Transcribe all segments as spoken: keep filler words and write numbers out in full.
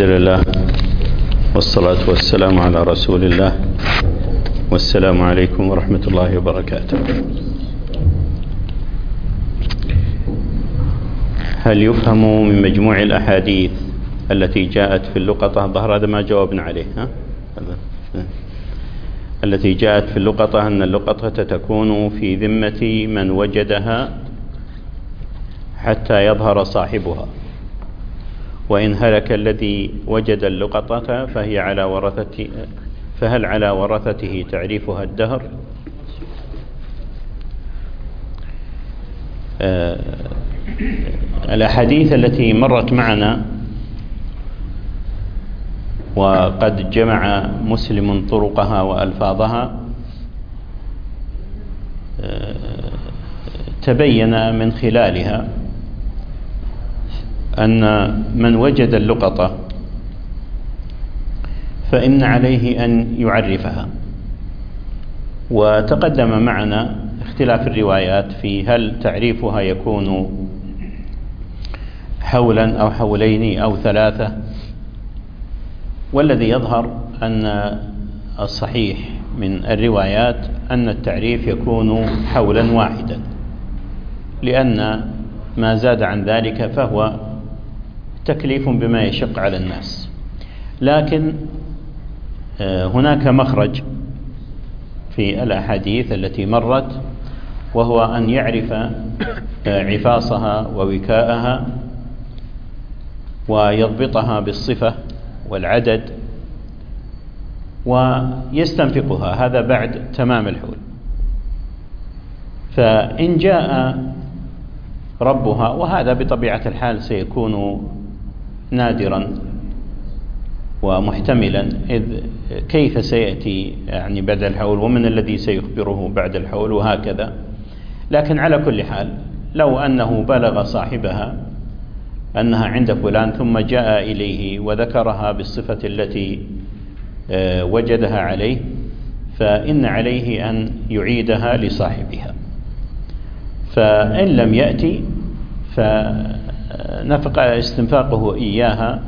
الحمد لله والصلاة والسلام على رسول الله، والسلام عليكم ورحمة الله وبركاته. هل يفهم من مجموع الأحاديث التي جاءت في اللقطة، ظهر هذا ما جاوبنا عليه، ها؟ التي جاءت في اللقطة أن اللقطة تكون في ذمة من وجدها حتى يظهر صاحبها، وإن هلك الذي وجد اللقطة فهي على ورثته، فهل على ورثته تعريفها الدهر؟ آه الأحاديث التي مرت معنا وقد جمع مسلم طرقها وألفاظها آه تبين من خلالها أن من وجد اللقطة فإن عليه أن يعرفها. وتقدم معنا اختلاف الروايات في هل تعريفها يكون حولا أو حولين أو ثلاثة، والذي يظهر أن الصحيح من الروايات أن التعريف يكون حولا واحدا، لأن ما زاد عن ذلك فهو تكليف بما يشق على الناس. لكن هناك مخرج في الأحاديث التي مرت، وهو أن يعرف عفاصها ووكاءها ويضبطها بالصفة والعدد ويستنفقها، هذا بعد تمام الحول. فإن جاء ربها، وهذا بطبيعة الحال سيكون نادرا ومحتملا، إذ كيف سيأتي يعني بعد الحول، ومن الذي سيخبره بعد الحول، وهكذا. لكن على كل حال لو أنه بلغ صاحبها أنها عند فلان ثم جاء إليه وذكرها بالصفة التي وجدها عليه، فإن عليه أن يعيدها لصاحبها. فإن لم يأتي فنفق استنفاقه إياها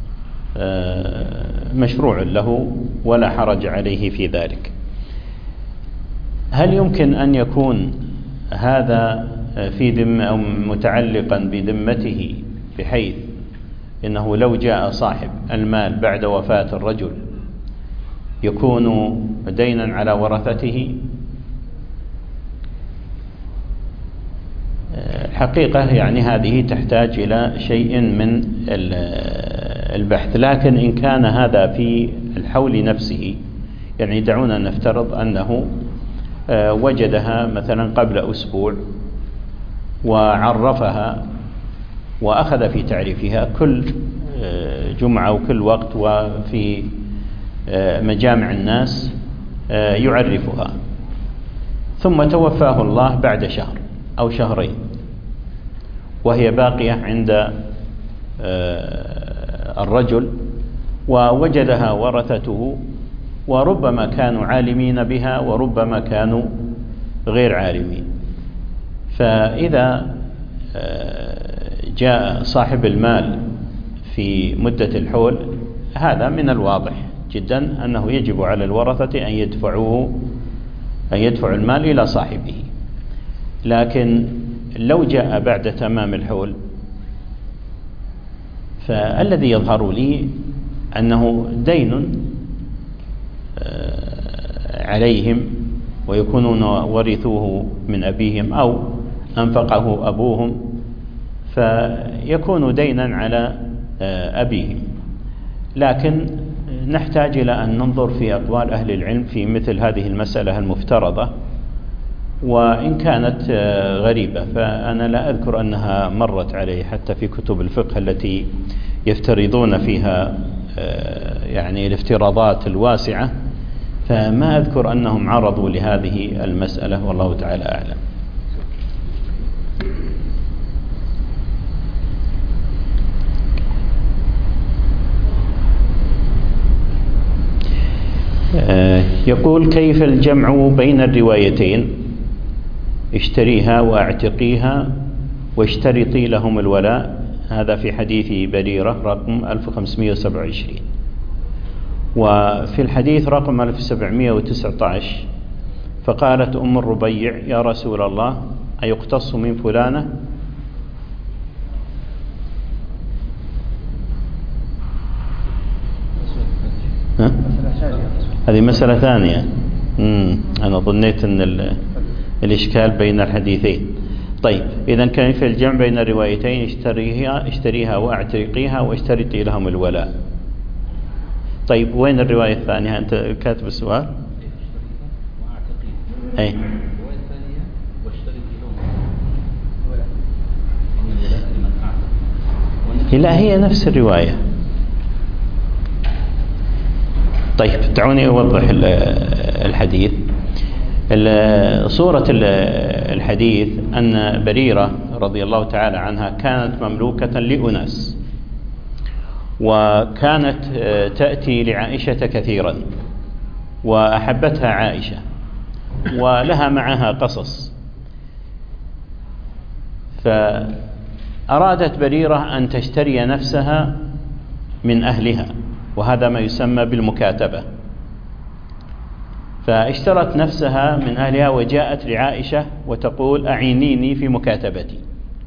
مشروع له ولا حرج عليه في ذلك. هل يمكن أن يكون هذا في ذمة أو متعلقا بذمته، بحيث إنه لو جاء صاحب المال بعد وفاة الرجل يكون دينا على ورثته؟ حقيقة يعني هذه تحتاج إلى شيء من البحث. لكن إن كان هذا في الحول نفسه، يعني دعونا نفترض أنه وجدها مثلا قبل أسبوع وعرفها وأخذ في تعريفها كل جمعة وكل وقت وفي مجامع الناس يعرفها، ثم توفاه الله بعد شهر أو شهرين وهي باقية عند الرجل، ووجدها ورثته، وربما كانوا عالمين بها وربما كانوا غير عالمين. فإذا جاء صاحب المال في مدة الحول، هذا من الواضح جدا أنه يجب على الورثة أن يدفعوه أن يدفعوا المال إلى صاحبه. لكن لو جاء بعد تمام الحول، فالذي يظهر لي أنه دين عليهم، ويكونون ورثوه من أبيهم أو أنفقه أبوهم، فيكون دينا على أبيهم. لكن نحتاج إلى أن ننظر في أقوال أهل العلم في مثل هذه المسألة المفترضة، وإن كانت غريبة فأنا لا أذكر أنها مرت علي حتى في كتب الفقه التي يفترضون فيها يعني الافتراضات الواسعة، فما أذكر أنهم عرضوا لهذه المسألة، والله تعالى أعلم. يقول: كيف الجمع بين الروايتين؟ اشتريها واعتقيها واشترطي لهم الولاء هذا في حديث بريرة رقم ألف وخمسمائة وسبعة وعشرين. وفي الحديث رقم ألف وسبعمائة وتسعة عشر فقالت أم الربيع يا رسول الله أيقتص من فلانة؟ ها؟ هذه مسألة ثانية. مم. أنا ظنيت أن الإشكال بين الحديثين. طيب إذن كيف الجمع بين الروايتين؟ اشتريها, اشتريها واعتقيها واشترطي لهم الولاء. طيب وين الرواية الثانية؟ أنت كاتب السؤال؟ أي الرواية الثانية واشترطي لهم. لا هي نفس الرواية. طيب دعوني أوضح الحديث. صورة الحديث أن بريرة رضي الله تعالى عنها كانت مملوكة لأناس، وكانت تأتي لعائشة كثيرا وأحبتها عائشة ولها معها قصص، فأرادت بريرة أن تشتري نفسها من أهلها، وهذا ما يسمى بالمكاتبة. فاشترت نفسها من أهلها وجاءت لعائشة وتقول أعينيني في مكاتبتي.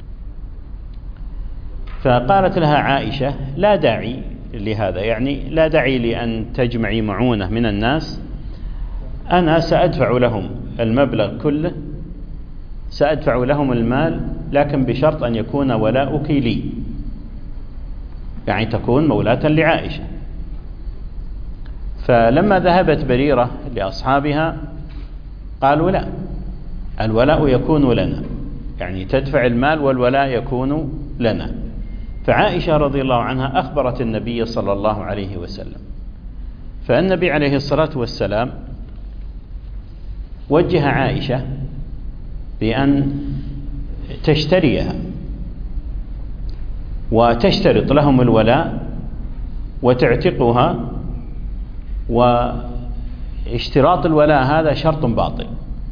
فقالت لها عائشة لا داعي لهذا، يعني لا داعي لأن تجمعي معونة من الناس، أنا سأدفع لهم المبلغ كله، سأدفع لهم المال، لكن بشرط أن يكون ولاؤك لي، يعني تكون مولاة لعائشة. فلما ذهبت بريرة لأصحابها قالوا لا، الولاء يكون لنا، يعني تدفع المال والولاء يكون لنا. فعائشة رضي الله عنها أخبرت النبي صلى الله عليه وسلم، فالنبي عليه الصلاة والسلام وجه عائشة بأن تشتريها وتشترط لهم الولاء وتعتقها، واشتراط الولاء هذا شرط باطل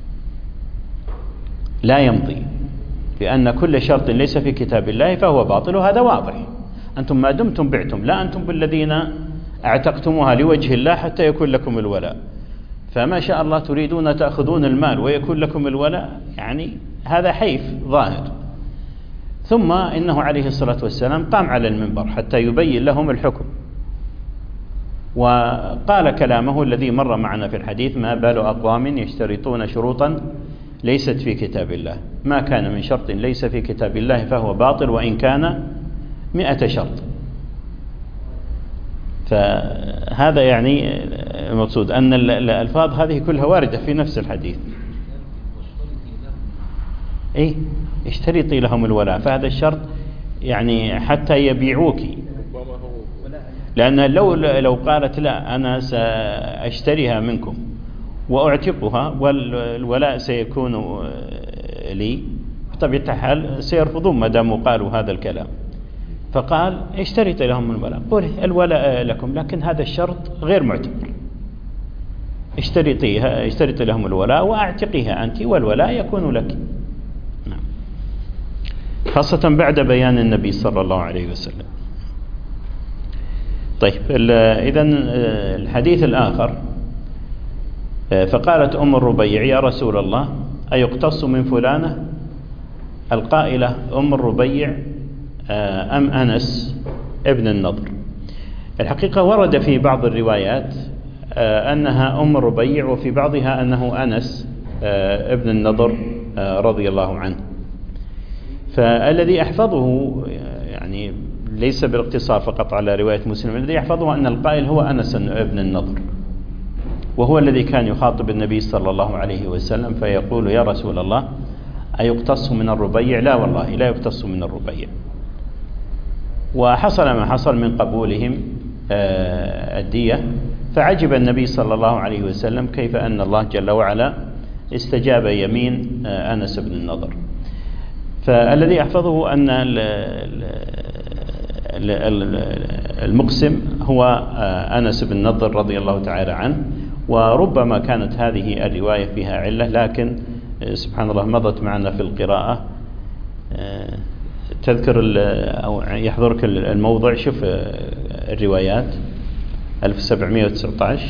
لا يمضي، لأن كل شرط ليس في كتاب الله فهو باطل، وهذا واضح. أنتم ما دمتم بعتم، لا أنتم بالذين اعتقتموها لوجه الله حتى يكون لكم الولاء، فما شاء الله تريدون تأخذون المال ويكون لكم الولاء، يعني هذا حيف ظاهر. ثم إنه عليه الصلاة والسلام قام على المنبر حتى يبين لهم الحكم، وقال كلامه الذي مر معنا في الحديث: ما بال أقوام يشترطون شروطا ليست في كتاب الله، ما كان من شرط ليس في كتاب الله فهو باطل وإن كان مئة شرط. فهذا يعني المقصود أن الألفاظ هذه كلها واردة في نفس الحديث. إيه اشترطي لهم الولاء، فهذا الشرط يعني حتى يبيعوك، لأن لو لو قالت لا أنا سأشتريها منكم وأعتقها والولاء سيكون لي، بطبيعة الحال سيرفضون ما داموا قالوا هذا الكلام. فقال اشترط لهم الولاء، قولي الولاء لكم لكن هذا الشرط غير معتبر، اشترطيها اشترط لهم الولاء وأعتقيها أنت والولاء يكون لك. نعم. خاصة بعد بيان النبي صلى الله عليه وسلم. طيب إذن الحديث الآخر: فقالت أم الربيع يا رسول الله أيقتص من فلانة؟ القائلة أم الربيع أم أنس ابن النضر؟ الحقيقة ورد في بعض الروايات أنها أم الربيع، وفي بعضها أنه أنس ابن النضر رضي الله عنه. فالذي أحفظه يعني ليس بالاقتصار فقط على رواية مسلم، الذي يحفظه أن القائل هو أنس ابن النضر، وهو الذي كان يخاطب النبي صلى الله عليه وسلم فيقول يا رسول الله أيقتص من الربيع؟ لا والله لا يقتص من الربيع. وحصل ما حصل من قبولهم الدية، فعجب النبي صلى الله عليه وسلم كيف أن الله جل وعلا استجاب يمين أنس بن النضر. فالذي يحفظه أن المقسم هو أنس بن النضر رضي الله تعالى عنه، وربما كانت هذه الرواية فيها علة، لكن سبحان الله مضت معنا في القراءة تذكر أو يحضرك الموضع، شوف الروايات ألف وسبعمائة وتسعة عشر.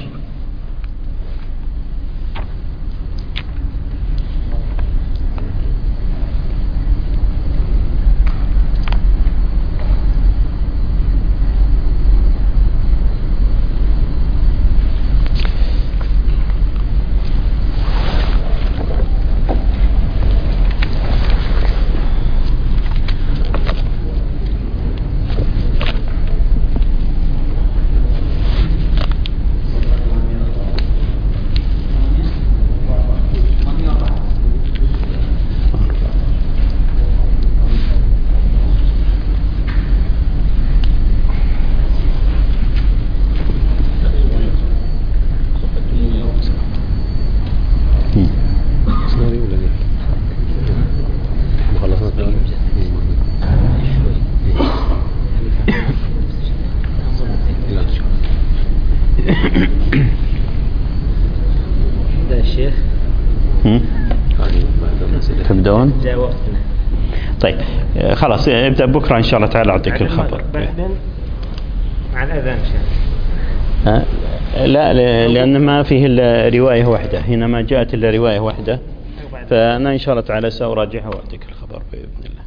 تبدون؟ طيب خلاص ابدأ بكرة إن شاء الله تعالى أعطيك الخبر. بعدين مع الأذان ها؟ لا لأن ما فيه إلا رواية واحدة، هنا ما جاءت إلا رواية واحدة، فأنا إن شاء الله تعالى سأراجعها وأعطيك الخبر بإذن الله.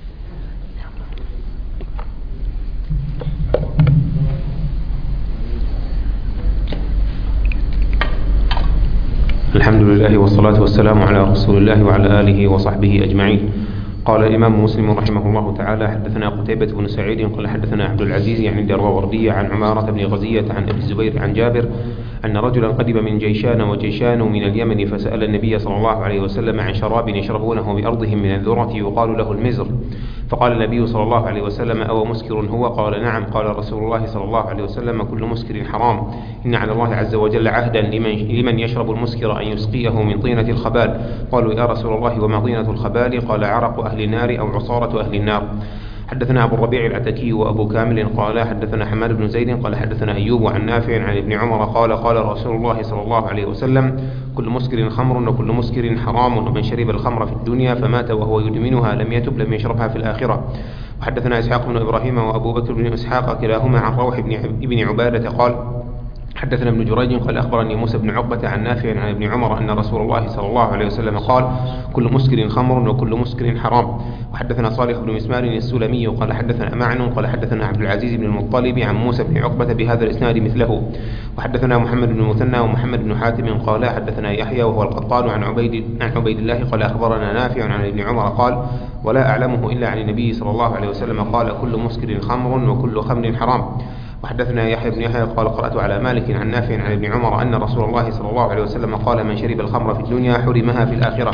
الحمد لله والصلاة والسلام على رسول الله وعلى آله وصحبه أجمعين. قال الإمام مسلم رحمه الله تعالى: حدثنا قتيبة بن سعيد قال حدثنا عبد العزيز يعني الدراوردي عن عمارة بن غزية عن أبي الزبير عن جابر أن رجلا قدم من جيشان وجيشان من اليمن فسأل النبي صلى الله عليه وسلم عن شراب يشربونه بأرضهم من الذرة يقال له المزر، فقال النبي صلى الله عليه وسلم: أو مسكر هو؟ قال: نعم. قال رسول الله صلى الله عليه وسلم: كل مسكر حرام، إن على الله عز وجل عهدا لمن, لمن يشرب المسكر أن يسقيه من طينة الخبال. قالوا: يا رسول الله وما طينة الخبال؟ قال: عرق أهل النار أو عصارة أهل النار. حدثنا أبو الربيع العتكي وأبو كامل قال حدثنا حماد بن زيد قال حدثنا أيوب عن نافع عن ابن عمر قال: قال رسول الله صلى الله عليه وسلم: كل مسكر خمر وكل مسكر حرام، ومن شرب الخمر في الدنيا فمات وهو يدمنها لم يتب لم يشربها في الآخرة. وحدثنا إسحاق بن إبراهيم وأبو بكر بن إسحاق كلاهما عن روح بن عبادة قال حدثنا ابن جريج قال أخبرني موسى بن عقبة عن نافع عن ابن عمر أن رسول الله صلى الله عليه وسلم قال: كل مسكر خمر وكل مسكر حرام. وحدثنا صالح بن مسمار السلمي قال حدثنا معن قال حدثنا عبد العزيز بن المطلب عن موسى بن عقبة بهذا الإسناد مثله. وحدثنا محمد بن المثنى ومحمد بن حاتم قال حدثنا يحيى وهو القطان عن عبيد عن عبيد الله قال أخبرنا نافع عن ابن عمر قال: ولا أعلمه إلا عن النبي صلى الله عليه وسلم قال: كل مسكر خمر وكل خمر حرام. وحدثنا يحيى بن يحيى قال قرأت على مالك عن نافع عن ابن عمر أن رسول الله صلى الله عليه وسلم قال: من شرب الخمر في الدنيا حرمها في الآخرة.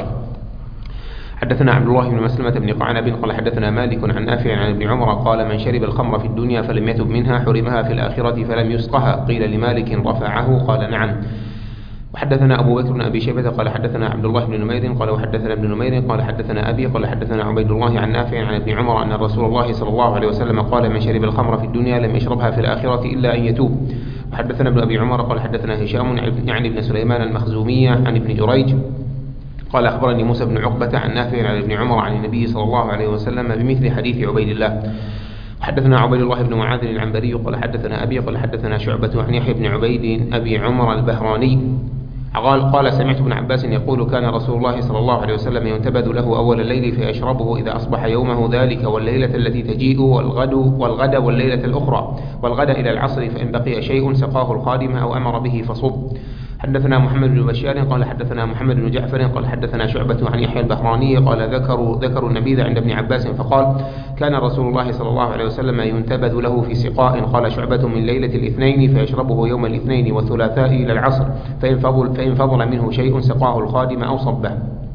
حدثنا عبد الله بن مسلمة بن قعنب قال حدثنا مالك عن نافع عن ابن عمر قال: من شرب الخمر في الدنيا فلم يتب منها حرمها في الآخرة فلم يسقها. قيل لمالك: رفعه؟ قال: نعم. وحدثنا أبو بكر بن أبي شيبة قال حدثنا عبد الله بن نمير قال وحدثنا ابن نمير قال حدثنا أبي قال حدثنا عبيد الله عن نافع عن ابن عمر أن رسول الله صلى الله عليه وسلم قال: من شرب الخمر في الدنيا لم يشربها في الآخرة إلا أن يتوب. وحدثنا ابن أبي عمر قال حدثنا هشام يعني ابن سليمان المخزومية عن ابن جريج قال أخبرني موسى بن عقبة عن نافع عن ابن عمر عن النبي صلى الله عليه وسلم بمثل حديث عبيد الله. حدثنا عبيد الله بن معاذ العنبري قال حدثنا أبي قال حدثنا شعبة عن يحيى بن عبيد أبي عمر البهراني قال قال سمعت ابن عباس يقول: كان رسول الله صلى الله عليه وسلم ينتبذ له أول الليل فيشربه إذا أصبح يومه ذلك والليلة التي تجيء والغد والغد والليلة الأخرى والغد إلى العصر، فإن بقي شيء سقاه الخادم أو أمر به فصب. حدثنا محمد بن بشار قال حدثنا محمد بن جعفر قال حدثنا شعبة عن يحيى البهراني قال ذكروا ذكروا النبيذ عند ابن عباس فقال: كان رسول الله صلى الله عليه وسلم ينتبذ له في سقاء. قال شعبة: من ليلة الاثنين فيشربه يوم الاثنين والثلاثاء إلى العصر، فإن فضل, فإن فضل منه شيء سقاه الخادم أو صبه.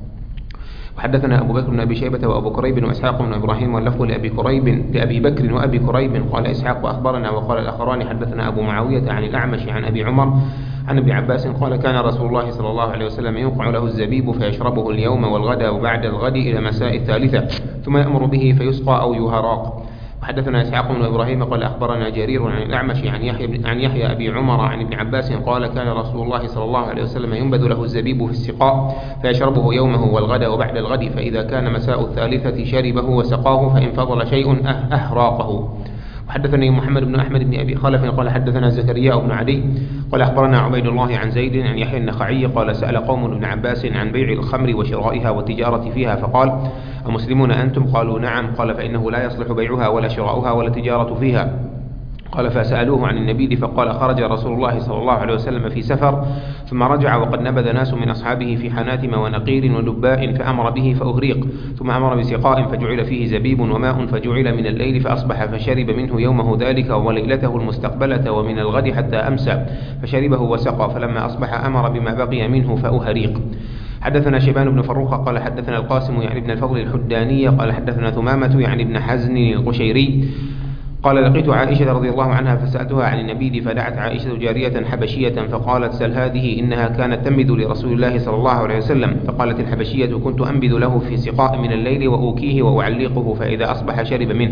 وحدثنا أبو بكر بن أبي شيبة وأبو كريب وإسحاق بن إبراهيم واللفظ لأبي كريب لأبي بكر وأبي كريب قال إسحاق أخبرنا وقال الآخران حدثنا أبو معاوية عن الأعمش عن أبي عمر عن ابن عباس قال: كان رسول الله صلى الله عليه وسلم يوقع له الزبيب فيشربه اليوم والغد وبعد الغد إلى مساء الثالثة ثم يأمر به فيسقى أو يهراق. وحدثنا إسحاق بن إبراهيم قال أخبرنا جرير عن الأعمش عن يحيى عن يحيى أبي عمر عن ابن عباس قال كان رسول الله صلى الله عليه وسلم ينبذ له الزبيب في السقاء فيشربه يومه والغد وبعد الغد، فإذا كان مساء الثالثة شربه وسقاه، فإن فضل شيء أهراقه. وحدثني محمد بن أحمد بن أبي خلف قال حدثنا زكريا بن عدي قال أخبرنا عبيد الله عن زيد عن يحيى النخعي قال سأل قوم ابن عباس عن بيع الخمر وشرائها والتجارة فيها فقال أمسلمون أنتم؟ قالوا نعم. قال فإنه لا يصلح بيعها ولا شراؤها ولا تجارة فيها. قال فسألوه عن النبيذ فقال خرج رسول الله صلى الله عليه وسلم في سفر ثم رجع وقد نبذ ناس من أصحابه في حناتم ونقير ودباء فأمر به فأهريق، ثم أمر بسقاء فجعل فيه زبيب وماء فجعل من الليل فأصبح فشرب منه يومه ذلك وليلته المستقبلة ومن الغد حتى أمسى فشربه وسقى، فلما أصبح أمر بما بقي منه فأهريق. حدثنا شيبان بن فروخ قال حدثنا القاسم يعني ابن الفضل الحداني قال حدثنا ثمامة يعني ابن حزن القشيري قال لقيت عائشة رضي الله عنها فسألتها عن النبيذ فدعت عائشة جارية حبشية فقالت سل هذه إنها كانت تنبذ لرسول الله صلى الله عليه وسلم. فقالت الحبشية كنت أنبذ له في سقاء من الليل وأوكيه وأعلقه فإذا أصبح شرب منه.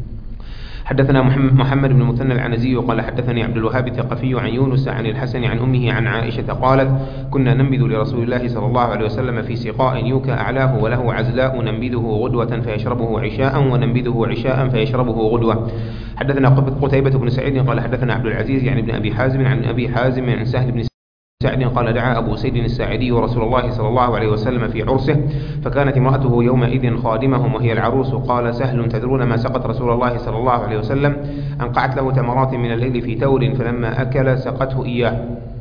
حدثنا محمد بن المثنى العنزي قال حدثني عبد الوهاب الثقفي عن يونس عن الحسن عن أمه عن عائشة قالت كنا ننبذ لرسول الله صلى الله عليه وسلم في سقاء يوكى أعلاه وله عزلاء ننبذه غدوة فيشربه عشاء وننبذه عشاء فيشربه غدوة. حدثنا قتيبة بن سعيد قال حدثنا عبد العزيز يعني ابن أبي حازم عن أبي حازم عن سهل بن سعد قال دعا أبو سيد الساعدي رسول الله صلى الله عليه وسلم في عرسه فكانت امرأته يومئذ خادمهم وهي العروس. قال سهل تدرون ما سقت رسول الله صلى الله عليه وسلم؟ أنقعت له تمرات من الليل في تور فلما أكل سقته إياه.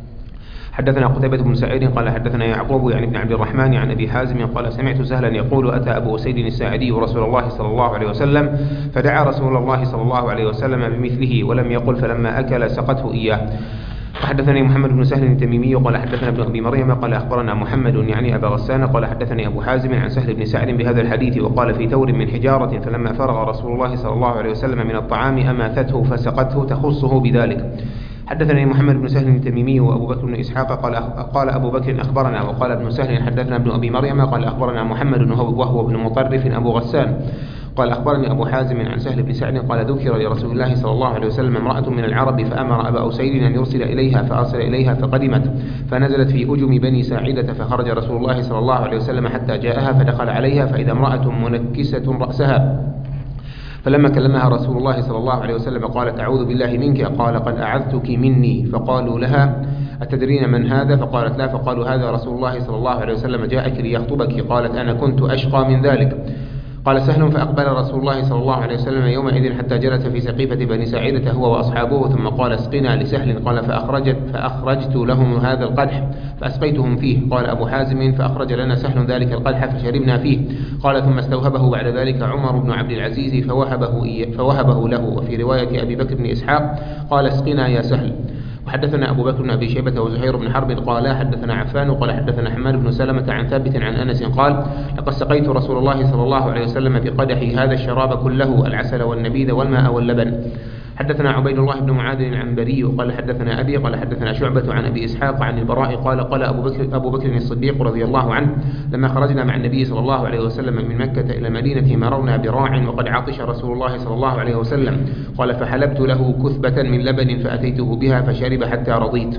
حدثنا قتيبة بن سعيد قال حدثنا يعقوب يعني ابن عبد الرحمن عن أبي حازم قال سمعت سهلا يقول أتى أبو سيد الساعدي رسول الله صلى الله عليه وسلم فدعا رسول الله صلى الله عليه وسلم بمثله ولم يقل فلما أكل سقته إياه. وحدثني محمد بن سهل التميمي قال حدثنا ابن أبي مريم قال أخبرنا محمد يعني أبا غسان قال حدثني أبو حازم عن سهل بن سعد بهذا الحديث وقال في تور من حجارة فلما فرغ رسول الله صلى الله عليه وسلم من الطعام أماثته فسقته تخصه بذلك. حدثني محمد بن سهل التميمي وأبو بكر بن إسحاق قال قال أبو بكر أخبرنا وقال ابن سهل حدثنا ابن أبي مريم قال أخبرنا محمد وهو ابن مطرف أبو غسان قال أخبرني أبو حازم عن سهل بن سعد قال ذكر لرسول الله صلى الله عليه وسلم امرأة من العرب فأمر أبا أسيد أن يرسل إليها فأرسل إليها فقدمت فنزلت في أجم بني ساعدة فخرج رسول الله صلى الله عليه وسلم حتى جاءها فدخل عليها فإذا امرأة منكسة رأسها فلما كلمها رسول الله صلى الله عليه وسلم قالت أعوذ بالله منك قال قد أعذتك مني. فقالوا لها أتدرين من هذا؟ فقالت لا. فقالوا هذا رسول الله صلى الله عليه وسلم جاءك ليخطبك. قالت أنا كنت أشقى من ذلك. قال سهل فأقبل رسول الله صلى الله عليه وسلم يومئذ حتى جلس في سقيفة بني ساعدة هو وأصحابه ثم قال اسقنا لسهل. قال فأخرجت, فأخرجت لهم هذا القدح فأسقيتهم فيه. قال أبو حازم فأخرج لنا سهل ذلك القدح فشربنا فيه. قال ثم استوهبه بعد ذلك عمر بن عبد العزيز فوهبه, فوهبه له. وفي رواية أبي بكر بن إسحاق قال اسقنا يا سهل. وحدثنا أبو بكر بن أبي شيبة وزهير بن حرب قال حدثنا عفان قال حدثنا حماد بن سلمة عن ثابت عن أنس قال لقد سقيت رسول الله صلى الله عليه وسلم بقدحي هذا الشراب كله العسل والنبيذ والماء واللبن. حدثنا عبيد الله بن معاذ العنبري قال حدثنا أبي قال حدثنا شعبة عن أبي إسحاق عن البراء قال قال أبو بكر, أبو بكر الصديق رضي الله عنه لما خرجنا مع النبي صلى الله عليه وسلم من مكة إلى المدينة مررنا براع وقد عطش رسول الله صلى الله عليه وسلم قال فحلبت له كثبة من لبن فأتيته بها فشرب حتى رضيت.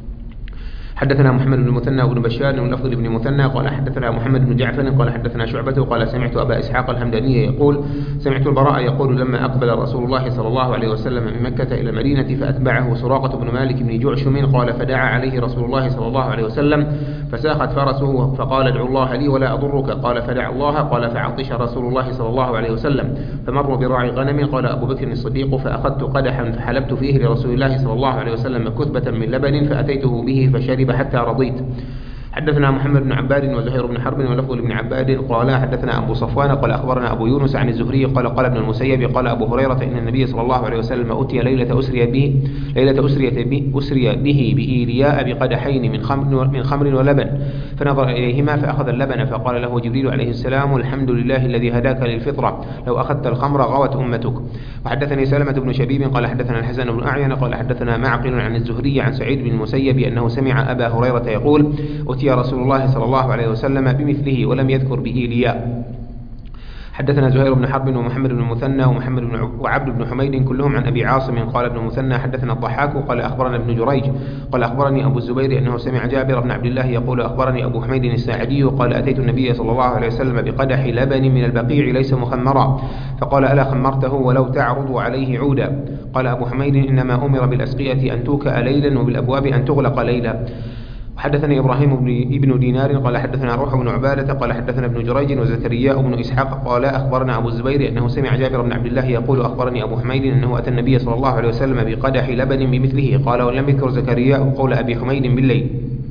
حدثنا محمد بن المثنى وابن بشار واللفظ لابن مثنى قال حدثنا محمد بن جعفر قال حدثنا شعبة قال سمعت أبا إسحاق الهمداني يقول سمعت البراء يقول لما أقبل رسول الله صلى الله عليه وسلم من مكة إلى المدينة فأتبعه سراقة بن مالك بن جعشم قال فدعا عليه رسول الله صلى الله عليه وسلم فساخت فرسه فقال ادعوا الله لي ولا أضرك. قال فدعا الله. قال فعطش رسول الله صلى الله عليه وسلم فمروا براعي غنم. قال أبو بكر الصديق فأخذت قدحا فحلبت فيه لرسول الله صلى الله عليه وسلم كثبة من لبن فأتيته به فشرب حتى رضيت. حدثنا محمد بن عباد وزهير بن حرب ولفظ لابن عباد قال حدثنا أبو صفوان قال أخبرنا أبو يونس عن الزهري قال قال ابن المسيب قال أبو هريرة إن النبي صلى الله عليه وسلم أتي ليلة أسري به ليلة أسري به, أسري به بإيلياء بقدحين من خمر من خمر ولبن فنظر إليهما فأخذ اللبن فقال له جبريل عليه السلام الحمد لله الذي هداك للفطرة لو أخذت الخمر غوت أمتك. وحدثني سلمة بن شبيب قال حدثنا الحسن بن أعين قال حدثنا معقل عن الزهري عن سعيد بن المسيب أنه سمع أبا هريرة يقول أتي رسول الله صلى الله عليه وسلم بمثله ولم يذكر بإيلياء. حدثنا زهير بن حرب ومحمد بن المثنى ومحمد بن وعبد بن حميد كلهم عن أبي عاصم قال ابن المثنى حدثنا الضحاك قال أخبرنا ابن جريج قال أخبرني أبو الزبير أنه سمع جابر بن عبد الله يقول أخبرني أبو حميد الساعدي قال أتيت النبي صلى الله عليه وسلم بقدح لبن من البقيع ليس مخمرا فقال ألا خمرته ولو تعرض عليه عودا. قال أبو حميد إنما أمر بالأسقية أن توكأ ليلا وبالأبواب أن تغلق ليلا. حدثني إبراهيم بن دينار قال حدثنا روح بن عبادة قال حدثنا ابن جريج وزكريا بن إسحاق قال أخبرنا أبو الزبير أنه سمع جابر بن عبد الله يقول أخبرني أبو حميد أنه أتى النبي صلى الله عليه وسلم بقدح لبن بمثله. قال ولم يذكر زكريا قول أبي حميد بالليل.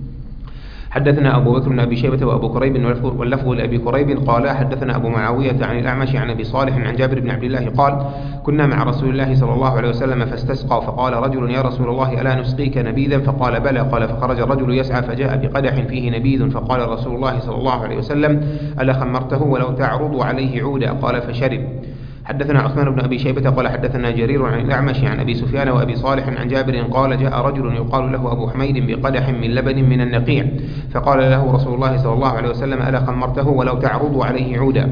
حدثنا أبو بكر بن أبي شيبة وأبو كريب واللفظ لأبي كريب قال حدثنا أبو معاوية عن الأعمش عن أبي صالح عن جابر بن عبد الله قال كنا مع رسول الله صلى الله عليه وسلم فاستسقى فقال رجل يا رسول الله ألا نسقيك نبيذا فقال بلى. قال فخرج الرجل يسعى فجاء بقدح فيه نبيذ فقال رسول الله صلى الله عليه وسلم ألا خمرته ولو تعرض عليه عودا. قال فشرب. حدثنا عثمان بن أبي شيبة قال حدثنا جرير عن الأعمش عن أبي سفيان وأبي صالح عن جابر قال جاء رجل يقال له أبو حميد بقدح من لبن من النقيع فقال له رسول الله صلى الله عليه وسلم ألا خمرته ولو تعرض عليه عودا.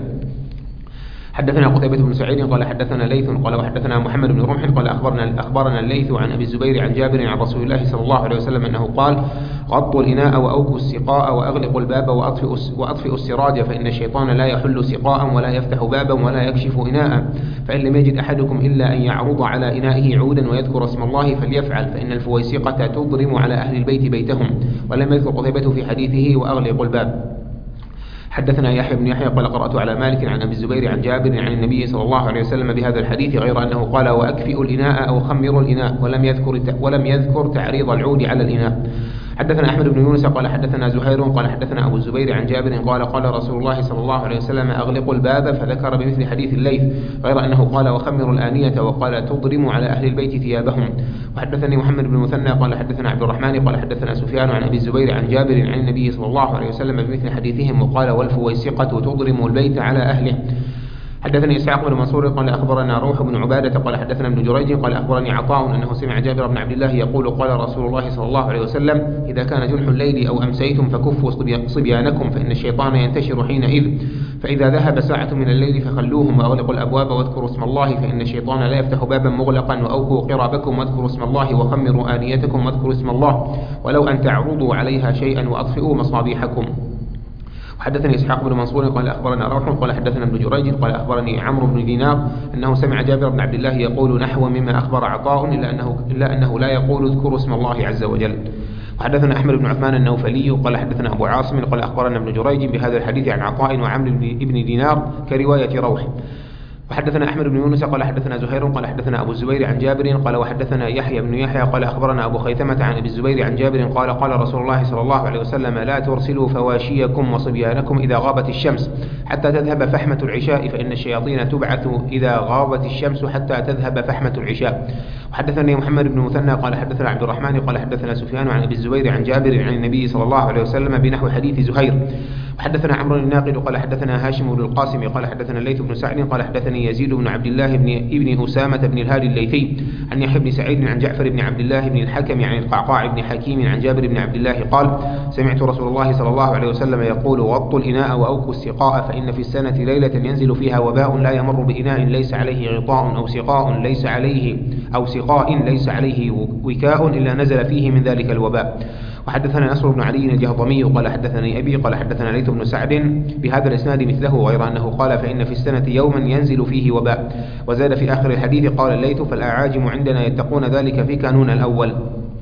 حدثنا قتيبة بن سعيد قال حدثنا ليث قال وحدثنا محمد بن رمح قال أخبرنا أخبرنا الليث عن أبي الزبير عن جابر عن رسول الله صلى الله عليه وسلم أنه قال غطوا الإناء وأوكوا السقاء وأغلقوا الباب وأطفئوا وأطفئوا السراج فإن الشيطان لا يحل سقاء ولا يفتح بابا ولا يكشف إناء فإن لم يجد أحدكم إلا أن يعرض على إنائه عودا ويذكر اسم الله فليفعل فإن الفويسقة تضرم على أهل البيت بيتهم. ولم يذكر قتيبة في حديثه وأغلقوا الباب. حدثنا يحيى بن يحيى قال قرأت على مالك عن أبي الزبير عن جابر عن النبي صلى الله عليه وسلم بهذا الحديث غير أنه قال وأكفئوا الإناء أو خمروا الإناء ولم يذكر ولم يذكر تعريض العود على الإناء. حدثنا أحمد بن يونس قال حدثنا زهير قال حدثنا أبو الزبير عن جابر قال قال رسول الله صلى الله عليه وسلم أغلقوا الباب فذكر بمثل حديث الليث غير أنه قال وخمروا الآنية وقال تضرم على أهل البيت ثيابهم. وحدثني محمد بن المثنى قال حدثنا عبد الرحمن قال حدثنا سفيان عن أبي الزبير عن جابر عن النبي صلى الله عليه وسلم بمثل حديثهم وقال والفويسقة تضرم البيت على أهله. حدثني إسحاق بن منصور قال أخبرنا روح بن عبادة قال حدثنا ابن جريج قال أخبرني عطاء أنه سمع جابر بن عبد الله يقول قال رسول الله صلى الله عليه وسلم إذا كان جنح الليل أو أمسيتم فكفوا صبيانكم فإن الشيطان ينتشر حينئذ فإذا ذهب ساعة من الليل فخلوهم وأغلقوا الأبواب واذكروا اسم الله فإن الشيطان لا يفتح بابا مغلقا وأوكوا قرابكم واذكروا اسم الله وخمروا آنيتكم واذكروا اسم الله ولو أن تعرضوا عليها شيئا وأطفئوا مصابيحكم. حدثني إسحاق بن منصور قال أخبرنا روح قال حدثنا ابن جريج قال أخبرني عمرو بن دينار أنه سمع جابر بن عبد الله يقول نحو مما أخبر عطاء إلا أنه, إلا أنه لا يقول اذكروا اسم الله عز وجل. وحدثنا أحمد بن عثمان النوفلي قال حدثنا أبو عاصم قال أخبرنا ابن جريج بهذا الحديث عن عطاء وعمرو بن دينار كرواية روح. وحدثنا أحمد بن يونس قال حدثنا زهير قال حدثنا أبو الزبير عن جابر قال وحدثنا يحيى بن يحيى قال أخبرنا أبو خيثمة عن أبي الزبير عن جابر قال قال رسول الله صلى الله عليه وسلم لا ترسلوا فواشيكم وصبيانكم إذا غابت الشمس حتى تذهب فحمة العشاء فإن الشياطين تبعث إذا غابت الشمس حتى تذهب فحمة العشاء. وحدثني محمد بن مثنى قال حدثنا عبد الرحمن قال حدثنا سفيان عن أبي الزبير عن جابر عن النبي صلى الله عليه وسلم بنحو حديث زهير. وحدثنا عمرو الناقد قال حدثنا هاشم بن القاسم قال حدثنا الليث بن سعد قال حدثني يزيد بن عبد الله بن ابن أسامة بن الهادي الليثي عن يحيى بن سعيد عن جعفر بن عبد الله بن الحكم عن القعقاع بن حكيم عن جابر بن عبد الله قال سمعت رسول الله صلى الله عليه وسلم يقول غطوا الإناء وأوكوا السقاء فإن في السنة ليلة ينزل فيها وباء لا يمر بإناء ليس عليه غطاء أو سقاء ليس عليه أو سقاء ليس عليه وكاء إلا نزل فيه من ذلك الوباء. وحدثنا نصر بن علي الجهضمي قال حدثني أبي قال حدثنا ليث بن سعد بهذا الإسناد مثله غير أنه قال فإن في السنة يوما ينزل فيه وباء. وزاد في آخر الحديث قال الليث فالأعاجم عندنا يتقون ذلك في كانون الأول.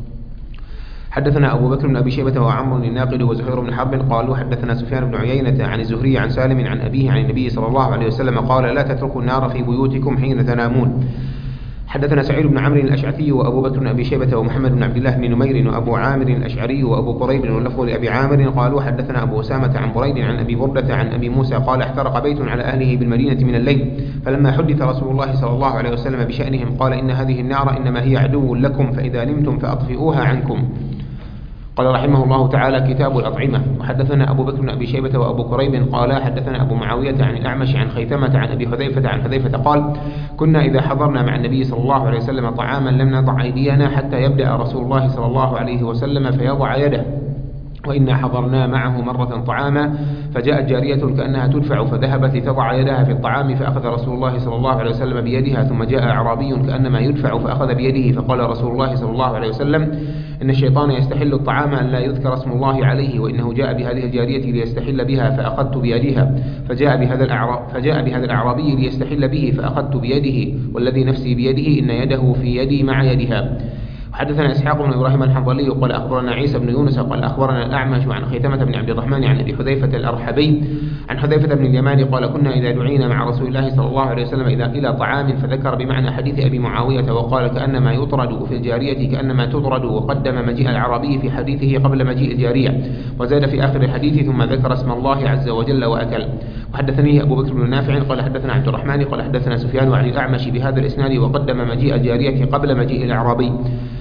حدثنا أبو بكر بن أبي شيبة وعمرو الناقد وزهير بن حرب قالوا حدثنا سفيان بن عيينة عن الزهري عن سالم عن أبيه عن النبي صلى الله عليه وسلم قال لا تتركوا النار في بيوتكم حين تنامون. حدثنا سعيد بن عمرو الأشعثي وأبو بكر بن أبي شيبة ومحمد بن عبد الله بن نمير وأبو عامر الأشعري وأبو قريب واللفظ لأبي عامر قالوا حدثنا أبو أسامة عن بريد عن أبي بردة عن أبي موسى قال احترق بيت على أهله بالمدينة من الليل فلما حدث رسول الله صلى الله عليه وسلم بشأنهم قال إن هذه النار إنما هي عدو لكم فإذا نمتم فأطفئوها عنكم. قال رحمه الله تعالى كتاب الأطعمة. وحدثنا أبو بكر بن أبي شيبة وأبو كريب قال حدثنا أبو معاوية عن الأعمش عن خيثمة عن أبي حذيفة عن حذيفة قال كنا إذا حضرنا مع النبي صلى الله عليه وسلم طعاما لم نضع أيدينا حتى يبدأ رسول الله صلى الله عليه وسلم فيضع يده وإنا حضرنا معه مرة طعاما فجاءت جارية كأنها تدفع فذهبت لتضع يدها في الطعام فأخذ رسول الله صلى الله عليه وسلم بيدها ثم جاء أعرابي كأنما يدفع فأخذ بيده فقال رسول الله صلى الله عليه وسلم إن الشيطان يستحل الطعام أن لا يذكر اسم الله عليه وإنه جاء بهذه الجارية ليستحل بها فأخذت بيدها فجاء بهذا الأعراب فجاء بهذا الأعرابي ليستحل به فأخذت بيده والذي نفسي بيده إن يده في يدي مع يدها. حدثنا إسحاق بن إبراهيم الحنظلي قال أخبرنا عيسى بن يونس قال أخبرنا الأعمش عن خيثمة بن عبد الرحمن عن أبي حذيفة الأرحبي عن حذيفة بن اليمان قال كنا إذا دعينا مع رسول الله صلى الله عليه وسلم إذا إلى طعام فذكر بمعنى حديث أبي معاوية وقال كأنما يطرد في الجارية كأنما تطرد وقدم مجيء العربي في حديثه قبل مجيء الجارية وزاد في آخر الحديث ثم ذكر اسم الله عز وجل وأكل. وحدثني أبو بكر بن نافع قال حدثنا عبد الرحمن قال حدثنا سفيان عن الأعمش بهذا الإسناد وقدم مجيء الجارية قبل مجيء الأعرابي.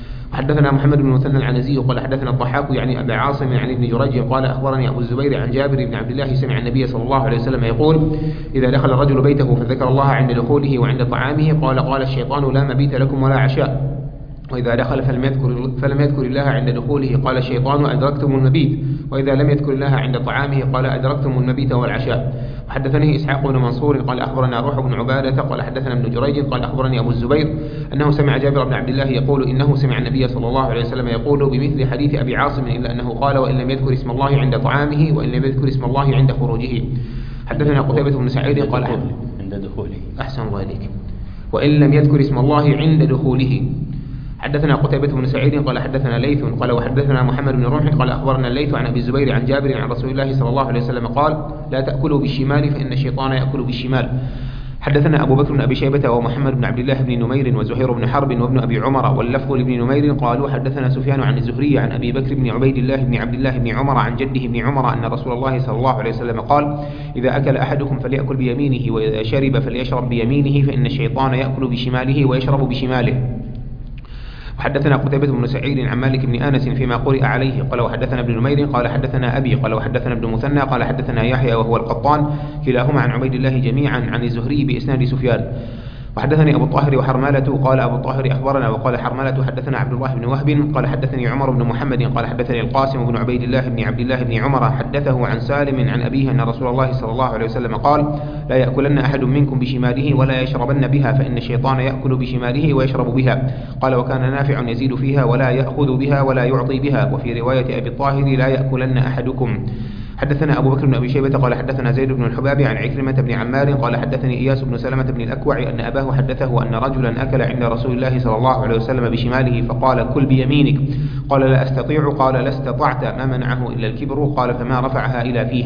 حدثنا محمد بن مثنى العنزي قال حدثنا الضحاك يعني أبا عاصم عن ابن جريج قال أخبرني أبو الزبير عن جابر بن عبد الله سمع النبي صلى الله عليه وسلم يقول إذا دخل الرجل بيته فذكر الله عند دخوله وعند طعامه قال قال الشيطان لا مبيت لكم ولا عشاء وإذا دخل فلم يذكر, فلم يذكر الله عند دخوله قال الشيطان أدركتم المبيت وإذا لم يذكر الله عند طعامه قال أدركتم المبيت والعشاء. وحدثني إسحاق بن منصور قال أخبرنا روح بن عبادة قال حدثنا ابن جريج قال أخبرني أبو الزبير أنه سمع جابر بن عبد الله يقول إنه سمع النبي صلى الله عليه وسلم يقول بمثل حديث أبي عاصم إلا أنه قال وإن لم يذكر اسم الله عند طعامه وإن لم يذكر اسم الله عند خروجه. حدثنا قتيبة بن سعيد قال عند دخوله أحسن الله إليك وإن لم يذكر اسم الله عند دخوله. حدثنا قتيبة بن سعيد قال حدثنا ليث قال وحدثنا محمد بن رمح قال أخبرنا الليث عن أبي الزبير عن جابر عن رسول الله صلى الله عليه وسلم قال لا تأكلوا بالشمال فإن الشيطان يأكل بالشمال. حدثنا أبو بكر بن أبي شيبة ومحمد بن عبد الله بن نمير وزهير بن حرب وابن أبي عمر واللفظ لابن نمير قالوا حدثنا سفيان عن الزهري عن أبي بكر بن عبيد الله بن عبد الله بن عمر عن جده بن عمر أن رسول الله صلى الله عليه وسلم قال إذا أكل أحدكم فليأكل بيمينه وإذا شرب فليشرب بيمينه فإن الشيطان يأكل بشماله ويشرب بشماله. وحدثنا قتيبة بن سعيد عن مالك بن أنس فيما قرئ عليه قال وحدثنا ابن نمير قال حدثنا أبي قال وحدثنا ابن مثنى قال حدثنا يحيى وهو القطان كلاهما عن عبيد الله جميعا عن الزهري بإسناد سفيان. وحدثني أبو الطاهر وحرمالة قال أبو الطاهر أخبرنا وقال حرمالة حدثنا عبد الله بن وهب قال حدثني عمر بن محمد قال حدثني القاسم بن عبيد الله بن عبد الله بن عمر حدثه عن سالم عن أبيه أن رسول الله صلى الله عليه وسلم قال لا يأكلن أحد منكم بشماله ولا يشربن بها فإن الشيطان يأكل بشماله ويشرب بها. قال وكان نافع يزيد فيها ولا يأخذ بها ولا يعطي بها وفي رواية أبي الطاهر لا يأكلن أحدكم. حدثنا أبو بكر بن أبي شيبة قال حدثنا زيد بن الحباب عن عكرمة بن عمار قال حدثني إياس بن سلمة بن الأكوع أن أباه حدثه أن رجلا أكل عند رسول الله صلى الله عليه وسلم بشماله فقال كل بيمينك قال لا أستطيع قال لا استطعت ما منعه إلا الكبر قال فما رفعها إلى فيه.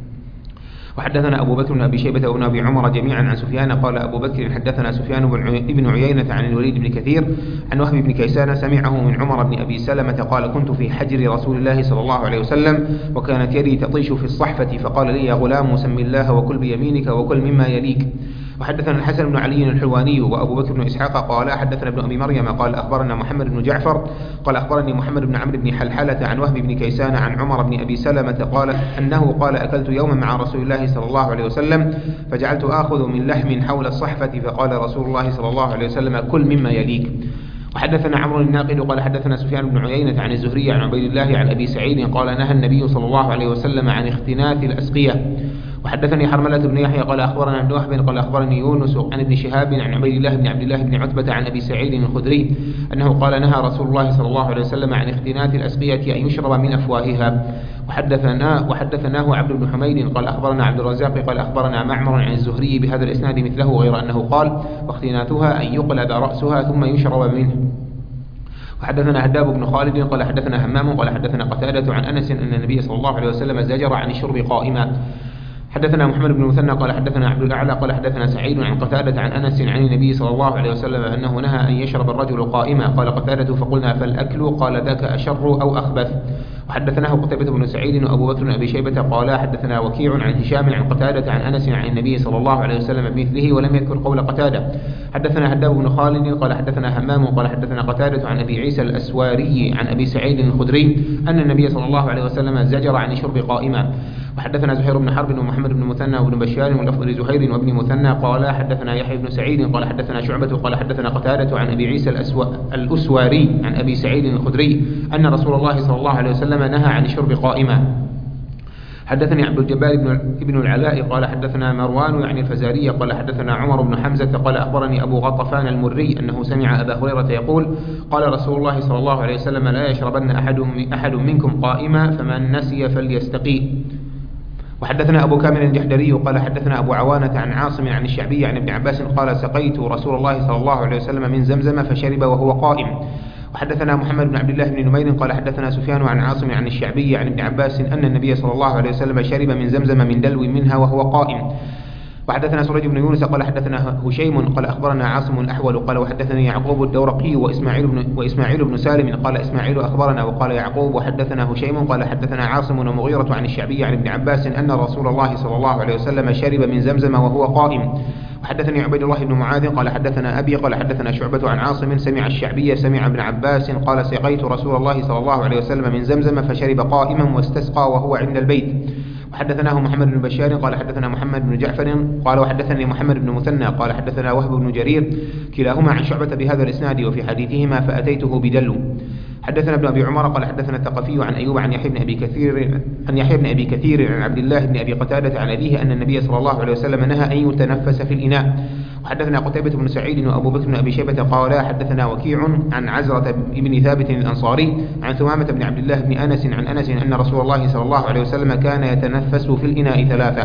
وحدثنا أبو بكر بن أبي شيبة وابن أبي عمر جميعا عن سفيان قال أبو بكر حدثنا سفيان بن عيينة عن الوليد بن كثير عن وهب بن كيسان سمعه من عمر بن أبي سلمة قال كنت في حجر رسول الله صلى الله عليه وسلم وكانت يدي تطيش في الصحفة فقال لي يا غلام سم الله وكل بيمينك وكل مما يليك. وحدثنا الحسن بن علي الحلواني وأبو بكر بن إسحاق قال حدثنا ابن أبي مريم قال أخبرنا محمد بن جعفر قال أخبرني محمد بن عمرو بن حلحلة عن وهب بن كيسان عن عمر بن أبي سلمة قال أنه قال أكلت يوما مع رسول الله صلى الله عليه وسلم فجعلت آخذ من لحم حول الصحفة فقال رسول الله صلى الله عليه وسلم كل مما يليك. وحدثنا عمرو الناقد قال حدثنا سفيان بن عيينة عن الزهري عن عبيد الله عن أبي سعيد قال نهى النبي صلى الله عليه وسلم عن اختناث الأسقية. وحدثني حرملة بن يحيى قال أخبرنا ابن وهب قال أخبرني يونس عن ابن شهاب عن عبيد الله بن عبد الله بن عتبة عن أبي سعيد الخدري أنه قال نهى رسول الله صلى الله عليه وسلم عن اختناث الأسقية أن يشرب من أفواهها. وحدثنا وحدثناه عبد بن حميد قال أخبرنا عبد الرزاق قال أخبرنا معمر عن الزهري بهذا الإسناد مثله غير أنه قال واختناثها أن يقلب رأسها ثم يشرب منه. وحدثنا هداب بن خالد قال حدثنا همام قال حدثنا قتادة عن أنس أن النبي صلى الله عليه وسلم زجر عن الشرب قائما. حدثنا محمد بن مثنى قال حدثنا عبد الأعلى قال حدثنا سعيد عن قتادة عن أنس عن النبي صلى الله عليه وسلم أنه نهى أن يشرب الرجل قائما. قال قتادة فقلنا فالأكل قال ذاك أشر أو أخبث. وحدثناه قتيبة بن سعيد وأبو بكر بن أبي شيبة قال حدثنا وكيع عن هشام عن قتادة عن أنس عن النبي صلى الله عليه وسلم بمثله ولم يذكر قول قتادة. حدثنا هداب بن خالد قال حدثنا همام قال حدثنا قتادة عن أبي عيسى الأسواري عن أبي سعيد الخدري أن النبي صلى الله عليه وسلم زجر عن الشرب قائما. وحدثنا زهير بن حرب ومحمد بن مثنى وابن بشار واللفظ لزهير وابن مثنى قال حدثنا يحيى بن سعيد قال حدثنا شعبة قال حدثنا قتادة عن أبي عيسى الأسواري عن أبي سعيد الخدري أن رسول الله صلى الله عليه وسلم نهى عن الشرب قائما. حدثني عبد الجبار بن العلاء قال حدثنا مروان يعني الفزاري قال حدثنا عمر بن حمزة قال أخبرني أبو غطفان المري أنه سمع أبا هريرة يقول قال رسول الله صلى الله عليه وسلم لا يشربن أحد, أحد منكم قائما فمن نسي فليستقي. وحدثنا أبو كامل الجحدري قال حدثنا أبو عوانة عن عاصم عن الشعبي عن ابن عباس قال سقيت رسول الله صلى الله عليه وسلم من زمزم فشرب وهو قائم. وحدثنا محمد بن عبد الله بن نمير قال حدثنا سفيان عن عاصم عن الشعبي عن ابن عباس أن النبي صلى الله عليه وسلم شرب من زمزم من دلو منها وهو قائم. وحدثنا سريج بن يونس قال حدثنا هشيم قال أخبرنا عاصم الأحول قال وحدثني يعقوب الدورقي وإسماعيل بن, وإسماعيل بن سالم قال إسماعيل أخبرنا وقال يعقوب وحدثنا هشيم قال حدثنا عاصم ومغيرة عن الشعبي عن ابن عباس أن رسول الله صلى الله عليه وسلم شرب من زمزم وهو قائم. وحدثني عبيد الله بن معاذ قال حدثنا أبي قال حدثنا شعبة عن عاصم سمع الشعبي سمع ابن عباس قال سقيت رسول الله صلى الله عليه وسلم من زمزم فشرب قائما واستسقى وهو عند البيت. وحدثناه محمد بن بشار قال حدثنا محمد بن جعفر قال وحدثني محمد بن مثنى قال حدثنا وهب بن جرير كلاهما عن شعبة بهذا الإسناد وفي حديثهما فأتيته بدلو. حدثنا ابن أبي عمر قال حدثنا الثقفي عن أيوب عن يحيى بن أبي كثير عن يحيى بن أبي كثير عن عبد الله بن أبي قتادة عن أبيه أن النبي صلى الله عليه وسلم نهى أن يتنفس في الإناء. وحدثنا قتيبة بن سعيد وأبو بكر بن أبي شيبة قالا حدثنا وكيع عن عزرة بن ثابت الأنصاري عن ثمامة بن عبد الله بن أنس عن أنس أن رسول الله صلى الله عليه وسلم كان يتنفس في الإناء ثلاثة.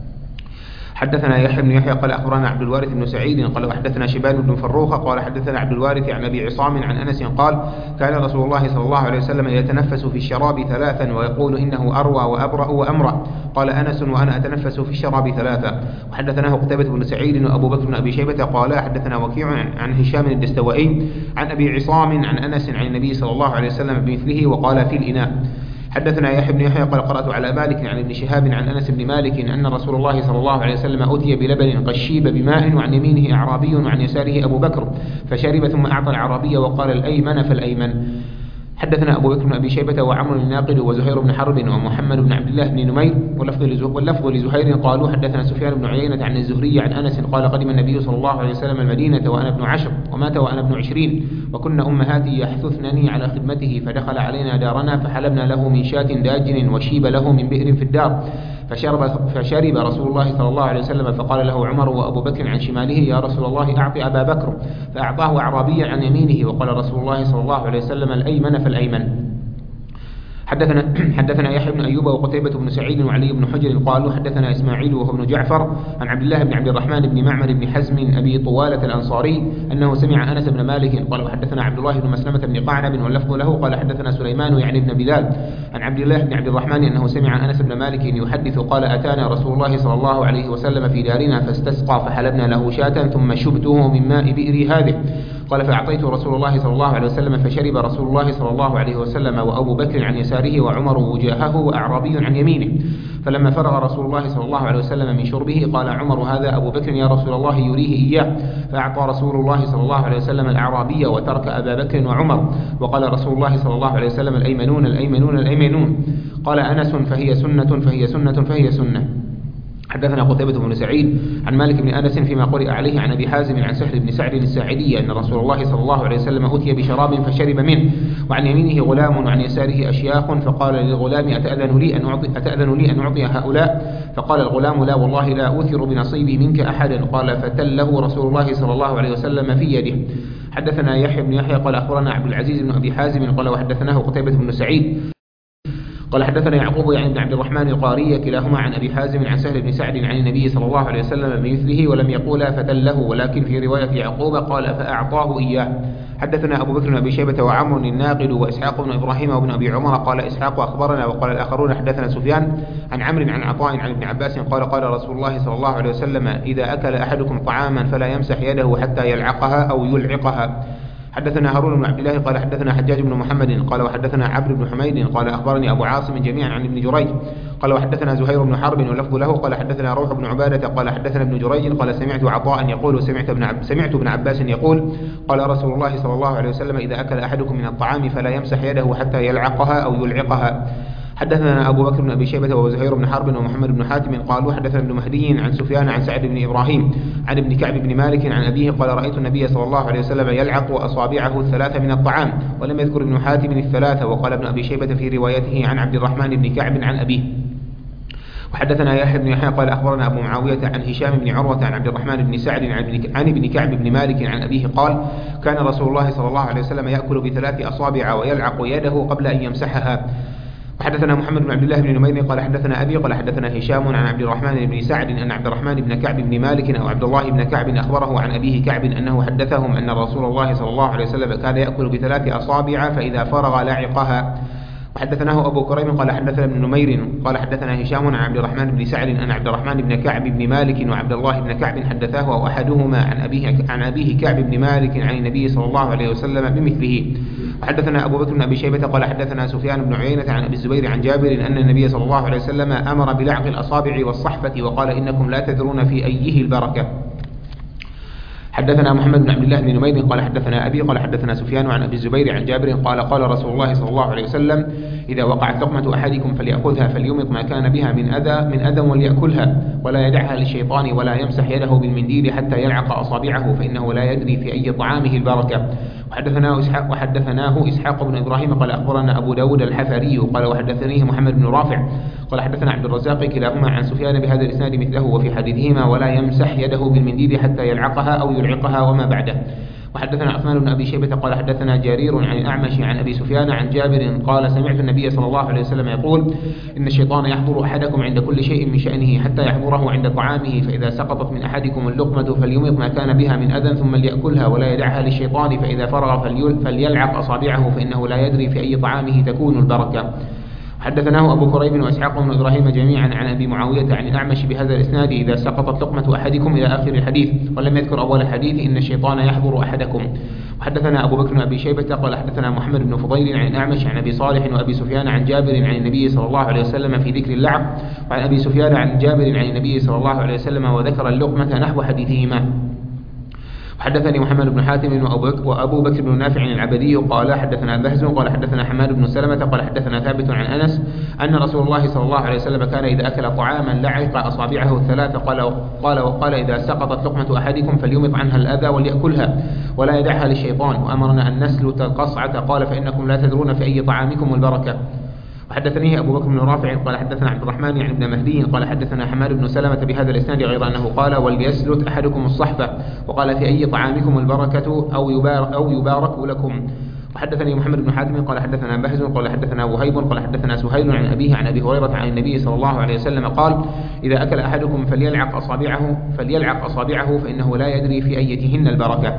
حدثنا يحيى بن يحيى قال أخبرنا عبد الوارث بن سعيد قال وحدثنا شبان بن فروخ قال حدثنا عبد الوارث عن أبي عصام عن أنس قال كان رسول الله صلى الله عليه وسلم يتنفس في الشراب ثلاثا ويقول إنه أروى وأبرأ وأمرأ. قال أنس وأنا أتنفس في الشراب ثلاثا. وحدثناه قتيبة بن سعيد وأبو بكر بن أبي شيبة قال حدثنا وكيع عن هشام الدستوائي عن أبي عصام عن أنس عن النبي صلى الله عليه وسلم بمثله وقال في الإناء. حدثنا يحيى بن يحيى قال قرأت على مالك عن ابن شهاب عن أنس بن مالك أن رسول الله صلى الله عليه وسلم أتي بلبن قد شيب بماء وعن يمينه أعرابي وعن يساره أبو بكر فشرب ثم أعطى العربي وقال الأيمن فالأيمن. حدثنا أبو بكر بن أبي شيبة وعمر الناقد وزهير بن حرب ومحمد بن عبد الله بن نمير واللفظ لزهير قالوا حدثنا سفيان بن عيينة عن الزهري عن أنس قال قدم النبي صلى الله عليه وسلم المدينة وأنا ابن عشر ومات وأنا ابن عشرين وكنا أمهاتي يحثثنني على خدمته فدخل علينا دارنا فحلبنا له من شاة داجن وشيب له من بئر في الدار فشرب, فشرب رسول الله صلى الله عليه وسلم فقال له عمر وأبو بكر عن شماله يا رسول الله أعطي أبا بكر فأعطاه أعرابيا عن يمينه وقال رسول الله صلى الله عليه وسلم الأيمن فالأيمن. حدثنا حدثنا يحيى بن أيوب وقتيبة بن سعيد وعلي بن حجر قالوا حدثنا إسماعيل وهو ابن جعفر عن عبد الله بن عبد الرحمن بن معمر بن حزم أبي طوالة الأنصاري أنه سمع أنس بن مالك قال وحدثنا عبد الله بن مسلمة بن قعنب واللفظ له قال حدثنا سليمان يعني بن بلال عن عبد الله بن عبد الرحمن أنه سمع أنس بن مالك يحدث قال أتانا رسول الله صلى الله عليه وسلم في دارنا فاستسقى فحلبنا له شاة ثم شبته من ماء بئري هذه قال فأعطيت رسول الله صلى الله عليه وسلم فشرب رسول الله صلى الله عليه وسلم وأبو بكر عن يساره وعمر وجاهه وأعرابي عن يمينه فلما فرغ رسول الله صلى الله عليه وسلم من شربه قال عمر هذا أبو بكر يا رسول الله يريه إياه فأعطى رسول الله صلى الله عليه وسلم الأعرابي وترك أبا بكر وعمر وقال رسول الله صلى الله عليه وسلم الأيمنون الأيمنون الأيمنون. قال أنس فهي سنة فهي سنة فهي سنة. حدثنا قتيبة بن سعيد عن مالك بن أنس فيما قرئ عليه عن أبي حازم عن سهل بن سعد الساعدي أن رسول الله صلى الله عليه وسلم أتي بشراب فشرب منه وعن يمينه غلام وعن يساره أشياخ فقال للغلام أتأذن لي أن أعطي, أتأذن لي أن أعطي هؤلاء فقال الغلام لا والله لا أوثر بنصيبي منك أحدا قال فتله رسول الله صلى الله عليه وسلم في يده. حدثنا يحيى بن يحيى قال أخبرنا عبد العزيز بن أبي حازم قال وحدثناه قتيبة بن سعيد قال حدثنا يعقوب يعني بن عبد الرحمن القاري كلاهما عن أبي حازم عن سهل بن سعد عن النبي صلى الله عليه وسلم بمثله ولم يقولا فتله ولكن في رواية يعقوب قال فأعطاه إياه. حدثنا أبو بكر بن أبي شيبة وعمر الناقد وإسحاق بن إبراهيم وابن أبي عمر قال إسحاق أخبرنا وقال الآخرون حدثنا سفيان عن عمرو عن عطاء عن ابن عباس قال قال رسول الله صلى الله عليه وسلم إذا أكل أحدكم طعاما فلا يمسح يده حتى يلعقها أو يلعقها. حدثنا هارون بن عبد الله قال حدثنا حجاج بن محمد قال وحدثنا عبد بن حميد قال أخبرني أبو عاصم جميعا عن ابن جريج قال وحدثنا زهير بن حرب واللفظ له قال حدثنا روح بن عبادة قال حدثنا ابن جريج قال سمعت عطاء يقول سمعت ابن عب سمعت ابن عباس يقول قال رسول الله صلى الله عليه وسلم إذا أكل أحدكم من الطعام فلا يمسح يده حتى يلعقها أو يلعقها. حدثنا أبو بكر بن أبي شيبة وزهير بن حرب ومحمد بن حاتم قالوا حدثنا ابن مهدي عن سفيان عن سعد بن إبراهيم عن ابن كعب بن مالك عن أبيه قال رأيت النبي صلى الله عليه وسلم يلعق أصابعه الثلاثة من الطعام، ولم يذكر ابن حاتم الثلاثة. وقال ابن أبي شيبة في روايته عن عبد الرحمن بن كعب عن أبيه. وحدثنا يحيى بن يحيى قال أخبرنا أبو معاوية عن هشام بن عروة عن عبد الرحمن بن سعد عن ابن كعب بن مالك عن أبيه قال كان رسول الله صلى الله عليه وسلم يأكل بثلاث أصابع ويلعق يده قبل أن يمسحها. وحدثنا محمد بن عبد الله بن نمير قال حدثنا أبي قال حدثنا هشام عن عبد الرحمن بن سعد أن عبد الرحمن بن كعب بن مالك أو عبد الله بن كعب أخبره عن أبيه كعب أنه حدثهم أن رسول الله صلى الله عليه وسلم كان يأكل بثلاث أصابع فإذا فرغ لعقها. وحدثناه أبو كريم قال حدثنا ابن نمير قال حدثنا هشام عن عبد الرحمن بن سعد أن عبد الرحمن بن كعب بن مالك وعبد الله بن كعب حدثاه أو أحدهما عن أبيه عن أبيه كعب بن مالك عن النبي صلى الله عليه وسلم بمثله. وحدثنا أبو بكر بن أبي شيبة قال حدثنا سفيان بن عيينة عن أبي الزبير عن جابر أن النبي صلى الله عليه وسلم أمر بلعق الأصابع والصحفة وقال إنكم لا تدرون في أيه البركة. حدثنا محمد بن عبد الله بن نمير قال حدثنا أبي قال حدثنا سفيان عن أبي الزبير عن جابر قال قال رسول الله صلى الله عليه وسلم إذا وقعت لقمة أحدكم فليأخذها فليمط ما كان بها من أذى من أذى وليأكلها ولا يدعها للشيطان ولا يمسح يده بالمنديل حتى يلعق أصابعه فإنه لا يدري في أي طعامه البركة. وحدثناه إسحاق وحدثناه إسحاق بن إبراهيم قال أخبرنا أبو داود الحفري قال وحدثنيه محمد بن رافع قال حدثنا عبد الرزاق كلاهما عن سفيان بهذا الإسناد مثله وفي حديثهما ولا يمسح يده بالمنديل حتى يلعقها أو يلعقها وما بعده. وحدثنا عثمان بن أبي شيبة قال حدثنا جرير عن الأعمش عن أبي سفيان عن جابر قال سمعت النبي صلى الله عليه وسلم يقول إن الشيطان يحضر أحدكم عند كل شيء من شأنه حتى يحضره عند طعامه فإذا سقطت من أحدكم اللقمة فليمط ما كان بها من أذى ثم ليأكلها ولا يدعها للشيطان فإذا فرغ فليلعق أصابعه فإنه لا يدري في أي طعامه تكون البركة. حدثناه أبو كريب وإسحاق بن إبراهيم جميعا عن أبي معاوية عن الأعمش بهذا الإسناد إذا سقطت لقمة أحدكم إلى آخر الحديث ولم يذكر أول الحديث إن الشيطان يحضر أحدكم. وحدثنا أبو بكر بن أبي شيبة قال حدثنا محمد بن فضيل عن الأعمش عن أبي صالح وأبي سفيان عن جابر عن النبي صلى الله عليه وسلم في ذكر اللعب وعن أبي سفيان عن جابر عن النبي صلى الله عليه وسلم وذكر اللقمة نحو حديثهما. حدثني محمد بن حاتم وأبو بكر بن نافع العبدي قال حدثنا بهز قال حدثنا حماد بن سلمة قال حدثنا ثابت عن أنس أن رسول الله صلى الله عليه وسلم كان إذا أكل طعاما لعق أصابعه الثلاث قال قال وقال إذا سقطت لقمة أحدكم فليمط عنها الأذى وليأكلها ولا يدعها للشيطان وأمرنا أن نسلت القصعة قال فإنكم لا تدرون في أي طعامكم البركة. وحدثنيه أبو بكر بن رافع قال حدثنا عبد الرحمن يعني ابن مهدي قال حدثنا حماد بن سلمة بهذا الإسناد غير أنه قال وليسلت أحدكم الصحفة وقال في أي طعامكم البركة أو يبارك, أو يبارك لكم. وحدثني محمد بن حاتم قال حدثنا بهز قال حدثنا وهيب قال حدثنا سهيل عن أبيه عن أبي هريرة عن النبي صلى الله عليه وسلم قال إذا أكل أحدكم فليلعق أصابعه فليلعق أصابعه فإنه لا يدري في أيتهن البركة.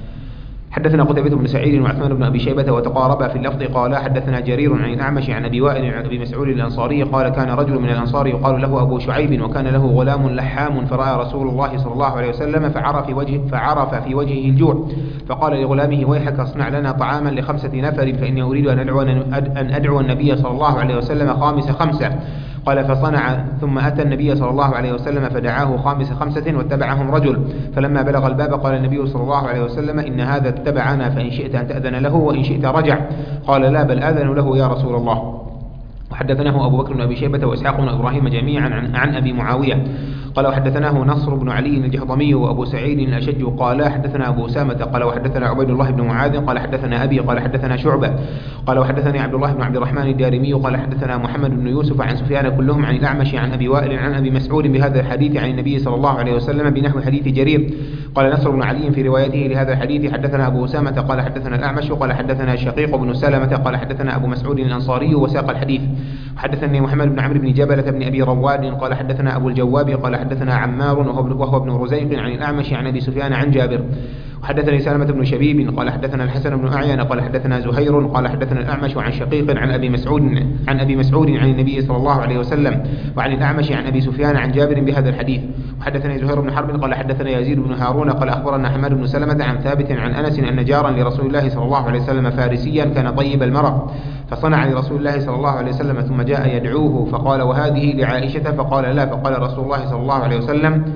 حدثنا قتيبة بن سعيد وعثمان بن أبي شيبة وتقاربا في اللفظ قال حدثنا جرير عن الأعمش عن أبي وائل عن أبي مسعود الأنصاري قال كان رجل من الأنصار يقال له أبو شعيب وكان له غلام لحام فرأى رسول الله صلى الله عليه وسلم فعرف في وجه فعرف في وجهه الجوع فقال لغلامه ويحك اصنع لنا طعاما لخمسة نفر فإني أريد أن أدعو, أن أدعو النبي صلى الله عليه وسلم خامس خمسة. قال فصنع ثم أتى النبي صلى الله عليه وسلم فدعاه خامس خمسة واتبعهم رجل فلما بلغ الباب قال النبي صلى الله عليه وسلم إن هذا اتبعنا فإن شئت أن تأذن له وإن شئت رجع. قال لا بل آذن له يا رسول الله. وحدثناه أبو بكر بن أبي شيبة وإسحاق بن إبراهيم جميعا عن, عن أبي معاوية قال وحدثناه نصر بن علي الجهضمي وأبو سعيد الأشج قال حدثنا أبو أسامة قال وحدثنا عبيد الله بن معاذ قال حدثنا أبي قال حدثنا شعبة قال وحدثني عبد الله بن عبد الرحمن الدارمي قال حدثنا محمد بن يوسف عن سفيان كلهم عن الأعمش عن أبي وائل عن أبي مسعود بهذا الحديث عن النبي صلى الله عليه وسلم بنحو حديث جرير. قال نصر بن علي في روايته لهذا الحديث حدثنا أبو أسامة قال حدثنا الأعمش قال حدثنا شقيق بن سلمة قال حدثنا أبو مسعود الأنصاري وساق الحديث. حدثني محمد بن عمرو بن جبلة بن أبي رواد قال حدثنا أبو الجواب قال حدثنا عمار وهو ابن رزيق عن الأعمش عن أبي سفيان عن جابر. وحدثني سلمة بن شبيب قال حدثنا الحسن بن أعين قال حدثنا زهير قال حدثنا الأعمش عن شقيق عن أبي مسعود عن أبي مسعود عن النبي صلى الله عليه وسلم وعن الأعمش عن أبي سفيان عن جابر بهذا الحديث. وحدثني زهير بن حرب قال حدثنا يزيد بن هارون قال أخبرنا حماد بن سلمة عن ثابت عن أنس أن جارا لرسول الله صلى الله عليه وسلم فارسيا كان طيب المرء فصنع لرسول الله صلى الله عليه وسلم ثم جاء يدعوه فقال وهذه لعائشة فقال لا فقال رسول الله صلى الله عليه وسلم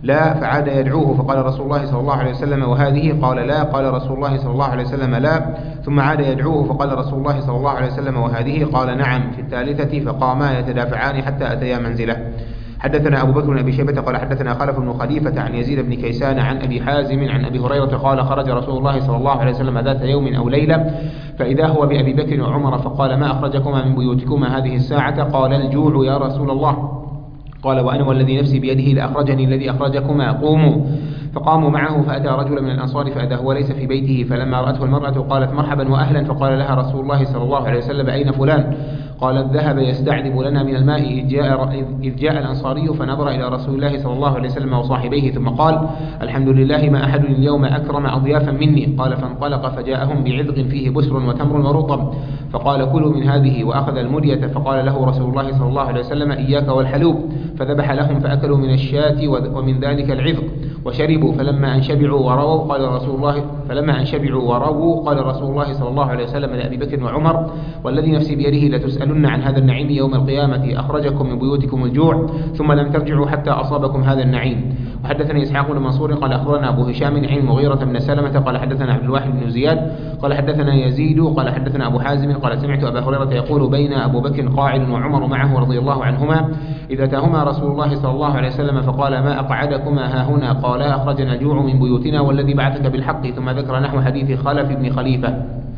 لا، فعاد يدعوه فقال رسول الله صلى الله عليه وسلم وهذه؟ قال لا. قال رسول الله صلى الله عليه وسلم لا. ثم عاد يدعوه فقال رسول الله صلى الله عليه وسلم وهذه؟ قال نعم. في الثالثة فقاما يتدافعان حتى أتيا منزله. حدثنا أبو بكر بن أبي شيبة قال حدثنا خلف بن خليفة عن يزيد بن كيسان عن أبي حازم عن أبي هريرة قال خرج رسول الله صلى الله عليه وسلم ذات يوم أو ليلة فإذا هو بأبي بكر وعمر فقال ما أخرجكما من بيوتكما هذه الساعة؟ قال الجوع يا رسول الله. قال وأنا والذي نفسي بيده لأخرجني الذي أخرجكما، قوموا. فقاموا معه فأتى رجل من الأنصار فأتاه وليس في بيته، فلما رأته المرأة قالت مرحبا وأهلا، فقال لها رسول الله صلى الله عليه وسلم أين فلان؟ قالت ذهب يستعذب لنا من الماء إذ جاء, إذ جاء الأنصاري فنظر إلى رسول الله صلى الله عليه وسلم وصاحبيه ثم قال الحمد لله ما أحد اليوم أكرم أضيافا مني. قال فانطلق فجاءهم بعذق فيه بسر وتمر ورطب فقال كلوا من هذه وأخذ المدية، فقال له رسول الله صلى الله عليه وسلم إياك والحلوب، فذبح لهم فأكلوا من الشاة ومن ذلك العذق وشربوا، فلما أن شبعوا ورووا قال رسول الله فلما أن شبعوا ورووا قال رسول الله صلى الله عليه وسلم لأبي بكر وعمر والذي نفسي بيده لتسألن عن هذا النعيم يوم القيامة، أخرجكم من بيوتكم الجوع ثم لم ترجعوا حتى أصابكم هذا النعيم. وحدثني إسحاق بن منصور قال أخبرنا أبو هشام عن المغيرة بن سلمة قال حدثنا عبد الواحد بن زياد قال حدثنا يزيد قال حدثنا أبو حازم قال سمعت أبا هريرة يقول بين أبو بكر قاعد وعمر معه رضي الله عنهما إذا أتاهما رسول الله صلى الله عليه وسلم فقال ما أقعدكما ها هنا؟ قالا أخرجنا الجوع من بيوتنا والذي بعثك بالحق، ثم ذكر نحو حديث خلف بن خليفة.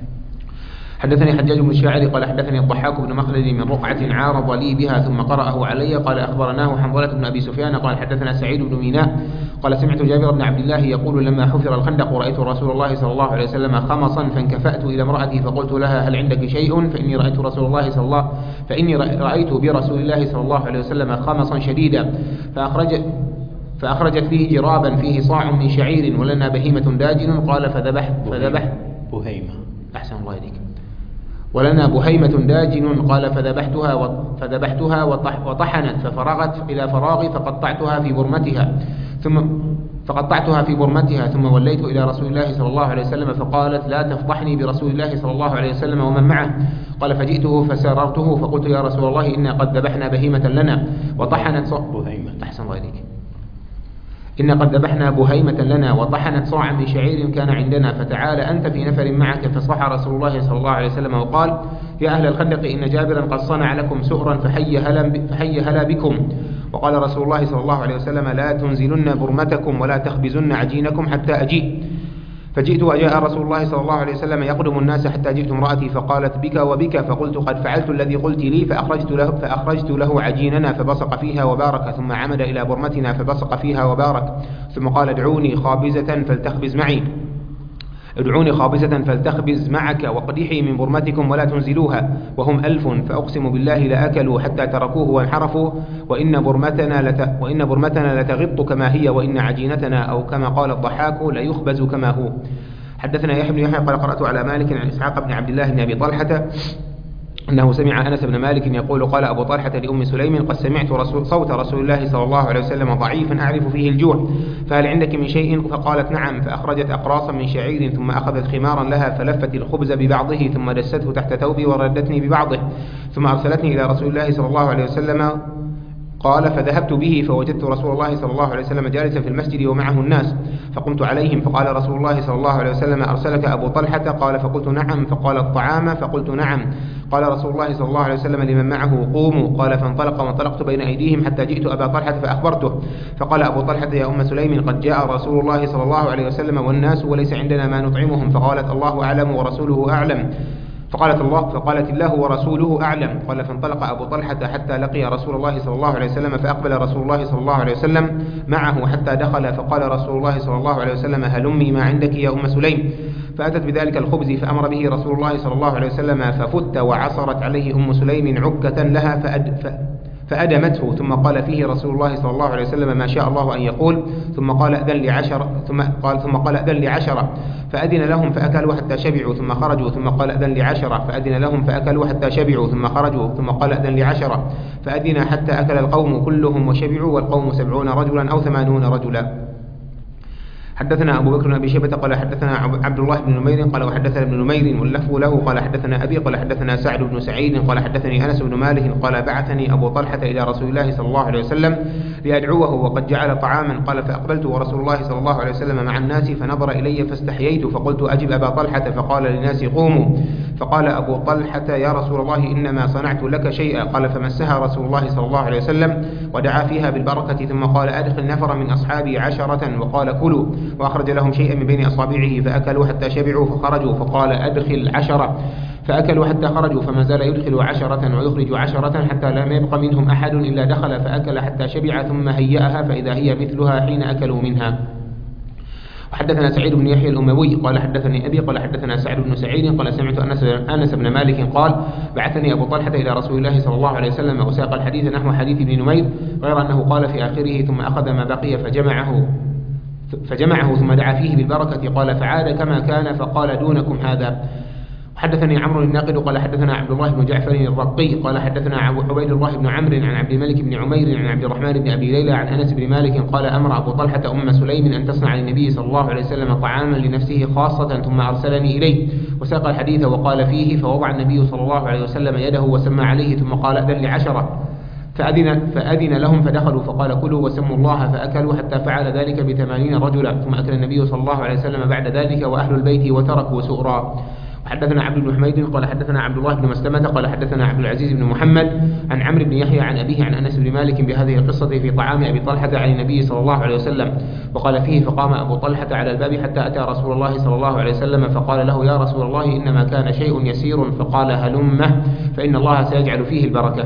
حدثني حجاج بن الشاعر قال حدثني الضحاك بن مخلد من رقعة عارض لي بها ثم قرأه علي قال أخبرناه حنظلة بن أبي سفيان قال حدثنا سعيد بن ميناء قال سمعت جابر بن عبد الله يقول لما حفر الخندق رأيت رسول الله صلى الله عليه وسلم خمصا فانكفأت إلى امرأتي فقلت لها هل عندك شيء؟ فإني رأيت رسول الله صلى الله فإني رأيت برسول الله صلى الله عليه وسلم خمصا شديدا فأخرج فأخرجت فيه جرابا فيه صاع من شعير ولنا بهيمة داجن قال فذبحت فذبحت بهيمة أحسن الله إليك ولنا بهيمة داجن قال فذبحتها فذبحتها وطح وطحنت ففرغت إلى فراغي فقطعتها في برمتها ثم فقطعتها في برمتها ثم وليت إلى رسول الله صلى الله عليه وسلم فقالت لا تفضحني برسول الله صلى الله عليه وسلم ومن معه. قال فجئته فسررته فقلت يا رسول الله إنا قد ذبحنا بهيمة لنا وطحنت صاع بهيمة أحسن الله إليك إن قد ذبحنا بهيمة لنا وطحنت صاعا من شعير كان عندنا فتعال أنت في نفر معك. فصح رسول الله صلى الله عليه وسلم وقال يا أهل الخندق إن جابرا قد صنع لكم سؤرا فحي هلا, فحي هلا بكم. وقال رسول الله صلى الله عليه وسلم لا تنزلن برمتكم ولا تخبزن عجينكم حتى أجيء. فجئت وجاء رسول الله صلى الله عليه وسلم يقدم الناس حتى جئت امرأتي فقالت بك وبك فقلت قد فعلت الذي قلت لي فأخرجت له, فأخرجت له عجيننا فبصق فيها وبارك ثم عمد إلى برمتنا فبصق فيها وبارك ثم قال ادعوني خابزة فلتخبز معي ادعوني خابزة فلتخبز معك وقدحي من برمتكم ولا تنزلوها وهم ألف فأقسم بالله لأكلوا حتى تركوه وانحرفوا وإن برمتنا, لت وإن برمتنا لتغط كما هي وإن عجينتنا أو كما قال الضحاك ليخبز كما هو. حدثنا يحيى بن يحيى قال قرأت على مالك عن إسحاق بن عبد الله بن أبي طلحة أنه سمع أنس بن مالك يقول قال أبو طلحة لأم سليم قد سمعت رسول صوت رسول الله صلى الله عليه وسلم ضعيفا أعرف فيه الجوع فهل عندك من شيء؟ فقالت نعم. فأخرجت أقراصا من شعير ثم أخذت خمارا لها فلفت الخبز ببعضه ثم دسته تحت ثوبي وردتني ببعضه ثم أرسلتني إلى رسول الله صلى الله عليه وسلم. قال فذهبت به فوجدت رسول الله صلى الله عليه وسلم جالسا في المسجد ومعه الناس فقمت عليهم فقال رسول الله صلى الله عليه وسلم أرسلك أبو طلحة؟ قال فقلت نعم. فقال الطعام؟ فقلت نعم. قال رسول الله صلى الله عليه وسلم لمن معه قوموا. قال فانطلق وانطلقت بين أيديهم حتى جئت أبا طلحة فأخبرته فقال أبو طلحة يا أم سليم قد جاء رسول الله صلى الله عليه وسلم والناس وليس عندنا ما نطعمهم. فقالت الله أعلم ورسوله أعلم. فقالت الله فقالت الله ورسوله أعلم. قال فانطلق أبو طلحة حتى لقي رسول الله صلى الله عليه وسلم فأقبل رسول الله صلى الله عليه وسلم معه حتى دخل فقال رسول الله صلى الله عليه وسلم هلمي ما عندك يا أم سليم. فأتت بذلك الخبز فأمر به رسول الله صلى الله عليه وسلم ففت وعصرت عليه أم سليم عكة لها فأد ف فأدمته ثم قال فيه رسول الله صلى الله عليه وسلم ما شاء الله أن يقول ثم قال أذن لعشرة ثم قال ثم قال أذن لعشرة فأذن لهم فأكلوا حتى شبعوا ثم خرجوا ثم قال أذن لعشرة فأذن لهم فأكلوا حتى شبعوا ثم خرجوا ثم قال أذن لعشرة فأذن حتى أكل القوم كلهم وشبعوا والقوم سبعون رجلا أو ثمانون رجلا. حدثنا أبو بكر بن أبي شيبة قال حدثنا عبد الله بن نمير قال وحدثنا ابن نمير واللفظ له قال حدثنا أبي قال حدثنا سعد بن سعيد قال حدثني أنس بن مالك قال بعثني أبو طلحة إلى رسول الله صلى الله عليه وسلم لأدعوه وقد جعل طعاما قال فأقبلت ورسول الله صلى الله عليه وسلم مع الناس فنظر إلي فاستحييت فقلت أجب أبا طلحة فقال للناس قوموا فقال أبو طلحة يا رسول الله إنما صنعت لك شيئا قال فمسها رسول الله صلى الله عليه وسلم ودعا فيها بالبركة ثم قال أدخل نفر من أصحابي عشرة وقال كلوا وأخرج لهم شيئا من بين أصابعه فأكلوا حتى شبعوا فخرجوا فقال أدخل عشرة فأكلوا حتى خرجوا فما زال يدخل عشرة ويخرج عشرة حتى لم يبق منهم أحد إلا دخل فأكل حتى شبع ثم هيأها فإذا هي مثلها حين أكلوا منها. وحدثنا سعيد بن يحيى الأموي قال حدثني أبي قال حدثنا سعد بن سعيد قال سمعت أنس أنس بن مالك قال بعثني أبو طلحة إلى رسول الله صلى الله عليه وسلم وساق الحديث نحو حديث ابن نمير غير أنه قال في آخره ثم أخذ ما بقي فجمعه فجمعه ثم دعا فيه بالبركة قال فعاد كما كان فقال دونكم هذا. حدثني عمرو الناقد قال حدثنا عبد الله بن جعفر الرقي قال حدثنا عبيد الله بن عمرو عن عبد الملك بن عمير عن عبد الرحمن بن أبي ليلى عن أنس بن مالك قال أمر أبو طلحة أم سليم أن تصنع للنبي صلى الله عليه وسلم طعاما لنفسه خاصة ثم أرسلني إليه وساق الحديث وقال فيه فوضع النبي صلى الله عليه وسلم يده وسمى عليه ثم قال أذن لعشرة فأذن, فأذن لهم فدخلوا فقال كلوا وسموا الله فأكلوا حتى فعل ذلك بثمانين رجلا ثم أكل النبي صلى الله عليه وسلم بعد ذلك وأهل البيت وتركوا سؤرا. حدثنا عبد بن حميد قال حدثنا عبد الله بن مسلمة قال حدثنا عبد العزيز بن محمد عن عمرو بن يحيى عن أبيه عن أنس بن مالك بهذه القصة في طعام أبي طلحة عن النبي صلى الله عليه وسلم وقال فيه فقام أبو طلحة على الباب حتى أتى رسول الله صلى الله عليه وسلم فقال له يا رسول الله إنما كان شيء يسير فقال هلمه فإن الله سيجعل فيه البركة.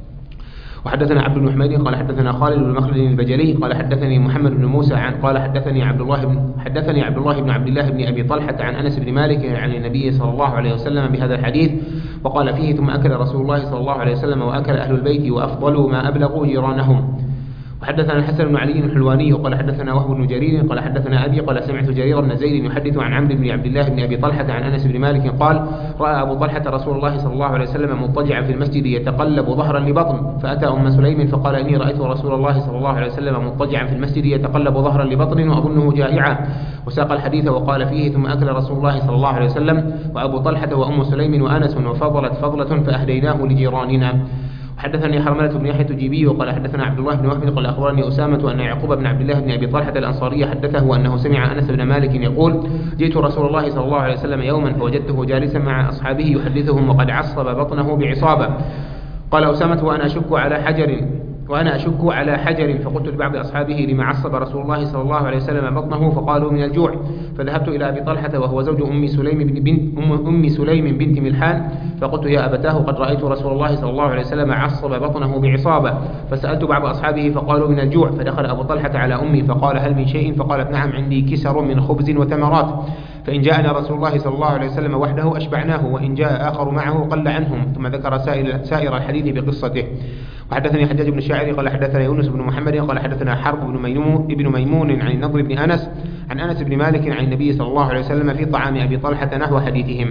وحدثنا عبد بن حميد قال حدثنا خالد بن مخلد البجلي قال حدثني محمد بن موسى عن قال حدثني عبد الله بن حدثني عبد الله بن عبد الله بن أبي طلحة عن أنس بن مالك عن النبي صلى الله عليه وسلم بهذا الحديث وقال فيه ثم أكل رسول الله صلى الله عليه وسلم وأكل أهل البيت وأفضلوا ما أبلغوا جيرانهم. وحدثنا الحسن بن علي الحلواني قال حدثنا وهب بن جرير قال حدثنا أبي قال سمعت جرير بن زيد يحدث عن عمرو بن عبد الله بن أبي طلحة عن أنس بن مالك قال رأى أبو طلحة رسول الله صلى الله عليه وسلم مضطجعا في المسجد يتقلب ظهرا لبطن فأتى أم سليم فقال إني رأيت رسول الله صلى الله عليه وسلم مضطجعا في المسجد يتقلب ظهرا لبطن وأظنه جائعا وساق الحديث وقال فيه ثم أكل رسول الله صلى الله عليه وسلم وأبو طلحة وأم سليم وأنس وفضلت فضلة فأهديناه لجيراننا. حدثني حرملة بن يحيى التجيبي وقال حدثنا عبد الله بن وهب قال أخبرني أسامة أن يعقوب بن عبد الله بن أبي طلحة الأنصاري حدثه أنه سمع أنس بن مالك يقول جئت رسول الله صلى الله عليه وسلم يوما فوجدته جالسا مع أصحابه يحدثهم وقد عصب بطنه بعصابة. قال أسامة وأنا أشك على حجر وأنا أشك على حجر فقلت لبعض أصحابه لما عصب رسول الله صلى الله عليه وسلم بطنه فقالوا من الجوع فذهبت إلى أبي طلحة وهو زوج أم سليم بنت أم, أم سليم بنت ملحان فقلت يا أبتاه قد رأيت رسول الله صلى الله عليه وسلم عصب بطنه بعصابة فسألت بعض أصحابه فقالوا من الجوع فدخل أبو طلحة على أمي فقال هل من شيء فقالت نعم عندي كسر من خبز وتمرات فإن جاءنا رسول الله صلى الله عليه وسلم وحده أشبعناه وإن جاء آخر معه قل عنهم ثم ذكر سائر الحديث بقصته. وحدثني حجاج بن الشاعري قال حدثنا يونس بن محمد قال حدثنا حرب بن ميمون ابن ميمون عن النضر بن أنس عن أنس بن مالك عن النبي صلى الله عليه وسلم في طعام أبي طلحة نحو حديثهم.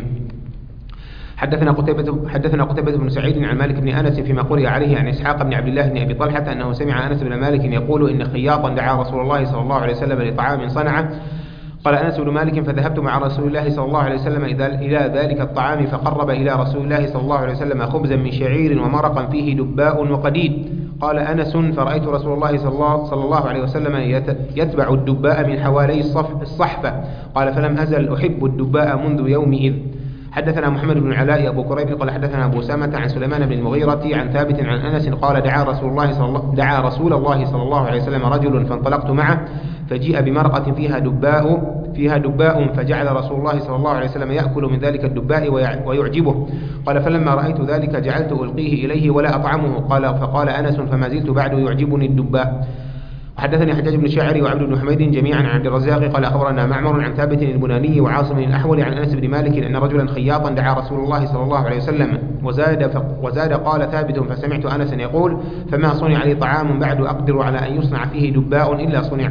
حدثنا قتيبة حدثنا قتيبة بن سعيد عن مالك بن أنس فيما قرئ عليه عن إسحاق بن عبد الله بن أبي طلحة أنه سمع أنس بن مالك يقول إن خياطا دعا رسول الله صلى الله عليه وسلم لطعام صنعه قال أنس بن مالك فذهبت مع رسول الله صلى الله عليه وسلم إلى ذلك الطعام فقرب إلى رسول الله صلى الله عليه وسلم خبزا من شعير ومرقا فيه دباء وقديد. قال أنس فرأيت رسول الله صلى الله عليه وسلم يتبع الدباء من حوالي الصحفة قال فلم أزل أحب الدباء منذ يومئذ. حدثنا محمد بن العلاء أبو كريب قال حدثنا أبو سامة عن سليمان بن المغيرة عن ثابت عن أنس قال دعا رسول الله صلى الله دعا رسول الله صلى الله عليه وسلم رجل فانطلقت معه فجيء بمرقة فيها دباء فيها دباء فجعل رسول الله صلى الله عليه وسلم يأكل من ذلك الدباء ويعجبه قال فلما رأيت ذلك جعلت ألقيه إليه ولا أطعمه قال فقال أنس فما زلت بعد يعجبني الدباء. حدثني حجاج بن الشاعري وعبد بن حميد جميعا عن عبد الرزاق قال أخبرنا معمر عن ثابت البناني وعاصم الأحول عن أنس بن مالك أن رجلا خياطا دعا رسول الله صلى الله عليه وسلم وزاد, وزاد قال ثابت فسمعت أنس يقول فما صنع لي طعام بعد أقدر على أن يصنع فيه دباء إلا صنع.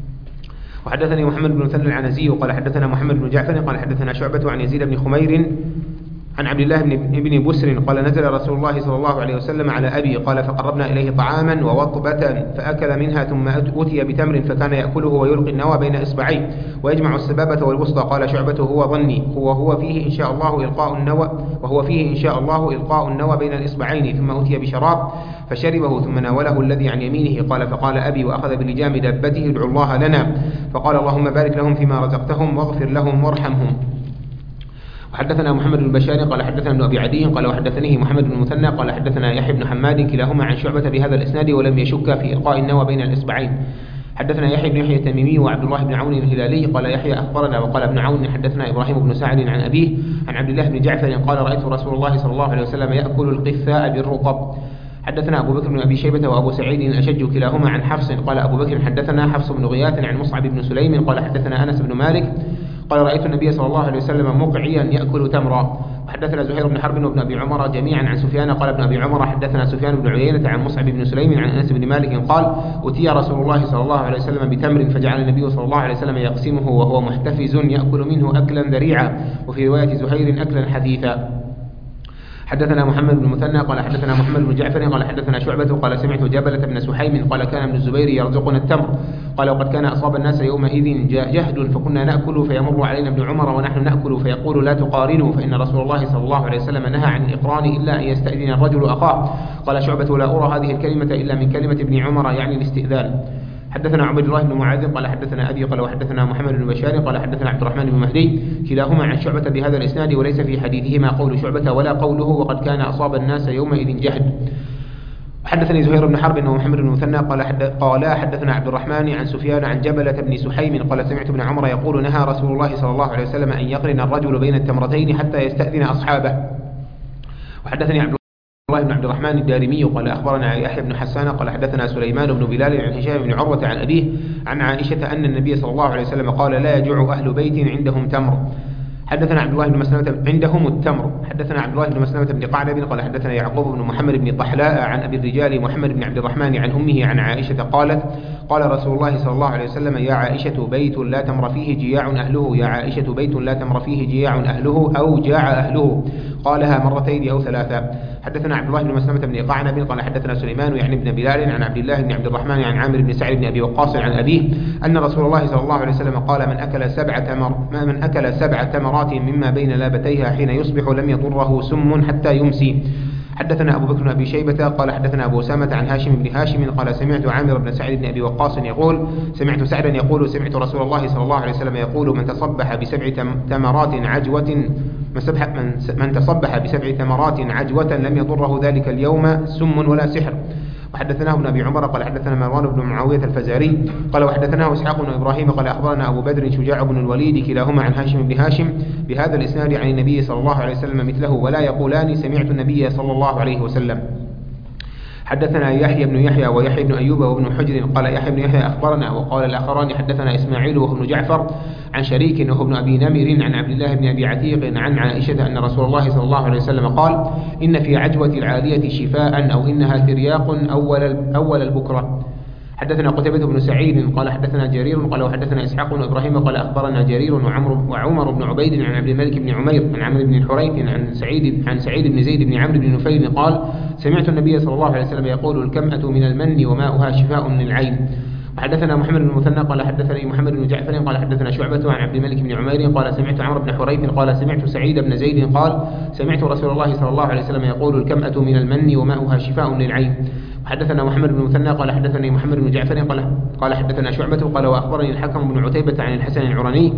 وحدثني محمد بن مثنى العنزي قال حدثنا محمد بن جعفر قال حدثنا شعبة عن يزيد بن خمير عن عبد الله بن بسر قال نزل رسول الله صلى الله عليه وسلم على أبي قال فقربنا إليه طعاما ووطبة فأكل منها ثم أتي بتمر فكان يأكله ويلقي النوى بين إصبعيه ويجمع السبابة والوسطى. قال شعبة هو ظني وهو فيه إن شاء الله إلقاء النوى وهو فيه إن شاء الله إلقاء النوى بين الإصبعين. ثم أتي بشراب فشربه ثم ناوله الذي عن يمينه. قال فقال أبي وأخذ بلجام دابته ادعوا الله لنا فقال اللهم بارك لهم فيما رزقتهم واغفر لهم وارحمهم. وحدثنا محمد بن بشار قال حدثنا ابن أبي عدي قال وحدثنيه محمد بن المثنى قال حدثنا يحيى بن حماد كلاهما عن شعبة بهذا الإسناد ولم يشك في إلقاء النوى بين الإصبعين. حدثنا يحيى بن يحيى التميمي وعبد الله بن عون الهلالي قال يحيى أخبرنا وقال ابن عون حدثنا إبراهيم بن سعد عن أبيه عن عبد الله بن جعفر قال رأيت رسول الله صلى الله عليه وسلم يأكل القثاء بالرطب. حدثنا أبو بكر بن أبي شيبة وأبو سعيد الأشج كلاهما عن حفص قال أبو بكر حدثنا حفص بن غياث عن مصعب بن سليم قال حدثنا أنس بن مالك قال رأيت النبي صلى الله عليه وسلم مقعيا يأكل تمرا. وحدثنا زهير بن حرب وابن أبي عمر جميعا عن سفيان قال ابن أبي عمر حدثنا سفيان بن عيينة عن مصعب بن سليم عن أنس بن مالك قال أتي رسول الله صلى الله عليه وسلم بتمر فجعل النبي صلى الله عليه وسلم يقسمه وهو محتفز يأكل منه أكلا ذريعا وفي رواية زهير أكلا حثيثا. حدثنا محمد بن المثنى قال حدثنا محمد بن جعفر قال حدثنا شعبة قال سمعت جبلة بن سحيم قال كان ابن الزبير يرزقنا التمر قال وقد كان أصاب الناس يومئذ جهد فكنا نأكل فيمر علينا ابن عمر ونحن نأكل فيقول لا تقارنوا فإن رسول الله صلى الله عليه وسلم نهى عن الإقران إلا أن يستأذن الرجل أخاه. قال شعبة لا أرى هذه الكلمة إلا من كلمة ابن عمر يعني الاستئذان. حدثنا عبد الله بن معاذ قال حدثنا أبي قال وحدثنا محمد بن بشار قال حدثنا عبد الرحمن بن مهدي كلاهما عن شعبة بهذا الإسناد وليس في حديثهما قول شعبة ولا قوله وقد كان أصاب الناس يومئذ جهد. حدثني زهير بن حرب ومحمد بن المثنى قال حد قال حدثنا عبد الرحمن عن سفيان عن جبلة بن سحيم قال سمعت ابن عمر يقول نهى رسول الله صلى الله عليه وسلم أن يقرن الرجل بين التمرتين حتى يستأذن أصحابه. وحدثني عبد الله بن عبد الرحمن الدارمي قال أخبرنا يحيى بن حسان قال حدثنا سليمان بن بلال عن هشام بن عروة عن أبيه عن عائشة أن النبي صلى الله عليه وسلم قال لا يجوع أهل بيت عندهم تمر. حدثنا عبد الله بن مسلمة عندهم التمر. حدثنا عبد الله بن مسلمة بن قعنب قال حدثنا يعقوب بن محمد بن طحلاء عن أبي الرجال محمد بن عبد الرحمن عن أمه عن عائشة قالت قال رسول الله صلى الله عليه وسلم يا عائشة بيت لا تمر فيه جياع أهله يا عائشة بيت لا تمر فيه جياع أهله أو جاع أهله قالها مرتين أو ثلاثة. حدثنا عبد الله بن مسلمة بن قعنب قال حدثنا سليمان يعني بن بلال عن عبد الله بن عبد الرحمن عن عامر بن سعد بن أبي وقاص عن أبيه أن رسول الله صلى الله عليه وسلم قال من أكل سبع تمر ما من أكل سبع تمرات مما بين لابتيها حين يصبح لم يضره سم حتى يمسي. حدثنا أبو بكر بن أبي شيبة قال حدثنا أبو أسامة عن هاشم بن هاشم قال سمعت عامر بن سعد بن أبي وقاص يقول سمعت سعدا يقول سمعت رسول الله صلى الله عليه وسلم يقول من تصبح بسبع تمرات عجوة من, من تصبح بسبع تمرات عجوة لم يضره ذلك اليوم سم ولا سحر. وحدثناه ابن أبي عمر قال حدثنا مروان بن معاوية الفزاري قال وحدثناه إسحاق بن إبراهيم قال أخبرنا أبو بدر شجاع بن الوليد كلاهما عن هاشم بن هاشم بهذا الإسناد عن النبي صلى الله عليه وسلم مثله ولا يقولان سمعت النبي صلى الله عليه وسلم. حدثنا يحيى بن يحيى ويحيى بن أيوب وابن حجر قال يحيى بن يحيى أخبرنا وقال الآخران حدثنا إسماعيل وابن جعفر عن شريك وابن أبي نمر عن عبد الله بن أبي عتيق عن عائشة أن رسول الله صلى الله عليه وسلم قال إن في عجوة العالية شفاء أو إنها ترياق أول أول البكرة. حدثنا قتيبة بن سعيد قال حدثنا جرير قال وحدثنا إسحاق بن إبراهيم قال أخبرنا جرير وعمر وعمر بن عبيد عن عبد الملك بن عمير عن عمرو بن الحريث عن سعيد عن سعيد بن زيد بن عمرو بن نفيل قال سمعت النبي صلى الله عليه وسلم يقول الكمأة من المن وماؤها شفاء للعين. وحدثنا محمد بن المثنى قال حدثني محمد بن جعفر قال حدثنا شعبة عن عبد الملك بن عمير قال سمعت عمرو بن حريث قال سمعت سعيد بن زيد قال سمعت رسول الله صلى الله عليه وسلم يقول الكمأة من المن وماؤها شفاء للعين. حدثنا محمد بن المثنى قال حدثني محمد بن جعفر قال قال حدثنا شعبة قال وأخبرني الحكم بن عتيبة عن الحسن العرني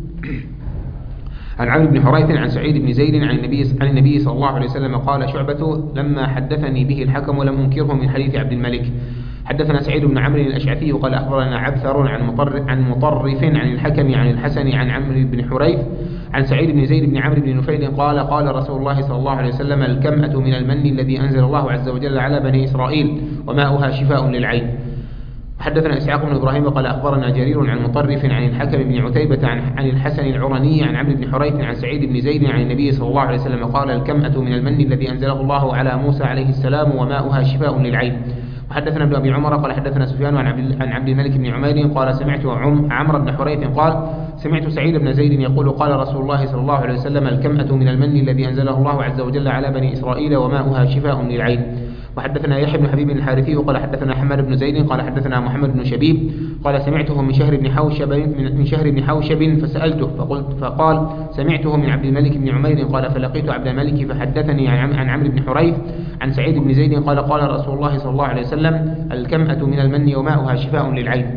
عن عمرو بن حريث عن سعيد بن زيد عن النبي عن النبي صلى الله عليه وسلم قال شعبة لما حدثني به الحكم ولم أنكره من حديث عبد الملك. حدثنا سعيد بن عمرو الأشعثي قال أخبرنا عبثر عن مطرف عن مطرف عن الحكم عن الحسن عن عمرو بن حريث عن سعيد بن زيد بن عمرو بن نفيل قال قال رسول الله صلى الله عليه وسلم الكمأة من المن الذي أنزل الله عز وجل على بني إسرائيل وماؤها شفاء للعين. حدثنا إسحاق بن إبراهيم قال أخبرنا جرير عن مطرف عن الحكم بن عتيبة عن, عن الحسن العرني عن عمرو بن حريث عن سعيد بن زيد عن النبي صلى الله عليه وسلم قال الكمأة من المن الذي أنزله الله على موسى عليه السلام وماؤها شفاء للعين. وحدثنا ابن أبي عمر قال حدثنا سفيان عن عبد عن عبد الملك بن عمير قال سمعت عمرو بن حريث قال سمعت سعيد بن زيد يقول قال رسول الله صلى الله عليه وسلم الكمأة من المن الذي أنزله الله عز وجل على بني إسرائيل وماؤها شفاء للعين. وحدثنا يحيى بن حبيب الحارثي قال حدثنا حماد بن زيد قال حدثنا محمد بن شبيب قال سمعته من شهر بن حوشب من شهر بن حوشب فسألته فقلت فقال سمعته من عبد الملك بن عمير قال فلقيت عبد الملك فحدثني عن عمرو بن حريث عن سعيد بن زيد قال قال رسول الله صلى الله عليه وسلم الكمأة من المن وماؤها شفاء للعين.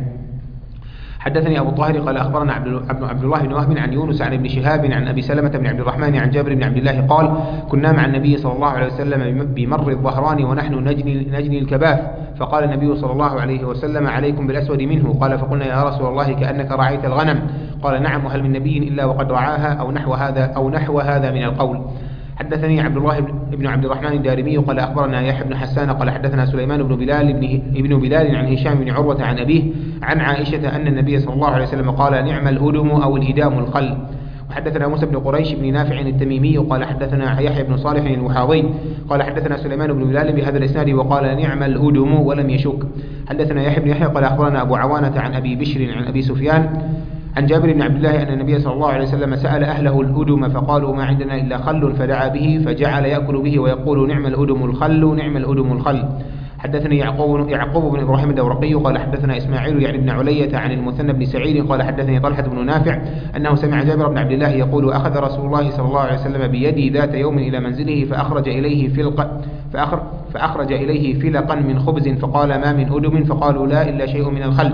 حدثني أبو الطاهر قال أخبرنا عبد عبد الله بن وهب عن يونس عن ابن شهاب عن أبي سلمة بن عبد الرحمن عن جابر بن عبد الله قال كنا مع النبي صلى الله عليه وسلم بمر الظهران ونحن نجني, نجني الكباف فقال النبي صلى الله عليه وسلم عليكم بالأسود منه قال فقلنا يا رسول الله كأنك رعيت الغنم قال نعم وهل من نبي إلا وقد رعاها أو نحو هذا أو نحو هذا من القول. حدثني عبد الله بن عبد الرحمن الدارمي قال أخبرنا يحيى بن حسان قال حدثنا سليمان بن بلال بن, ابن بلال عن هشام بن عروة عن أبيه عن عائشة أن النبي صلى الله عليه وسلم قال نعم الهدم أو الإدام الخل. وحدثنا موسى بن قريش بن نافع التميمي قال حدثنا يحيى بن صالح الوحاضي قال حدثنا سليمان بن بلال بهذا الإسناد وقال نعم الهدم ولم يشك. حدثنا يحيى بن يحيى قال أخبرنا أبو عوانة عن أبي بشر عن أبي سفيان عن جابر بن عبد الله أن النبي صلى الله عليه وسلم سأل أهله الهدم فقالوا ما عندنا إلا خل فدعا به فجعل يأكل به ويقول نعم الهدم الخل نعم الهدم الخل. حدثني يعقوب, يعقوب بن إبراهيم الدورقي قال حدثنا إسماعيل يعني بن علية عن المثنى بن سعيد قال حدثني طلحة بن نافع أنه سمع جابر بن عبد الله يقول أخذ رسول الله صلى الله عليه وسلم بيدي ذات يوم إلى منزله فأخرج إليه فلق فأخرج, فأخرج إليه فلقا من خبز فقال ما من أدم فقالوا لا إلا شيء من الخل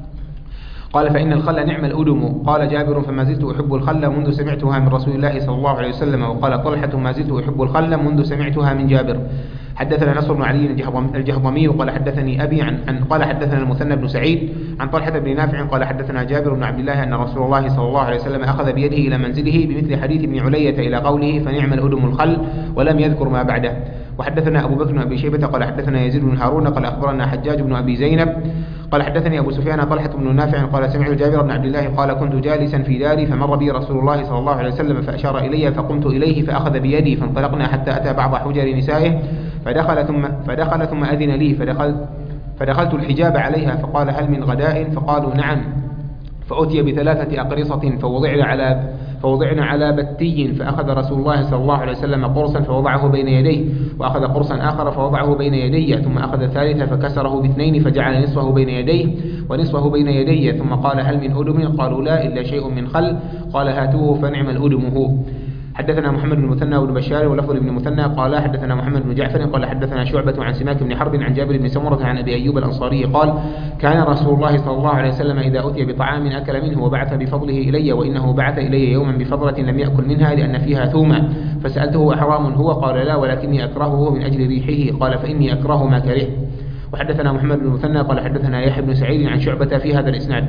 قال فإن الخل نعم الأدم. قال جابر فما زلت أحب الخل منذ سمعتها من رسول الله صلى الله عليه وسلم. وقال طلحة ما زلت أحب الخل منذ سمعتها من جابر. حدثنا نصر بن علي الجهضمي قال حدثني أبي عن, عن قال حدثنا المثنى بن سعيد عن طلحة بن نافع قال حدثنا جابر بن عبد الله أن رسول الله صلى الله عليه وسلم أخذ بيده إلى منزله بمثل حديث ابن علية إلى قوله فنعم الأدم الخل ولم يذكر ما بعده. وحدثنا أبو بكر بن أبي شيبة قال حدثنا يزيد بن هارون قال أخبرنا حجاج بن أبي زينب قال حدثني أبو سفيان طلحة بن نافع قال سمعت جابر بن عبد الله قال كنت جالسا في داري فمر بي رسول الله صلى الله عليه وسلم فأشار إلي فقمت إليه فأخذ بيدي فانطلقنا حتى أتى بعض حجر نسائه فدخل ثم, فدخل ثم أذن لي فدخلت, فدخلت الحجاب عليها فقال هل من غداء فقالوا نعم فأتي بثلاثة أقرصة فوضعنا على فوضعنا على بتي فأخذ رسول الله صلى الله عليه وسلم قرصا فوضعه بين يديه وأخذ قرصا آخر فوضعه بين يديه ثم أخذ الثالث فكسره باثنين فجعل نصفه بين يديه ونصفه بين يديه ثم قال هل من أدم قالوا لا إلا شيء من خل قال هاتوه فنعم الأدم هو. حدثنا محمد بن المثنى وابن بشار ولفظ ابن المثنى قال حدثنا محمد بن جعفر قال حدثنا شعبة عن سماك بن حرب عن جابر بن سمرة عن أبي أيوب الأنصاري قال كان رسول الله صلى الله عليه وسلم إذا أتي بطعام أكل منه وبعث بفضله إلي وإنه بعث إلي يوما بفضلة لم يأكل منها لأن فيها ثوما فسألته أحرام هو قال لا ولكني أكرهه من أجل ريحه قال فإني أكره ما كره. وحدثنا محمد بن المثنى قال حدثنا يحيى بن سعيد عن شعبة في هذا الإسناد.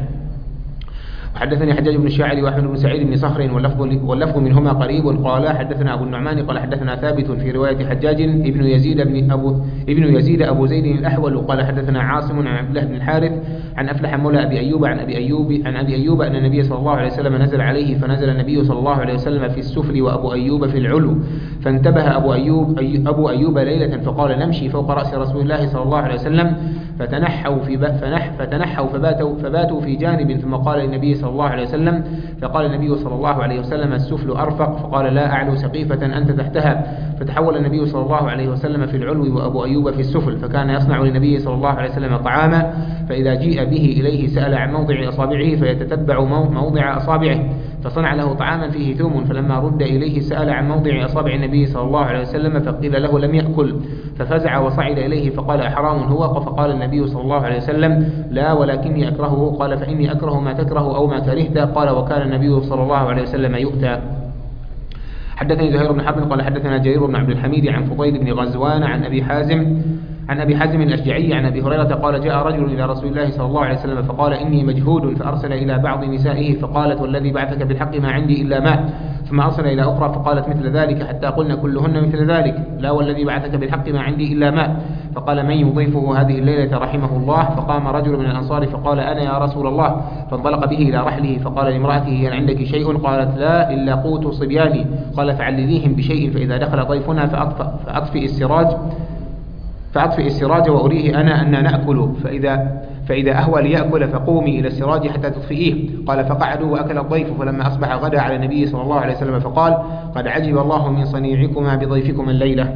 وحدثني حجاج بن الشاعر وأحمد بن سعيد بن صخر واللفظ, واللفظ منهما قريب قال حدثنا أبو النعمان قال حدثنا ثابت في رواية حجاج ابن يزيد بن أبو ابن يزيد أبو زيد الأحول قال حدثنا عاصم عن عبد الله بن الحارث عن أفلح مولى أبي أيوب عن أبي أيوب عن أبي أيوب أن النبي صلى الله عليه وسلم نزل عليه فنزل النبي صلى الله عليه وسلم في السفل وأبو أيوب في العلو فانتبه أبو أيوب أي أبو أيوب ليلة فقال نمشي فوق رأس رسول الله صلى الله عليه وسلم فتنحوا في فنح فتنحوا فباتوا فباتوا في جانب ثم قال النبي صلى الله عليه وسلم فقال النبي صلى الله عليه وسلم السفل أرفق فقال لا أعلو سقيفة أنت تحتها فتحول النبي صلى الله عليه وسلم في العلو وأبو أيوب في السفل فكان يصنع للنبي صلى الله عليه وسلم طعاما فإذا جيء به إليه سأل عن موضع أصابعه فيتتبع موضع أصابعه فصنع له طعاما فيه ثوم فلما رد إليه سأل عن موضع أصابع النبي صلى الله عليه وسلم فقيل له لم يأكل ففزع وصعد إليه فقال أحرام هو فقال النبي صلى الله عليه وسلم لا ولكني أكرهه قال فإني أكره ما تكره أو ما كرهت قال وكان النبي صلى الله عليه وسلم يؤتى. حدثني زهير بن حرب قال حدثنا جرير بن عبد الحميد عن فضيل بن غزوان عن أبي حازم عن أبي حازم الأشجعي عن أبي هريرة قال جاء رجل إلى رسول الله صلى الله عليه وسلم فقال إني مجهود فأرسل إلى بعض نسائه فقالت والذي بعثك بالحق ما عندي إلا ماء ثم أرسل إلى أخرى فقالت مثل ذلك حتى قلنا كلهن مثل ذلك لا والذي بعثك بالحق ما عندي إلا ماء فقال من يضيفه هذه الليلة رحمه الله فقام رجل من الأنصار فقال أنا يا رسول الله فانطلق به إلى رحله فقال لامرأته هل عندك شيء قالت لا إلا قوت صبياني قال فعلذيهم بشيء فإذا دخل ضيفنا فأطفئ السراج فأطفئ السراج وأريه أنا أن نأكل فإذا فإذا أهوى ليأكل فقومي إلى السراج حتى تطفئيه. قال فقعدوا وأكل الضيف، فلما أصبح غدا على النبي صلى الله عليه وسلم فقال قد عجب الله من صنيعكما بضيفكما الليلة.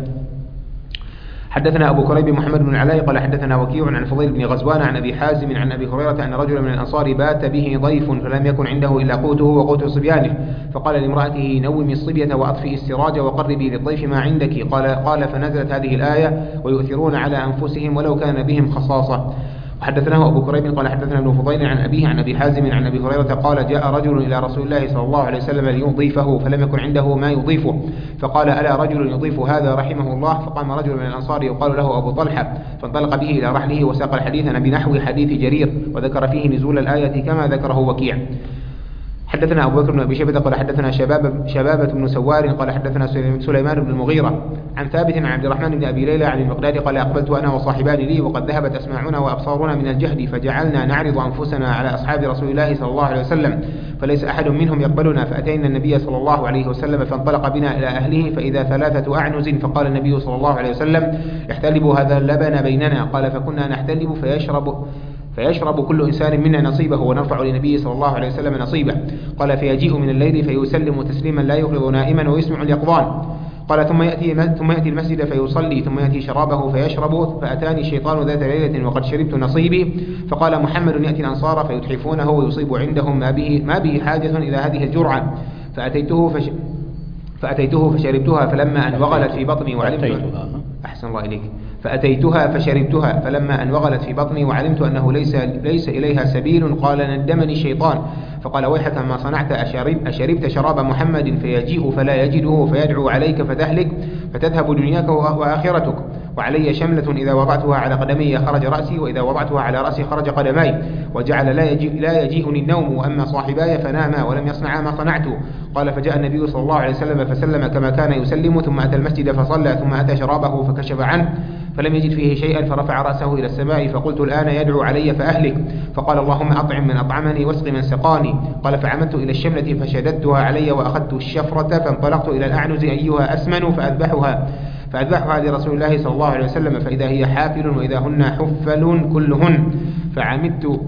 حدثنا أبو كريب محمد بن العلاء قال حدثنا وكيع عن فضيل بن غزوان عن أبي حازم عن أبي هريرة أن رجلا من الأنصار بات به ضيف فلم يكن عنده إلا قوته وقوت صبيانه، فقال لامرأته نومي الصبية وأطفئي السراج وقربي للضيف ما عندك. قال قال فنزلت هذه الآية ويؤثرون على أنفسهم ولو كان بهم خصاصة. وحدثناه أبو كريب قال حدثنا ابن فضيل عن أبيه عن أبي حازم عن أبي هريرة قال جاء رجل إلى رسول الله صلى الله عليه وسلم ليضيفه فلم يكن عنده ما يضيفه، فقال ألا رجل يضيف هذا رحمه الله؟ فقام رجل من الأنصار يقال له أبو طلحة فانطلق به إلى رحله وساق الحديث بنحو حديث جرير وذكر فيه نزول الآية كما ذكره وكيع. حدثنا أبو بكر بن أبي شيبة قال حدثنا شباب شبابة بن سوار قال حدثنا سليمان بن المغيرة عن ثابت عن عبد الرحمن بن أبي ليلى عن المقداد قال أقبلت أنا وصاحبان لي وقد ذهبت أسماعنا وأبصارنا من الجهد فجعلنا نعرض أنفسنا على أصحاب رسول الله صلى الله عليه وسلم فليس أحد منهم يقبلنا، فأتينا النبي صلى الله عليه وسلم فانطلق بنا إلى أهله فإذا ثلاثة أعنز، فقال النبي صلى الله عليه وسلم احتلبوا هذا اللبن بيننا. قال فكنا نحتلب فيشرب فيشرب كل إنسان منا نصيبه ونرفع للنبي صلى الله عليه وسلم نصيبه. قال فيجيء من الليل فيسلم تسليما لا يغرض نائما ويسمع اليقظان. قال ثم يأتي, ثم يأتي المسجد فيصلي ثم يأتي شرابه فيشرب. فأتاني الشيطان ذات ليلة وقد شربت نصيبي، فقال محمد يأتي الأنصار فيتحفونه ويصيب عندهم ما به, ما به حاجة إلى هذه الجرعة. فأتيته, فش فأتيته فشربتها فلما أن وغلت في بطني وعلمت أحسن الله إليك فأتيتها فشربتها فلما أن وغلت في بطني وعلمت أنه ليس, ليس إليها سبيل قال ندمني الشيطان فقال ويحك ما صنعت أشرب أشربت شراب محمد فيجيء فلا يجده فيدعو عليك فتهلك فتذهب دنياك وآخرتك، وعلي شملة إذا وضعتها على قدمي خرج رأسي وإذا وضعتها على رأسي خرج قدمي، وجعل لا, يجي لا يجيئني النوم وأما صاحباي فناما ولم يصنعا ما صنعت. قال فجاء النبي صلى الله عليه وسلم فسلم كما كان يسلم ثم أتى المسجد فصلى ثم أتى شرابه فكشف عنه فلم يجد فيه شيئا فرفع رأسه إلى السماء فقلت الآن يدعو علي فأهلك. فقال اللهم أطعم من أطعمني واسق من سقاني. قال فعمدت إلى الشملة فشددتها علي وأخذت الشفرة فانطلقت إلى الأعنز أيها أسمن فأذبحها فأذبحها لرسول الله صلى الله عليه وسلم فإذا هي حافل وإذا هن حفل كلهن. فعمدت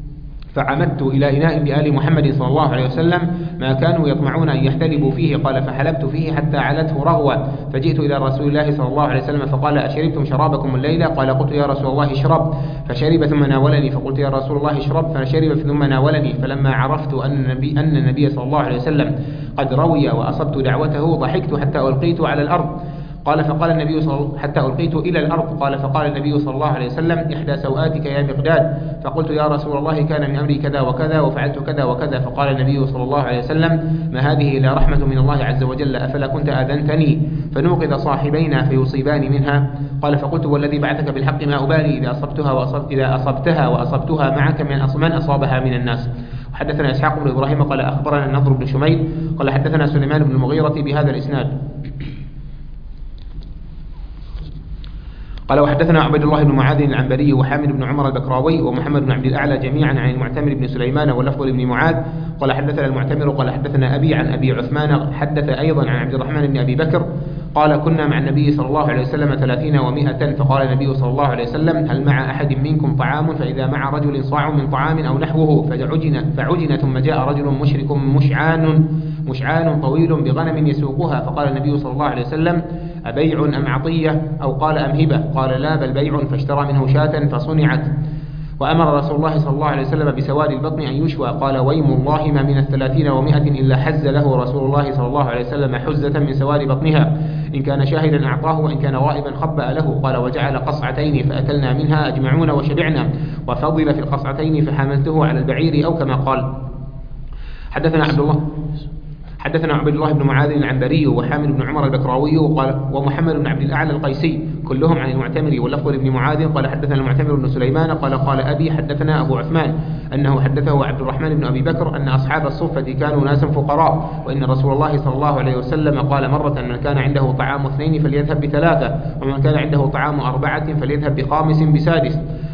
فعمدت إلى إناء بآل محمد صلى الله عليه وسلم ما كانوا يطمعون أن يحتلبوا فيه. قال فحلبت فيه حتى علته رغوة فجئت إلى رسول الله صلى الله عليه وسلم فقال أشربتم شرابكم الليلة؟ قال قلت يا رسول الله اشرب، فشرب ثم ناولني فقلت يا رسول الله اشرب فشرب ثم ناولني. فلما عرفت أن النبي, أن النبي صلى الله عليه وسلم قد روي وأصبت دعوته ضحكت حتى ألقيت على الأرض. قال فقال النبي صلى حتى ألقيت إلى الأرض. قال فقال النبي صلى الله عليه وسلم إحدى سوآتك يا مقداد. فقلت يا رسول الله كان من أمري كذا وكذا وفعلت كذا وكذا. فقال النبي صلى الله عليه وسلم ما هذه إلا رحمة من الله عز وجل أفلا كنت آذنتني فنوقظ صاحبينا فيصيبان منها. قال فقلت والذي بعثك بالحق ما أبالي إذا أصبتها وأصبت إذا أصبتها وأصبتها معك من من أصابها من الناس. حدثنا إسحاق بن إبراهيم قال أخبرنا النضر بن شميل قال حدثنا سليمان بن المغيرة بهذا الإسناد. قال وحدثنا عبد الله بن معاذ العنبري وحامد بن عمر البكراوي ومحمد بن عبد الأعلى جميعا عن المعتمر بن سليمان واللفظ لابن معاذ قال حدثنا المعتمر قال حدثنا أبي عن أبي عثمان حدث أيضا عن عبد الرحمن بن أبي بكر قال كنا مع النبي صلى الله عليه وسلم ثلاثين ومائة فقال النبي صلى الله عليه وسلم هل مع أحد منكم طعام؟ فإذا مع رجل صاع من طعام أو نحوه فعجن, فعجن ثم جاء رجل مشرك مشعان مشعان طويل بغنم يسوقها فقال النبي صلى الله عليه وسلم أبيع أم عطية أو قال أم هبة؟ قال لا بل بيع فاشترى منه شاة فصنعت. وأمر رسول الله صلى الله عليه وسلم بسواد البطن أن يشوى. قال ويم الله ما من الثلاثين ومائة إلا حز له رسول الله صلى الله عليه وسلم حزة من سواد بطنها إن كان شاهدا أعطاه وإن كان غائبا خبأ له. قال وجعل قصعتين فأكلنا منها أجمعون وشبعنا وفضل في القصعتين فحملته على البعير أو كما قال. حدثنا عبد الله حدثنا عبد الله بن معاذ العنبري وحامد بن عمر البكراوي وقال ومحمد بن عبد الأعلى القيسي كلهم عن المعتمر واللفظ لابن معاذ قال حدثنا المعتمر بن سليمان قال قال أبي حدثنا أبو عثمان أنه حدثه عبد الرحمن بن أبي بكر أن أصحاب الصفة كانوا ناسا فقراء وإن رسول الله صلى الله عليه وسلم قال مرة من كان عنده طعام اثنين فليذهب بثلاثة ومن كان عنده طعام أربعة فليذهب بخامس بسادس.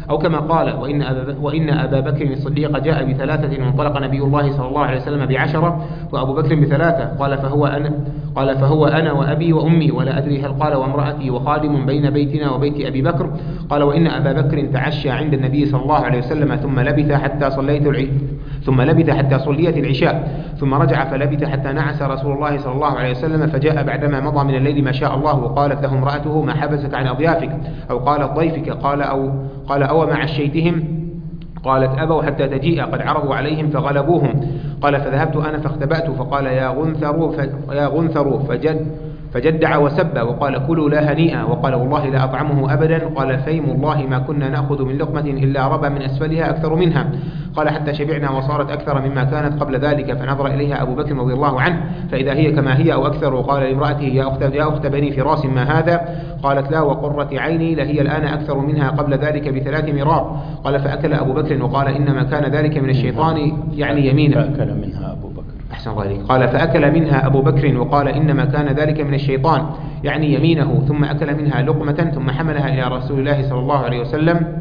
أو كما قال وإن أبا, وإن أبا بكر الصديق جاء بثلاثة وانطلق نبي الله صلى الله عليه وسلم بعشرة وأبو بكر بثلاثة قال فهو أنا قال فهو أنا وأبي وأمي ولا أدري هل قال وامرأتي وخادم بين بيتنا وبيت أبي بكر قال وإن أبا بكر تعشى عند النبي صلى الله عليه وسلم ثم لبث حتى صليت الع... ثم لبث حتى صليت العشاء ثم رجع فلبث حتى نعس رسول الله صلى الله عليه وسلم فجاء بعدما مضى من الليل ما شاء الله وقالت له امرأته ما حبسك عن أضيافك أو قالت ضيفك قال أو قال أو مع عشيتهم قالت أبوا حتى تجيء قد عرضوا عليهم فغلبوهم قال فذهبت أنا فاختبأت فقال يا غنثر يا غنثر فجد فجدع وسب وقال كلوا لا هنيئا وقال والله لا أطعمه أبدا قال فيم الله ما كنا نأخذ من لقمة إلا ربى من أسفلها أكثر منها قال حتى شبعنا وصارت أكثر مما كانت قبل ذلك فنظر إليها أبو بكر رضي الله عنه فإذا هي كما هي أو أكثر وقال لامرأته يا أخت, يا أخت بني فراس ما هذا قالت لا وقرة عيني لهي الآن أكثر منها قبل ذلك بثلاث مرار قال فأكل أبو بكر وقال إنما كان ذلك من الشيطان يعني يمينا فأكل منها أبو بكر أحسن الله قال فأكل منها أبو بكر وقال إنما كان ذلك من الشيطان يعني يمينه ثم أكل منها لقمة ثم حملها إلى رسول الله صلى الله عليه وسلم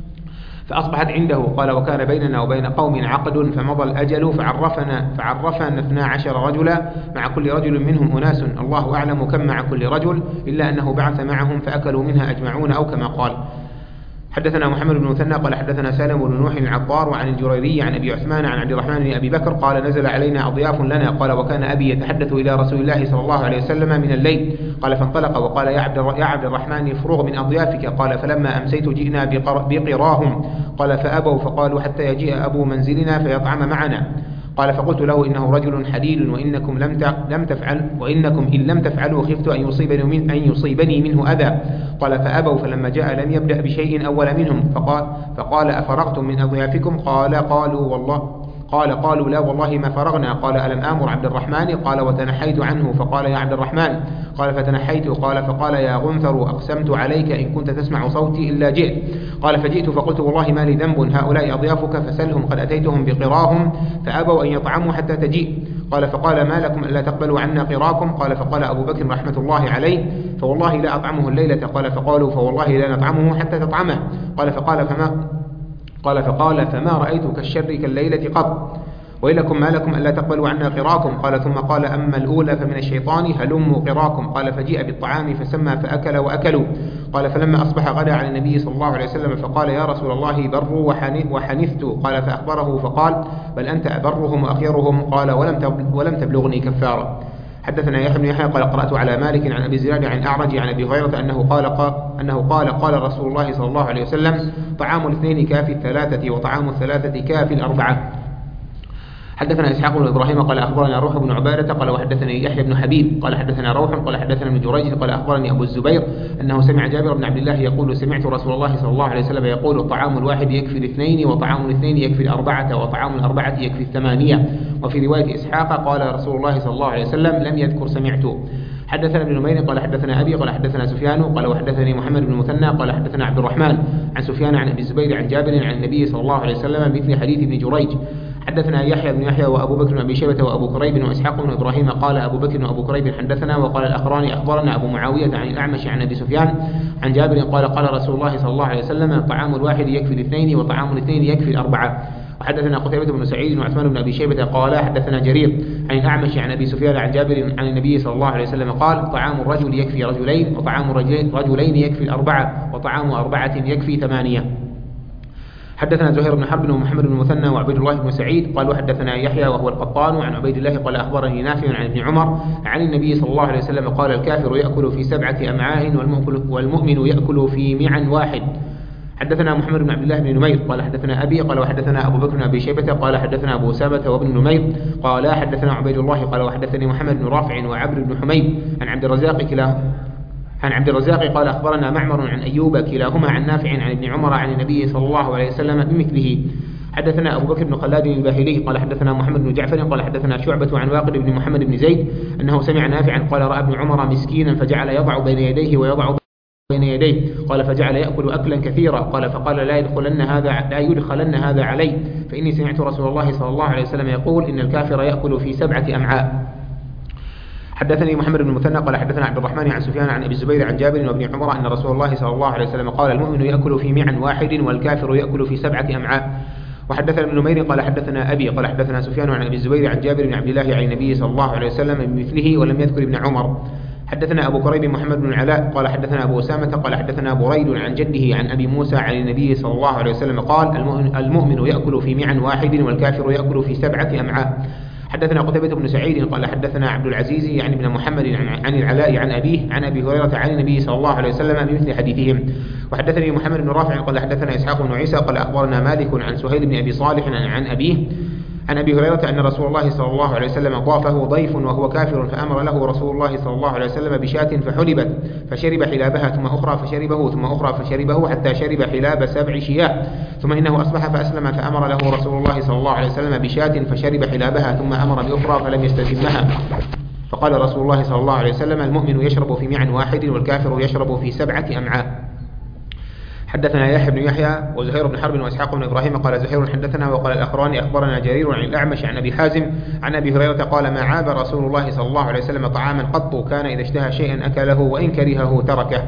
فأصبحت عنده قال وكان بيننا وبين قوم عقد فمضى الأجل فعرفنا فعرفنا اثنا عشر رجلا مع كل رجل منهم أناس الله أعلم كم مع كل رجل إلا أنه بعث معهم فأكلوا منها أجمعون أو كما قال. حدثنا محمد بن مثنى قال حدثنا سالم بن نوح العطار وعن الجريري عن أبي عثمان عن عبد الرحمن بن أبي بكر قال نزل علينا أضياف لنا قال وكان أبي يتحدث إلى رسول الله صلى الله عليه وسلم من الليل قال فانطلق وقال يا عبد, يا عبد الرحمن افرغ من أضيافك قال فلما أمسيت جئنا بقراهم قال فأبوا فقالوا حتى يجيء أبو منزلنا فيطعم معنا قال فقلت له إنه رجل حديد وإنكم لم لم تفعل وإنكم إن لم تفعلوا خفت أن يصيبني من أن يصيبني منه أذى قال فأبوا فلما جاء لم يبدأ بشيء أول منهم فقال فقال أفرغتم من أضيافكم قال قالوا والله قال قالوا لا والله ما فرغنا قال ألم آمر عبد الرحمن قال وتنحيت عنه فقال يا عبد الرحمن قال فتنحيت قال فقال يا غنثر أقسمت عليك إن كنت تسمع صوتي إلا جئت قال فجئت فقلت والله ما لي ذنب هؤلاء أضيافك فسلهم قد أتيتهم بقراهم فأبوا أن يطعموا حتى تجيء قال فقال ما لكم ألا تقبلوا عنا قراكم قال فقال أبو بكر رحمة الله عليه فوالله لا أطعمه الليلة قال فقالوا فوالله لا نطعمه حتى تطعمه قال فقال فما قال فقال فما رأيت كالشر كالليلة قط وإلكم ما لكم ألا تقبلوا عنا قراكم قال ثم قال أما الأولى فمن الشيطان هلموا قراكم قال فجيء بالطعام فسمى فأكل وأكلوا قال فلما أصبح غدا على النبي صلى الله عليه وسلم فقال يا رسول الله بروا وحنثت قال فأخبره فقال بل أنت أبرهم وأخيرهم قال ولم تبلغني كفارة. حدثنا يحيى بن يحيى قال قرأت على مالك عن أبي الزناد عن أعرج عن أبي هريرة أنه قال أنه قال قال رسول الله صلى الله عليه وسلم طعام الاثنين كافي الثلاثة وطعام الثلاثة كافي الأربعة. حدثنا إسحاق بن إبراهيم قال أخبرنا روح بن عبادة قال وحدثني يحيى بن حبيب قال حدثنا روح قال حدثنا ابن جريج قال أخبرني أبو الزبير أنه سمع جابر بن عبد الله يقول سمعت رسول الله صلى الله عليه وسلم يقول الطعام الواحد يكفي الاثنين وطعام الاثنين يكفي الأربعة وطعام الأربعة يكفي الثمانية. وفي رواية إسحاق قال رسول الله صلى الله عليه وسلم لم يذكر سمعته. حدثنا ابن نمير قال حدثنا أبي قال حدثنا سفيان قال وحدثني محمد بن المثنى قال حدثنا عبد الرحمن عن سفيان عن أبي الزبير عن جابر عن النبي صلى الله عليه وسلم مثل حديث ابن جريج. حدثنا يحيى بن يحيى وأبو بكر بن أبي شيبة وأبو كريب وإسحاق بن إبراهيم قال أبو بكر وأبو كريب حدثنا وقال الآخران أخبرنا أبو معاوية عن الأعمش عن أبي سفيان عن جابر قال قال رسول الله صلى الله عليه وسلم طعام الواحد يكفي الاثنين وطعام الاثنين يكفي الأربعة. وحدثنا قتيبة بن سعيد وعثمان بن أبي شيبة قال حدثنا جرير عن الأعمش عن أبي سفيان عن جابر عن النبي صلى الله عليه وسلم قال طعام الرجل يكفي رجلين وطعام رجلين يكفي الأربعة وطعام أربعة يكفي ثمانية. حدثنا زهير بن حرب ومحمد بن المثنى وعبيد الله بن سعيد قال وحدثنا يحيى وهو القطان عن عبيد الله قال أخبرني نافع عن ابن عمر عن النبي صلى الله عليه وسلم قال الكافر يأكل في سبعة أمعاء والمؤمن يأكل في معا واحد. حدثنا محمد بن عبد الله بن نمير قال حدثنا أبي قال وحدثنا أبو بكر بن أبي شيبة قال حدثنا أبو أسامة وابن نمير قال حدثنا عبيد الله قال وحدثني محمد بن رافع وعبد بن حميد عن عبد الرزاق كلا عن عبد الرزاق قال أخبرنا معمر عن أيوب كلاهما عن نافع عن ابن عمر عن النبي صلى الله عليه وسلم بمثله. حدثنا أبو بكر بن خلاد الباهلي قال حدثنا محمد بن جعفر قال حدثنا شعبة عن واقد بن محمد بن زيد أنه سمع نافعا قال رأى ابن عمر مسكينا فجعل يضع بين يديه ويضع بين يديه قال فجعل يأكل أكلا كثيرا قال فقال لا يدخلن هذا لا يدخلن هذا علي فإني سمعت رسول الله صلى الله عليه وسلم يقول إن الكافر يأكل في سبعة أمعاء. حدثني محمد بن المثنى قال حدثنا عبد الرحمن عن سفيان عن أبي الزبير عن جابر وابن عمر أن رسول الله صلى الله عليه وسلم قال المؤمن يأكل في معا واحد والكافر يأكل في سبعة أمعاء. وحدثنا ابن نمير قال حدثنا أبي قال حدثنا سفيان عن أبي الزبير عن جابر بن عبد الله عن النبي صلى الله عليه وسلم بمثله ولم يذكر ابن عمر. حدثنا أبو كريب محمد بن العلاء قال حدثنا أبو أسامة قال حدثنا بريد عن جده عن أبي موسى عن النبي صلى الله عليه وسلم قال المؤمن, المؤمن يأكل في معا واحد والكافر يأكل في سبعة أمعاء. حدثنا قتيبة بن سعيد قال حدثنا عبد العزيز يعني بن محمد عن العلاء عن أبيه عن أبي هريرة عن النبي صلى الله عليه وسلم بمثل حديثهم. وحدثني محمد بن رافع قال حدثنا إسحاق بن عيسى قال أخبرنا مالك عن سهيل بن أبي صالح عن أبيه عن أبي هريرة أن رسول الله صلى الله عليه وسلم ضافه ضيف وهو كافر فأمر له رسول الله صلى الله عليه وسلم بشاة فحلبت فشرب حلابها ثم أخرى فشربه ثم أخرى فشربه حتى شرب حلاب سبع شياه ثم إنه أصبح فأسلم فأمر له رسول الله صلى الله عليه وسلم بشاة فشرب حلابها ثم أمر بأخرى فلم يستتمها فقال رسول الله صلى الله عليه وسلم المؤمن يشرب في معا واحد والكافر يشرب في سبعة أمعاء. حدثنا يحيى بن يحيى وزهير بن حرب وإسحاق بن إبراهيم قال زهير حدثنا وقال الآخران أخبرنا جرير عن الأعمش عن أبي حازم عن أبي هريرة قال ما عاب رسول الله صلى الله عليه وسلم طعاما قط كان إذا اشتهى شيئا أكله وإن كرهه تركه.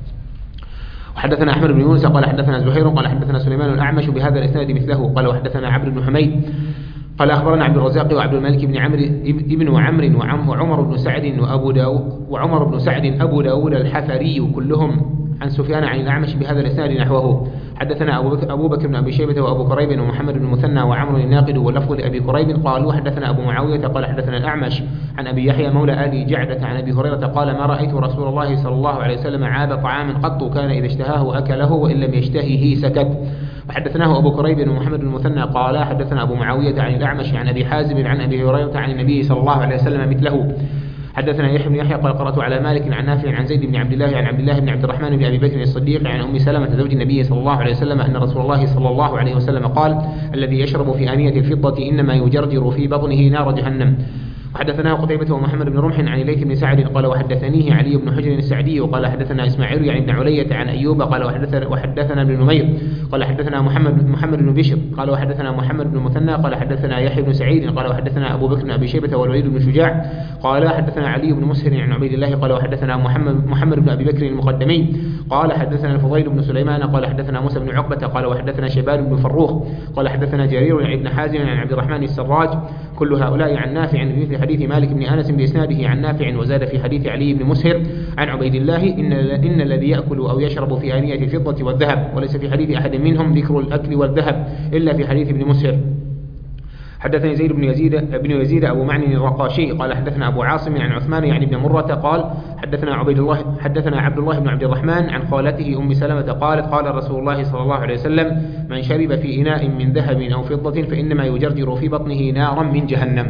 وحدثنا أحمد بن يونس قال حدثنا زهير قال حدثنا سليمان الأعمش بهذا الإسناد مثله قال وحدثنا عبد بن حميد قال أخبرنا عبد الرزاق وعبد الملك بن عمرو ابن عمرو وعمر بن سعد وأبو داود وعمر بن سعد أبو داود الحفري كلهم عن سفيان عن الأعمش بهذا الإسناد نحوه. حدثنا أبو بكر, أبو بكر بن أبي شيبة وأبو كريب ومحمد بن المثنى وعمرو الناقد واللفظ لأبي كريب قالوا حدثنا أبو معاوية قال حدثنا الأعمش عن أبي يحيى مولى آل جعدة عن أبي هريرة قال ما رأيت رسول الله صلى الله عليه وسلم عاب طعاما قط كان إذا اشتهاه أكله وإن لم يشتهيه سكت. وحدثناه أبو كريب ومحمد بن المثنى قال حدثنا أبو معاوية عن الأعمش عن أبي حازم عن أبي هريرة عن النبي صلى الله عليه وسلم مثله. حدثنا يحيى بن يحيى قال قرأت على مالك عن نافع عن زيد بن عبد الله عن عبد الله بن عبد الرحمن بن أبي بكر الصديق عن أم سلمة زوج النبي صلى الله عليه وسلم أن رسول الله صلى الله عليه وسلم قال الذي يشرب في آنية الفضة إنما يجرجر في بطنه نار جهنم. وحدثنا قتيبة ومحمد بن رمح عن إليك بن سعد قال وحدثنيه علي بن حجر السعدي وقال حدثنا إسماعيل يعني بن علية عن أيوب قال وحدثنا, وحدثنا ابن نمير قال حدثنا محمد محمد بن بشر قال وحدثنا محمد بن مثنى قال حدثنا يحيى بن سعيد قال وحدثنا أبو بكر بن أبي شيبة والوليد بن شجاع قال حدثنا علي بن مسهر عن عبيد الله قال وحدثنا محمد محمد بن أبي بكر المقدمي قال حدثنا الفضيل بن سليمان قال حدثنا موسى بن عقبة قال وحدثنا شيبان بن فروخ قال حدثنا جرير عن ابن حازم عن عبد الرحمن السراج كل هؤلاء عن نافع بمثل حديث مالك بن أنس بإسناده عن نافع وزاد في حديث علي بن مسهر عن عبيد الله إن, إن الذي يأكل أو يشرب في آنية الفضة والذهب وليس في حديث أحد منهم ذكر الأكل والذهب إلا في حديث ابن مسهر. حدثني زيد بن يزيد بن يزيد أبو معن الرقاشي قال حدثنا أبو عاصم عن عثمان يعني بن مرة قال حدثنا عبيد الله حدثنا عبد الله بن عبد الرحمن عن خالته أم سلمة قالت قال رسول الله صلى الله عليه وسلم من شرب في إناء من ذهب أو فضة فإنما يجرجر في بطنه نارا من جهنم.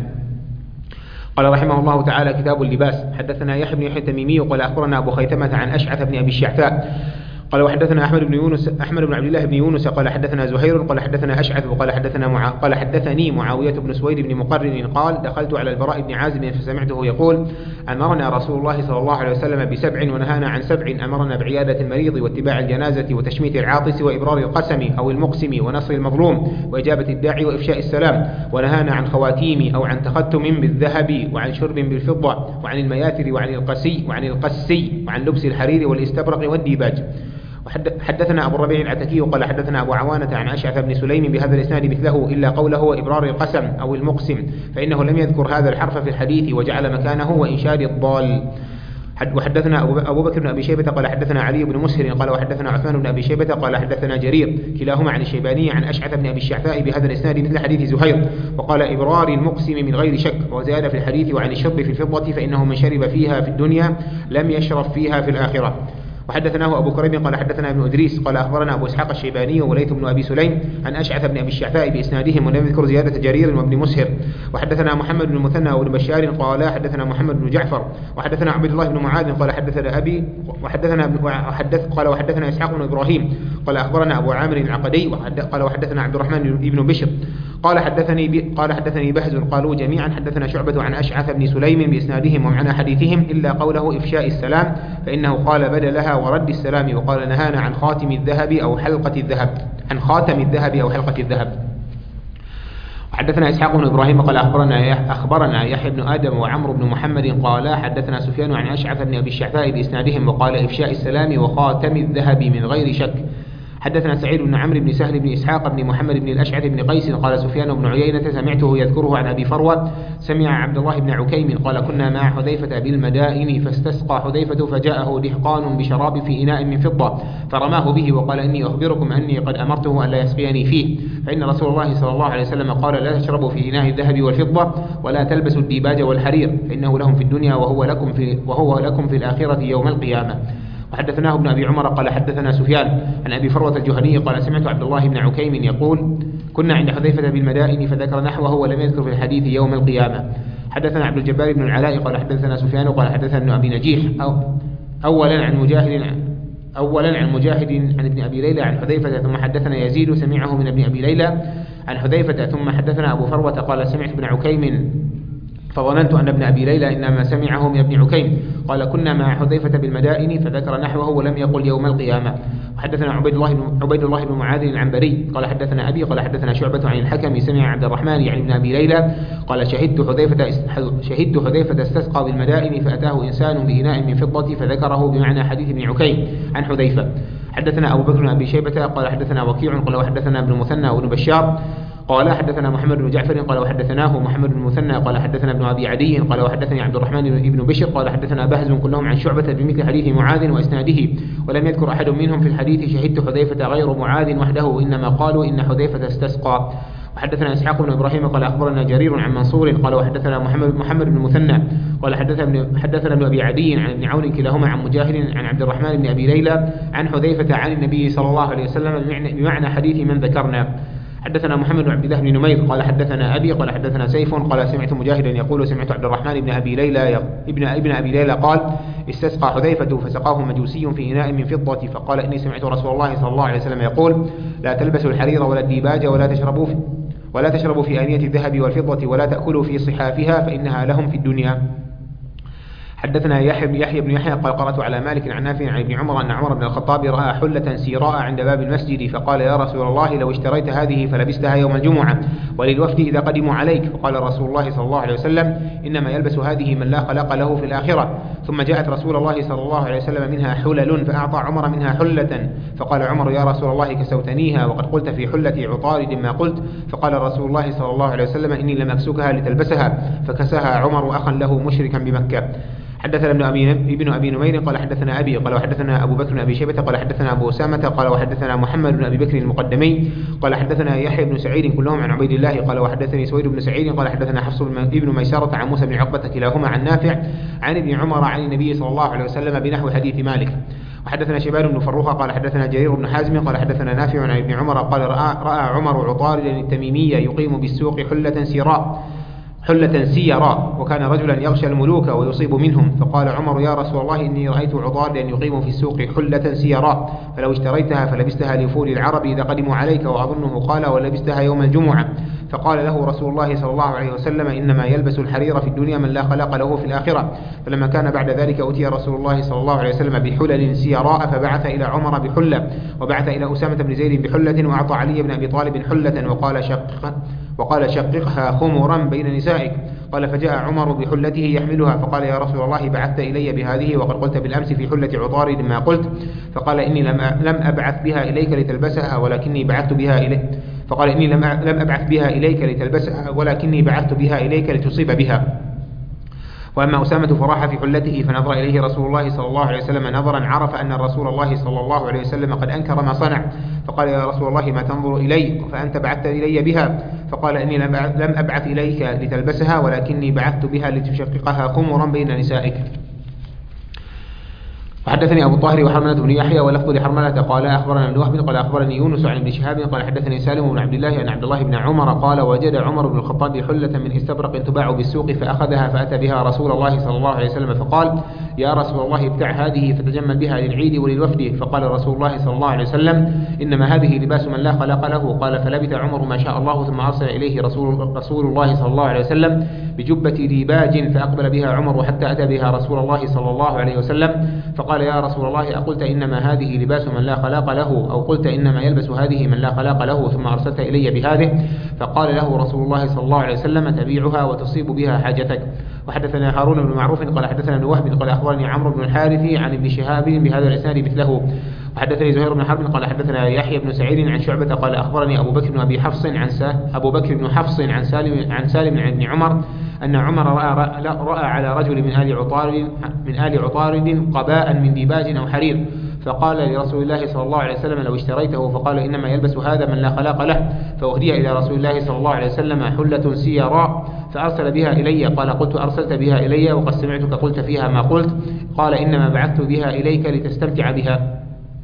قال رحمه الله تعالى كتاب اللباس. حدثنا يحيى بن يحيى التميمي قال أخبرنا أبو خيثمة عن أشعث بن أبي الشعثاء قال وحدثنا أحمد بن يونس أحمد بن عبد الله بن يونس قال حدثنا زهير قال حدثنا أشعث وقال حدثنا معا قال حدثني معاوية بن سويد بن مقرن قال دخلت على البراء بن عازب فسمعته يقول أمرنا رسول الله صلى الله عليه وسلم بسبع ونهانا عن سبع أمرنا بعيادة المريض واتباع الجنازة وتشميت العاطس وإبرار القسم أو المقسم ونصر المظلوم وإجابة الداعي وإفشاء السلام ونهانا عن خواتيم أو عن تختم بالذهب وعن شرب بالفضة وعن المياثر وعن القسي وعن القسي وعن لبس الحرير والاستبرق والديباج. حدثنا أبو الربيع العتكي قال حدثنا أبو عوانة عن أشعث بن سليم بهذا الإسناد مثله إلا قوله وإبرار القسم أو المقسم فإنه لم يذكر هذا الحرف في الحديث وجعل مكانه وإنشاد الضال. وحدثنا أبو بكر بن أبي شيبة قال حدثنا علي بن مسهر قال وحدثنا عثمان بن أبي شيبة قال حدثنا جرير كلاهما عن الشيباني عن أشعث بن أبي الشعثاء بهذا الإسناد مثل حديث زهير وقال إبرار المقسم من غير شك وزاد في الحديث وعن الشرب في الفضة فإنه من شرب فيها في الدنيا لم يشرب فيها في الآخرة. وحدثناه أبو كريب قال حدثنا ابن إدريس قال أخبرنا أبو إسحاق الشيباني وليث بن أبي سليم عن أشعث بن أبي الشعثاء بإسنادهم ولم يذكر زيادة جرير وابن مسهر. وحدثنا محمد بن المثنى وابن بشار قال حدثنا محمد بن جعفر وحدثنا عبد الله بن معاذ قال حدثنا أبي وحدثنا وحدث قال وحدثنا إسحاق بن إبراهيم قال أخبرنا أبو عامر العقدي قال وحدثنا عبد الرحمن بن بشر قال حدثني قال حدثني بهز قالوا جميعا حدثنا شعبة عن أشعث بن سليم بإسنادهم ومعنى حديثهم إلا قوله إفشاء السلام فإنه قال بدلها ورد السلام وقال نهانا عن خاتم الذهب أو حلقة الذهب عن خاتم الذهب أو حلقة الذهب. حدثنا إسحاق بن إبراهيم قال أخبرنا أخبرنا يحيى بن آدم وعمرو بن محمد قال حدثنا سفيان عن أشعث بن أبي الشعثاء بإسنادهم وقال إفشاء السلام وخاتم الذهب من غير شك. حدثنا سعيد بن عمرو بن سهل بن إسحاق بن محمد بن الأشعث بن قيس قال سفيان بن عيينة سمعته يذكره عن أبي فروة سمع عبد الله بن عكيم قال كنا مع حذيفة بالمدائن فاستسقى حذيفة فجاءه دحقان بشراب في إناء من فضة فرماه به وقال إني أخبركم أني قد أمرته أن لا يسقيني فيه، فإن رسول الله صلى الله عليه وسلم قال لا تشربوا في إناء الذهب والفضة ولا تلبسوا الديباج والحرير فإنه لهم في الدنيا وهو لكم في, وهو لكم في الآخرة يوم القيامة. وحدثناه ابن أبي عمر قال حدثنا سفيان عن أبي فروة الجهني قال سمعت عبد الله بن عكيم يقول كنا عند حذيفة بالمدائن فذكر نحوه ولم يذكر في الحديث يوم القيامة. حدثنا عبد الجبار بن العلاء قال حدثنا سفيان قال حدثنا ابن أبي نجيح أو أولا عن مجاهد أولا عن مجاهد عن ابن أبي ليلى عن حذيفة ثم حدثنا يزيد سمعه من ابن أبي ليلى عن حذيفة ثم حدثنا أبو فروة قال سمعت ابن عكيم فظننت أن ابن أبي ليلى إنما سمعه من ابن عكيم قال كنا مع حذيفة بالمدائن فذكر نحوه ولم يقل يوم القيامة. وحدثنا عبيد الله بن عبيد الله بن معاذ العنبري قال حدثنا أبي قال حدثنا شعبة عن الحكم سمع عبد الرحمن يعني ابن أبي ليلى قال شهدت حذيفة شهدت حذيفة استسقى بالمدائن فأتاه إنسان بإناء من فضة فذكره بمعنى حديث ابن عكيم عن حذيفة. حدثنا أبو بكر بن أبي شيبة قال حدثنا وكيع قال وحدثنا ابن المثنى وابن بشار قال حدثنا محمد بن جعفر قال وحدثناه محمد بن المثنى قال حدثنا ابن أبي عدي قال وحدثني عبد الرحمن بن بشر قال حدثنا بهز كلهم عن شعبة بمثل حديث معاذ وإسناده ولم يذكر أحد منهم في الحديث شهدت حذيفة غير معاذ وحده إنما قالوا إن حذيفة استسقى. وحدثنا إسحاق بن إبراهيم قال أخبرنا جرير عن منصور قال وحدثنا محمد محمد بن المثنى قال حدثنا حدثنا ابن أبي عدي عن ابن عون كلاهما عن مجاهد عن عبد الرحمن بن أبي ليلى عن حذيفة عن النبي صلى الله عليه وسلم بمعنى حديث من ذكرنا. حدثنا محمد بن عبد الله بن نمير قال حدثنا أبي قال حدثنا سيف قال سمعت مجاهدا يقول سمعت عبد الرحمن بن أبي ليلى ابن ابن أبي ليلى قال استسقى حذيفة فسقاه مجوسي في إناء من فضة فقال إني سمعت رسول الله صلى الله عليه وسلم يقول لا تلبسوا الحرير ولا الديباج ولا تشربوا في ولا تشربوا في آنية الذهب والفضة ولا تأكلوا في صحافها فإنها لهم في الدنيا. حدثنا يحيى يحيى بن يحيى قال قرأت على مالك عن نافع عن ابن عمر أن عمر بن الخطاب رأى حلة سيراء عند باب المسجد فقال يا رسول الله لو اشتريت هذه فلبستها يوم الجمعة وللوفد إذا قدموا عليك فقال رسول الله صلى الله عليه وسلم إنما يلبس هذه من لا خلق له في الآخرة. ثم جاءت رسول الله صلى الله عليه وسلم منها حلل فأعطى عمر منها حلة فقال عمر يا رسول الله كسوتنيها وقد قلت في حلة عطارد ما قلت فقال رسول الله صلى الله عليه وسلم إني لم أكسكها لتلبسها فكساها عمر أخا له مشركا بمكة. حدثنا ابن أبي ابن أبي نمير قال حدثنا أبي قال وحدثنا أبو بكر بن أبي شيبة قال حدثنا أبو أسامة قال وحدثنا محمد بن أبي بكر المقدمي قال حدثنا يحيى بن سعيد كلهم عن عبيد الله قال وحدثني سويد بن سعيد قال حدثنا حفص بن ميسرة عن موسى بن عقبة كلاهما عن نافع عن ابن عمر عن النبي صلى الله عليه وسلم بنحو حديث مالك. وحدثنا شيبان بن فروخة قال حدثنا جرير بن حازم قال حدثنا نافع عن ابن عمر قال رأى, رأى عمر عطاردا التميمية يقيم بالسوق حلة سيراء حلة سيراء وكان رجلا يغشى الملوك ويصيب منهم فقال عمر يا رسول الله إني رأيت عطاردا يقيم في السوق حلة سيراء فلو اشتريتها فلبستها لفول العرب إذا قدموا عليك وأظنه قال ولبستها يوم الجمعة فقال له رسول الله صلى الله عليه وسلم إنما يلبس الحرير في الدنيا من لا خلق له في الآخرة. فلما كان بعد ذلك أتي رسول الله صلى الله عليه وسلم بحلل سيراء فبعث إلى عمر بحلة وبعث إلى أسامة بن زيد بحلة وأعطى علي بن أبي طالب حلة وقال شق وقال شققها خمرا بين نسائك. قال فجاء عمر بحلته يحملها فقال يا رسول الله بعثت إلي بهذه وقد قلت بالأمس في حلة عطارد ما قلت فقال إني لم لم أبعث بها إليك لتلبسها ولكني بعثت بها إليك فقال إني لم لم أبعث بها إليك لتلبسها ولكني بعثت بها إليك لتصيب بها. وأما أسامة فراح في حلته فنظر إليه رسول الله صلى الله عليه وسلم نظرا عرف أن رسول الله صلى الله عليه وسلم قد أنكر ما صنع فقال يا رسول الله ما تنظر إلي فأنت بعثت إلي بها فقال إني لم أبعث إليك لتلبسها ولكني بعثت بها لتشققها خمرا بين نسائك. وحدثني أبو الطاهر وحرملة بن يحيى ولفظ لحرملة قال أخبرنا ابن وهب قال أخبرني يونس عن ابن شهاب قال حدثني سالم بن عبد الله أن عبد الله بن عمر قال وجد عمر بن الخطاب حلة من استبرق تباع بالسوق فأخذها فأتى بها رسول الله صلى الله عليه وسلم فقال يا رسول الله ابتع هذه فتجمل بها للعيد وللوفد فقال رسول الله صلى الله عليه وسلم إنما هذه لباس من لا خلق له. قال فلبث عمر ما شاء الله ثم أرسل إليه رسول, رسول الله صلى الله عليه وسلم بجبة ديباج فأقبل بها عمر حتى أتى بها رسول الله صلى الله عليه وسلم فقال فقال يا رسول الله أقلت إنما هذه لباس من لا خلاق له أو قلت إنما يلبس هذه من لا خلاق له ثم أرسلت إلي بهذه؟ فقال له رسول الله صلى الله عليه وسلم تبيعها وتصيب بها حاجتك. وحدثنا هارون بن معروف قال حدثنا ابن وهب قال أخبرني عمرو بن الحارث عن ابن شهاب بهذا الإسناد مثله. وحدثني زهير بن حرب قال حدثنا يحيى بن سعيد عن شعبة قال أخبرني أبو بكر بن أبي حفص عن أبو بكر بن حفص عن سالم عن سالم بن عمر أن عمر رأى, رأى على رجل من آل عطارد من آل عطارد قباء من ديباج أو حرير، فقال لرسول الله صلى الله عليه وسلم لو اشتريته، فقال إنما يلبس هذا من لا خلاق له. فأهدي إلى رسول الله صلى الله عليه وسلم حلة سيراء فأرسل بها إلي. قال قلت أرسلت بها إلي وقد سمعتك قلت فيها ما قلت؟ قال إنما بعثت بها إليك لتستمتع بها.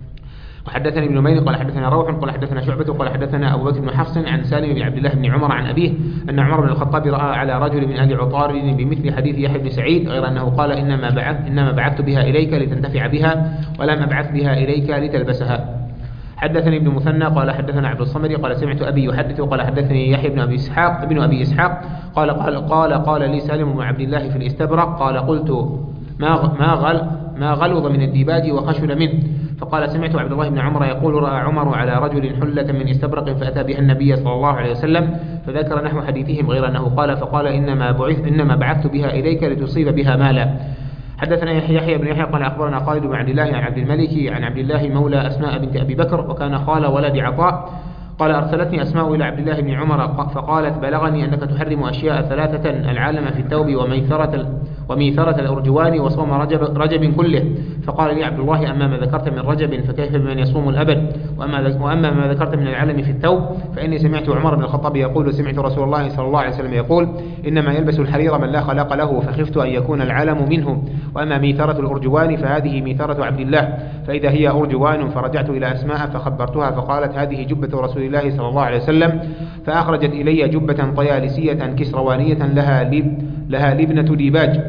وحدثني ابن نمير قال حدثنا روح قال حدثنا شعبة قال حدثنا أبو بكر بن حفص عن سالم بن عبد الله بن عمر عن أبيه أن عمر بن الخطاب رأى على رجل من آل عطارد بمثل حديث يحيى بن سعيد، غير أنه قال إنما بعث إنما بعثت بها إليك لتنتفع بها ولم أبعث بها إليك لتلبسها. حدثني ابن مثنى قال حدثنا عبد الصمد قال سمعت أبي يحدث قال حدثني يحيى بن أبي إسحاق ابن أبي إسحاق قال قال قال قال لي سالم بن عبد الله في الاستبرق قال قلت ما ما غل ما غلظ من الديباج وخشن منه، فقال سمعت عبد الله بن عمر يقول رأى عمر على رجل حلة من استبرق فأتى بها النبي صلى الله عليه وسلم، فذكر نحو حديثهم غير أنه قال فقال إنما بعث إنما بعثت بها إليك لتصيب بها مالا. حدثنا يحيى بن يحيى قال أخبرنا خالد بن عبد الله عن عبد الملك عن عبد الله مولى أسماء بنت أبي بكر وكان خال ولد عطاء قال أرسلتني أسماء إلى عبد الله بن عمر فقالت بلغني أنك تحرم أشياء ثلاثة العالم في الثوب وميثرة وميثرة الأرجوان وصوم رجب, رجب كله. فقال لي عبد الله أما ما ذكرت من رجب فكيف بمن يصوم الأبد، وأما, وأما ما ذكرت من العالم في الثوب فإني سمعت عمر بن الخطاب يقول سمعت رسول الله صلى الله عليه وسلم يقول إنما يلبس الحرير من لا خلاق له فخفت أن يكون العالم منه. وأما ميثرة الأرجوان فهذه ميثرة عبد الله، فإذا هي أرجوان فرجعت إلى أسماء فخبرتها فقالت هذه جبة رسول الله صلى الله عليه وسلم، فأخرجت إلي جبة طيالسية كسروانية لها لب لها لبنة ديباج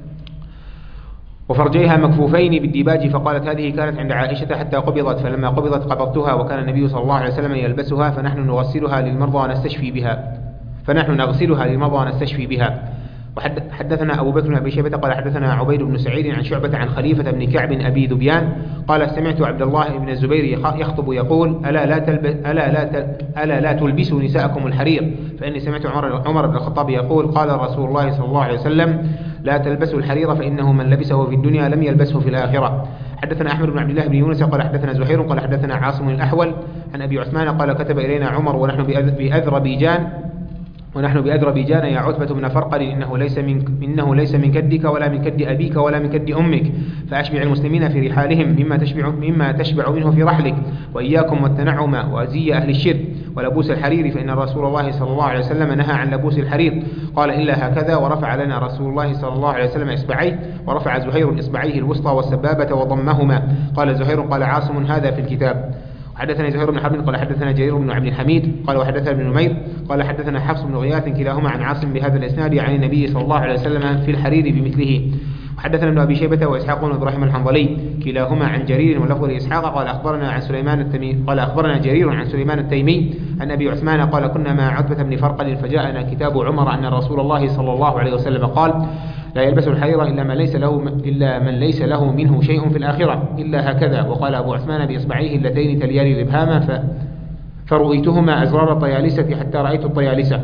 وفرجيها مكفوفين بالديباج، فقالت هذه كانت عند عائشة حتى قبضت، فلما قبضت قبضتها وكان النبي صلى الله عليه وسلم يلبسها فنحن نغسلها للمرضى ونستشفي بها فنحن نغسلها للمرضى ونستشفي بها. وحدثنا أبو بكر بن أبي شيبة قال حدثنا عبيد بن سعيد عن شعبة عن خليفة بن كعب أبي ذبيان قال سمعت عبد الله بن الزبير يخطب يقول ألا لا, تلبس ألا لا, تل ألا لا تلبسوا نساءكم الحرير، فإني سمعت عمر, عمر بن الخطاب يقول قال رسول الله صلى الله عليه وسلم لا تلبسوا الحرير فإنه من لبسه في الدنيا لم يلبسه في الآخرة. حدثنا أحمد بن عبد الله بن يونس قال حدثنا زهير قال حدثنا عاصم الأحول عن أبي عثمان قال كتب إلينا عمر ونحن بأذربيجان ونحن بأذربيجان يا عتبة بن فرقل إنه ليس من إنه ليس من كدك ولا من كد أبيك ولا من كد أمك، فأشبع المسلمين في رحالهم مما تشبع مما تشبع منه في رحلك، وإياكم والتنعم وزي أهل الشرك ولبوس الحرير، فإن رسول الله صلى الله عليه وسلم نهى عن لبوس الحرير. قال إلا هكذا، ورفع لنا رسول الله صلى الله عليه وسلم إصبعيه، ورفع زهير إصبعيه الوسطى والسبابة وضمهما. قال زهير قال عاصم هذا في الكتاب. حدثنا زهير بن حرب قال حدثنا جرير بن عبد الحميد قال وحدثنا ابن نمير قال حدثنا حفص بن غياث كلاهما عن عاصم بهذا الاسناد عن النبي صلى الله عليه وسلم في الحرير بمثله. وحدثنا ابن ابي شيبه واسحاق بن ابراهيم الحنظلي كلاهما عن جرير واللفظ لاسحاق قال اخبرنا عن سليمان التيمي قال اخبرنا جرير عن سليمان التيمي عن ابي عثمان قال كنا مع عتبة بن فرقل فجاءنا كتاب عمر ان رسول الله صلى الله عليه وسلم قال لا يلبس الحرير إلا من ليس له إلا من ليس له منه شيء في الآخرة إلا هكذا. وقال أبو عثمان بإصبعيه اللتين تليان الإبهام ف... فرؤيتهما أزرار الطيالسة حتى رأيت الطيالسة.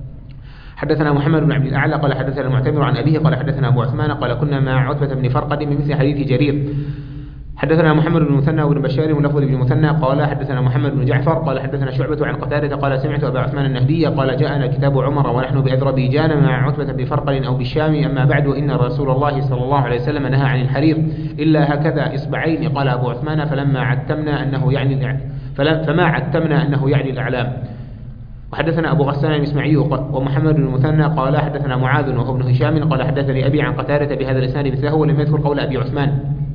حدثنا محمد بن عبد الأعلى قال حدثنا المعتمر عن أبيه قال حدثنا أبو عثمان قال كنا مع عتبة بن فرقد بمثل حديث جرير. حدثنا محمد بن مثنى وابن بشار ولفظ بن مثنى قال حدثنا محمد بن جعفر قال حدثنا شعبة عن قتادة قال سمعت أبا عثمان النهدي قال جاءنا كتاب عمر ونحن بأذربيجان مع عتبة بن فرقل أو بالشام أما بعد إن رسول الله صلى الله عليه وسلم نهى عن الحرير إلا هكذا إصبعين. قال أبو عثمان فلما عتمنا أنه يعني فما عتمنا أنه يعني الأعلام. وحدثنا أبو غسان الإسماعيلي ومحمد بن المثنى قال حدثنا معاذ وهو ابن هشام قال حدثني أبي عن قتادة بهذا الإسناد مثله ولم يذكر قول أبي عثمان.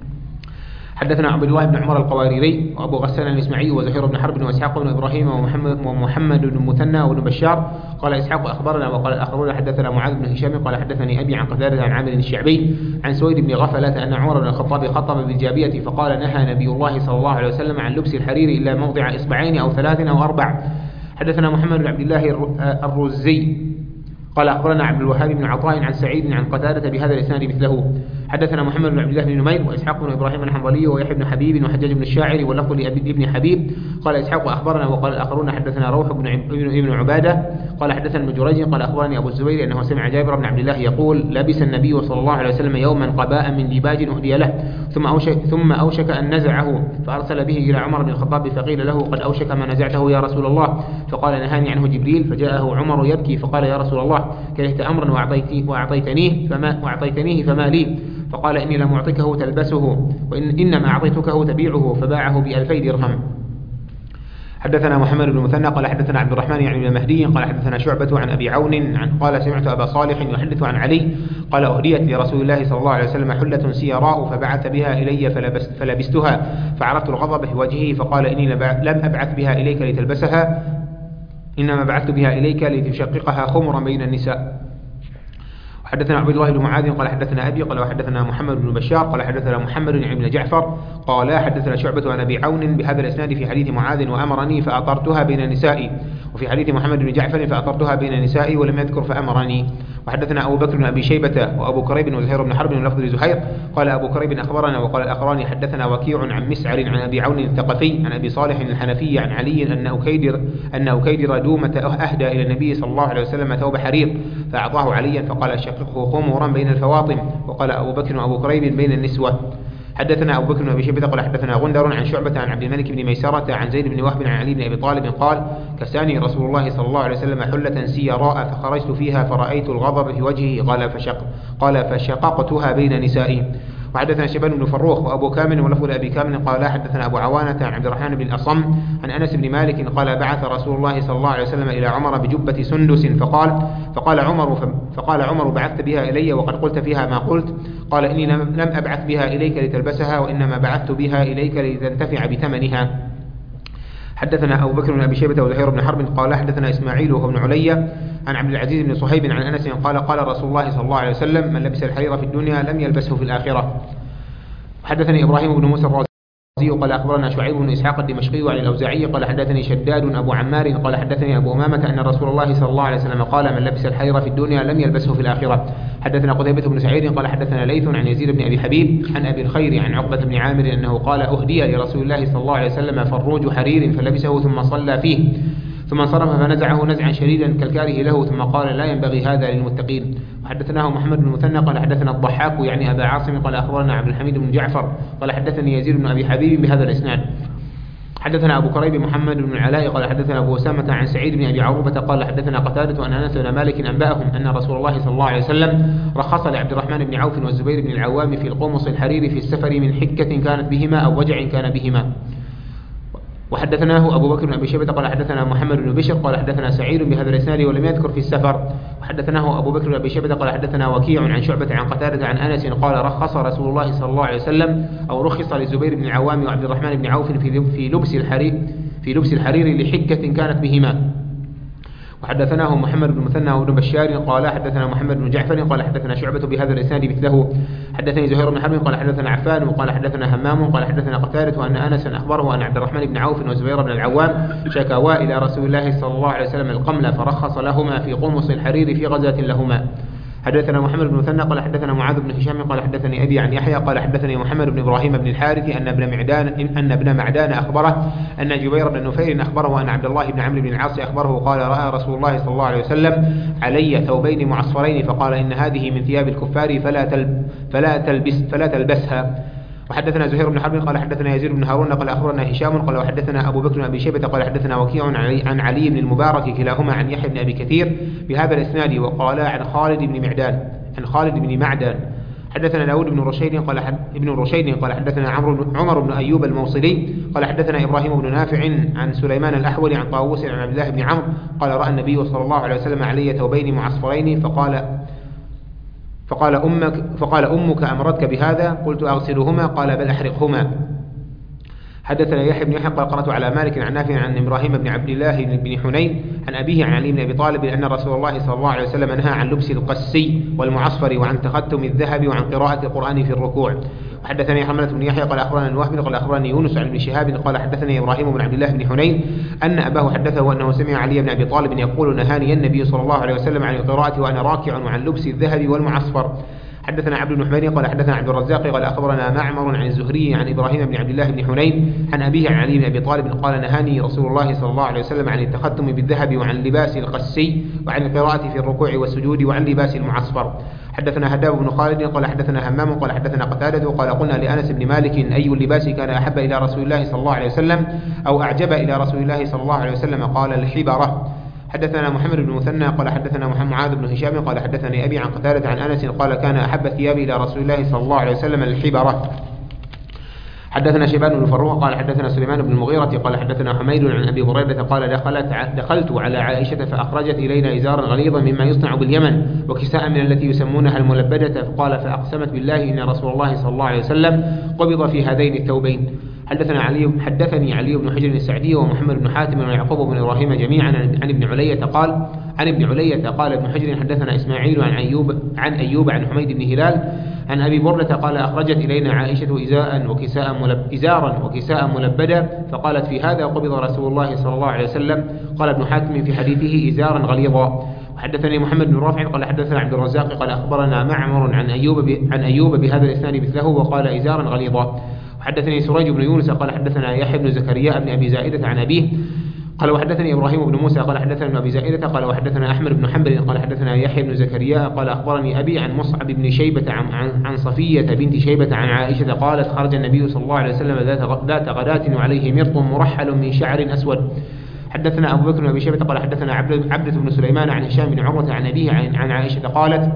حدثنا عبد الله بن عمر القواريري وأبو غسان الإسماعيلي وزهير بن حرب وإسحاق بن إبراهيم ومحمد, ومحمد بن مثنى وابن بشار قال إسحاق أخبرنا وقال الآخرون حدثنا معاذ بن هشام قال حدثني أبي عن قتادة عن عامر الشعبي عن سويد بن غفلة أن عمر بن الخطاب خطب بالجابية فقال نهى نبي الله صلى الله عليه وسلم عن لبس الحرير إلا موضع إصبعين أو ثلاث أو أربع. حدثنا محمد بن عبد الله الرزي قال أخبرنا عبد الوهاب بن عطاء عن سعيد عن قتادة بهذا الإسناد مثله. حدثنا محمد بن عبد الله بن نمير وإسحاق بن إبراهيم الحنظلي ويحيى بن حبيب وحجاج بن الشاعر واللفظ لابن حبيب قال إسحاق أخبرنا وقال الآخرون حدثنا روح بن ابن عبادة قال حدثنا ابن جريج قال أخبرني أبو الزبير أنه سمع جابر بن عبد الله يقول لبس النبي صلى الله عليه وسلم يوما قباء من ديباج أهدي له ثم أوشك, ثم أوشك أن نزعه فأرسل به إلى عمر بن الخطاب فقيل له قد أوشك ما نزعته يا رسول الله فقال نهاني عنه جبريل فجاءه عمر يبكي فقال يا رسول الله كرهت أمرا وأعطيتنيه فما, وأعطيتنيه فما لي فقال إني لم أعطيكه تلبسه وإن إنما أعطيتكه تبيعه فباعه بألفي درهم. حدثنا محمد بن مثنى قال حدثنا عبد الرحمن يعني بن مهدي قال حدثنا شعبة عن أبي عون عن قال سمعت أبا صالح يحدث عن علي قال أهديت لرسول الله صلى الله عليه وسلم حلة سيراء فبعث بها إلي فلبست فلبستها فعرفت الغضب في وجهه فقال إني لم أبعث بها إليك لتلبسها إنما بعثت بها إليك لتشققها خمرا بين النساء. حدثنا عبد الله بن معاذ قال حدثنا أبي قال وحدثنا محمد بن بشار قال حدثنا محمد بن جعفر قال حدثنا شعبة عن أبي عون بهذا الإسناد في حديث معاذ وأمرني فأطرتها بين نسائي وفي حديث محمد بن جعفر فأطرتها بين نسائي ولم يذكر فأمرني. وحدثنا أبو بكر بن أبي شيبة وأبو كريب وزهير بن حرب ولفظ لزهير قال أبو كريب أخبرنا وقال الآخران حدثنا وكيع عن مسعر عن أبي عون الثقفي عن أبي صالح الحنفي عن علي أن أكيدر أن أكيدر دومة أهدى إلى النبي صلى الله عليه وسلم ثوب حرير فأعطاه عليا فقال شققه خمرا بين الفواطم وقال أبو بكر وأبو كريب بين النسوة. حدثنا أبو بكر بن أبي شيبة قال حدثنا غندر عن شعبة عن عبد الملك بن ميسرة عن زيد بن وهب عن علي بن أبي طالب قال كساني رسول الله صلى الله عليه وسلم حلة سيراء فخرجت فيها فرأيت الغضب في وجهه قال فشق قال فشققتها بين نسائي. وحدثنا شيبان بن فروخ وأبو كامل ولفظ أبي كامل قال حدثنا أبو عوانة عن عبد الرحمن بن الأصم عن أنس بن مالك قال بعث رسول الله صلى الله عليه وسلم إلى عمر بجبة سندس فقال فقال عمر فقال عمر بعثت بها إلي وقد قلت فيها ما قلت قال إني لم أبعث بها إليك لتلبسها وإنما بعثت بها إليك لتنتفع بثمنها. حدثنا أبو بكر بن أبي شيبة وزهير بن حرب قال حدثنا إسماعيل وهو ابن علي عن عبد العزيز بن صهيب عن أنس قال قال رسول الله صلى الله عليه وسلم من لبس الحرير في الدنيا لم يلبسه في الآخرة. حدثني إبراهيم بن موسى الرازي قال أخبرنا شعيب بن إسحاق الدمشقي وعن الأوزاعي قال حدثني شداد أبو عمار قال حدثني أبو أمامة أن رسول الله صلى الله عليه وسلم قال من لبس الحرير في الدنيا لم يلبسه في الآخرة. حدثنا قتيبة بن سعيد قال حدثنا ليث عن يزيد بن أبي حبيب عن أبي الخير عن عقبة بن عامر أنه قال أهدي لرسول الله صلى الله عليه وسلم فروج حرير فلبسه ثم صلى فيه ثم انصرف فنزعه نزعا شديدا كالكاره له ثم قال لا ينبغي هذا للمتقين. وحدثناه محمد بن المثنى قال حدثنا الضحاك يعني أبا عاصم قال أخبرنا عبد الحميد بن جعفر قال حدثني يزيد بن أبي حبيب بهذا الإسناد. حدثنا أبو كريب محمد بن العلاء قال حدثنا أبو أسامة عن سعيد بن أبي عروبة قال حدثنا قتادة أن أنس بن مالك أنبأهم أن رسول الله صلى الله عليه وسلم رخص لعبد الرحمن بن عوف والزبير بن العوام في القمص الحرير في السفر من حكة كانت بهما أو وجع كان بهما. وحدثناه أبو بكر بن أبي شيبة قال حدثنا محمد بن بشر قال حدثنا سعيد بهذا الإسناد ولم يذكر في السفر. وحدثناه أبو بكر بن أبي شيبة قال حدثنا وكيع عن شعبة عن قتادة عن أنس قال رخص رسول الله صلى الله عليه وسلم أو رخص للزبير بن العوام وعبد الرحمن بن عوف في لبس الحرير في لبس الحرير لحكة كانت بهما. وحدثناه محمد بن مثنى وابن بشار قال حدثنا محمد بن جعفر قال حدثنا شعبة بهذا الإسناد مثله. حدثني زهير بن حرب قال حدثنا عفان وقال حدثنا همام قال حدثنا قتادة أن أنس أخبره أن عبد الرحمن بن عوف وزبير بن العوام شكوا إلى رسول الله صلى الله عليه وسلم القمل فرخص لهما في قمص الحرير في غزاة لهما. حدثنا محمد بن مثنى قال حدثنا معاذ بن هشام قال حدثني أبي عن يحيى قال حدثني محمد بن إبراهيم بن الحارث أن ابن معدان أن ابن معدان أخبره أن جبير بن نفير أخبره أن عبد الله بن عمرو بن العاص أخبره قال رأى رسول الله صلى الله عليه وسلم علي ثوبين معصفرين فقال إن هذه من ثياب الكفار فلا تلب فلا تلبس فلا تلبسها. وحدثنا زهير بن حرب قال حدثنا يزيد بن هارون قال أخبرنا هشام قال وحدثنا أبو بكر بن أبي شيبة قال حدثنا وكيع عن علي بن المبارك كلاهما عن يحيى بن أبي كثير بهذا الإسناد وقال عن خالد بن معدان عن خالد بن معدان. حدثنا داود بن رشيد قال حد ابن رشيد قال حدثنا عمرو عمر بن أيوب الموصلي قال حدثنا إبراهيم بن نافع عن سليمان الأحول عن طاووس عن عبد الله بن عمرو قال رأى النبي صلى الله عليه وسلم علي ثوبين معصفرين فقال فقال أمك فقال أمك أمرتك بهذا قلت أغسلهما قال بل أحرقهما. حدثنا يحيى بن يحيى قال قرأت على مالك عن نافع عن إبراهيم بن عبد الله بن حنين عن أبيه عن علي بن أبي طالب أن رسول الله صلى الله عليه وسلم نهى عن لبس القسي والمعصفر وعن تختم الذهب وعن قراءة القرآن في الركوع. وحدثني حملة بن يحيى قال أخبرنا الوهبي قال أخبرني يونس عن ابن شهاب قال حدثني إبراهيم بن عبد الله بن حنين أن أباه حدثه أنه سمع علي بن أبي طالب يقول نهاني النبي صلى الله عليه وسلم عن القراءة وأنا راكع وعن لبس الذهب والمعصفر. حدثنا عبد بن حميد قال حدثنا عبد الرزاق قال أخبرنا معمر عن الزهري عن إبراهيم بن عبد الله بن حنين عن أبيه عن علي بن أبي طالب قال نهاني رسول الله صلى الله عليه وسلم عن التختم بالذهب وعن لباس القسي وعن القراءة في الركوع والسجود وعن لباس المعصفر. حدثنا هداب بن خالد قال حدثنا همام قال حدثنا قتادة قال قلنا لأنس بن مالك أي اللباس كان أحب إلى رسول الله صلى الله عليه وسلم أو أعجب إلى رسول الله صلى الله عليه وسلم قال الحبرة. حدثنا محمد بن مثنى قال حدثنا محمد معاذ بن هشام قال حدثني أبي عن قتادة عن أنس قال كان أحب الثياب إلى رسول الله صلى الله عليه وسلم الحبرة. حدثنا شيبان بن فروخ قال حدثنا سليمان بن المغيرة قال حدثنا حميد عن أبي هريرة قال دخلت دخلت على عائشة فأخرجت إلينا إزارا غليظا مما يصنع باليمن وكساء من التي يسمونها الملبدة فقال فأقسمت بالله إن رسول الله صلى الله عليه وسلم قبض في هذين الثوبين. حدثنا علي حدثني علي بن حجر السعدي ومحمد بن حاتم ويعقوب بن إبراهيم جميعا عن ابن علية قال عن ابن علية قال ابن حجر حدثنا إسماعيل عن أيوب عن أيوب عن حميد بن هلال عن أبي بردة قال أخرجت إلينا عائشة إزاء وكساء ملب إزارا وكساء ملبدا فقالت في هذا قبض رسول الله صلى الله عليه وسلم. قال ابن حاتم في حديثه إزارا غليظا. وحدثني محمد بن رافع قال حدثنا عبد الرزاق قال أخبرنا معمر عن أيوب عن أيوب بهذا الإسناد مثله وقال إزارا غليظا. وحدثني سريج بن يونس قال حدثنا يحيى بن زكريا بن أبي زائدة عن أبيه قال وحدثني إبراهيم بن موسى قال حدثنا ابن أبي زائدة قال وحدثنا أحمد بن حنبل قال حدثنا يحيى بن زكريا قال أخبرني أبي عن مصعب بن شيبة عن, عن, عن صفية بنت شيبة عن عائشة قالت خرج النبي صلى الله عليه وسلم ذات غداة وعليه مرط مرحل من شعر أسود. حدثنا أبو بكر بن أبي شيبة قال حدثنا عبدة بن سليمان عن هشام بن عروة عن أبيه عن, عن عائشة قالت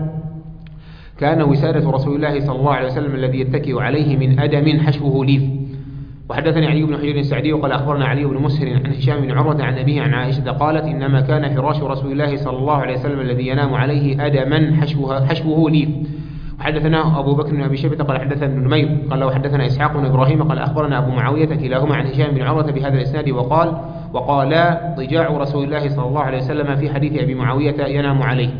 كان وسادة رسول الله صلى الله عليه وسلم الذي يتكئ عليه من أدم حشوه ليف. وحدثني علي بن حجر السعدي وقال أخبرنا علي بن مسهر عن هشام بن عروة عن أبيه عن عائشة قالت إنما كان فراش رسول الله صلى الله عليه وسلم الذي ينام عليه أدما حشوه, حشوه ليف. وحدثنا أبو بكر بن أبي شيبة قال حدثنا ابن نمير قال وحدثنا إسحاق بن إبراهيم قال أخبرنا أبو معاوية كلاهما عن هشام بن عروة بهذا الإسناد وقال وقالا ضجاع رسول الله صلى الله عليه وسلم في حديث أبي معاوية ينام عليه.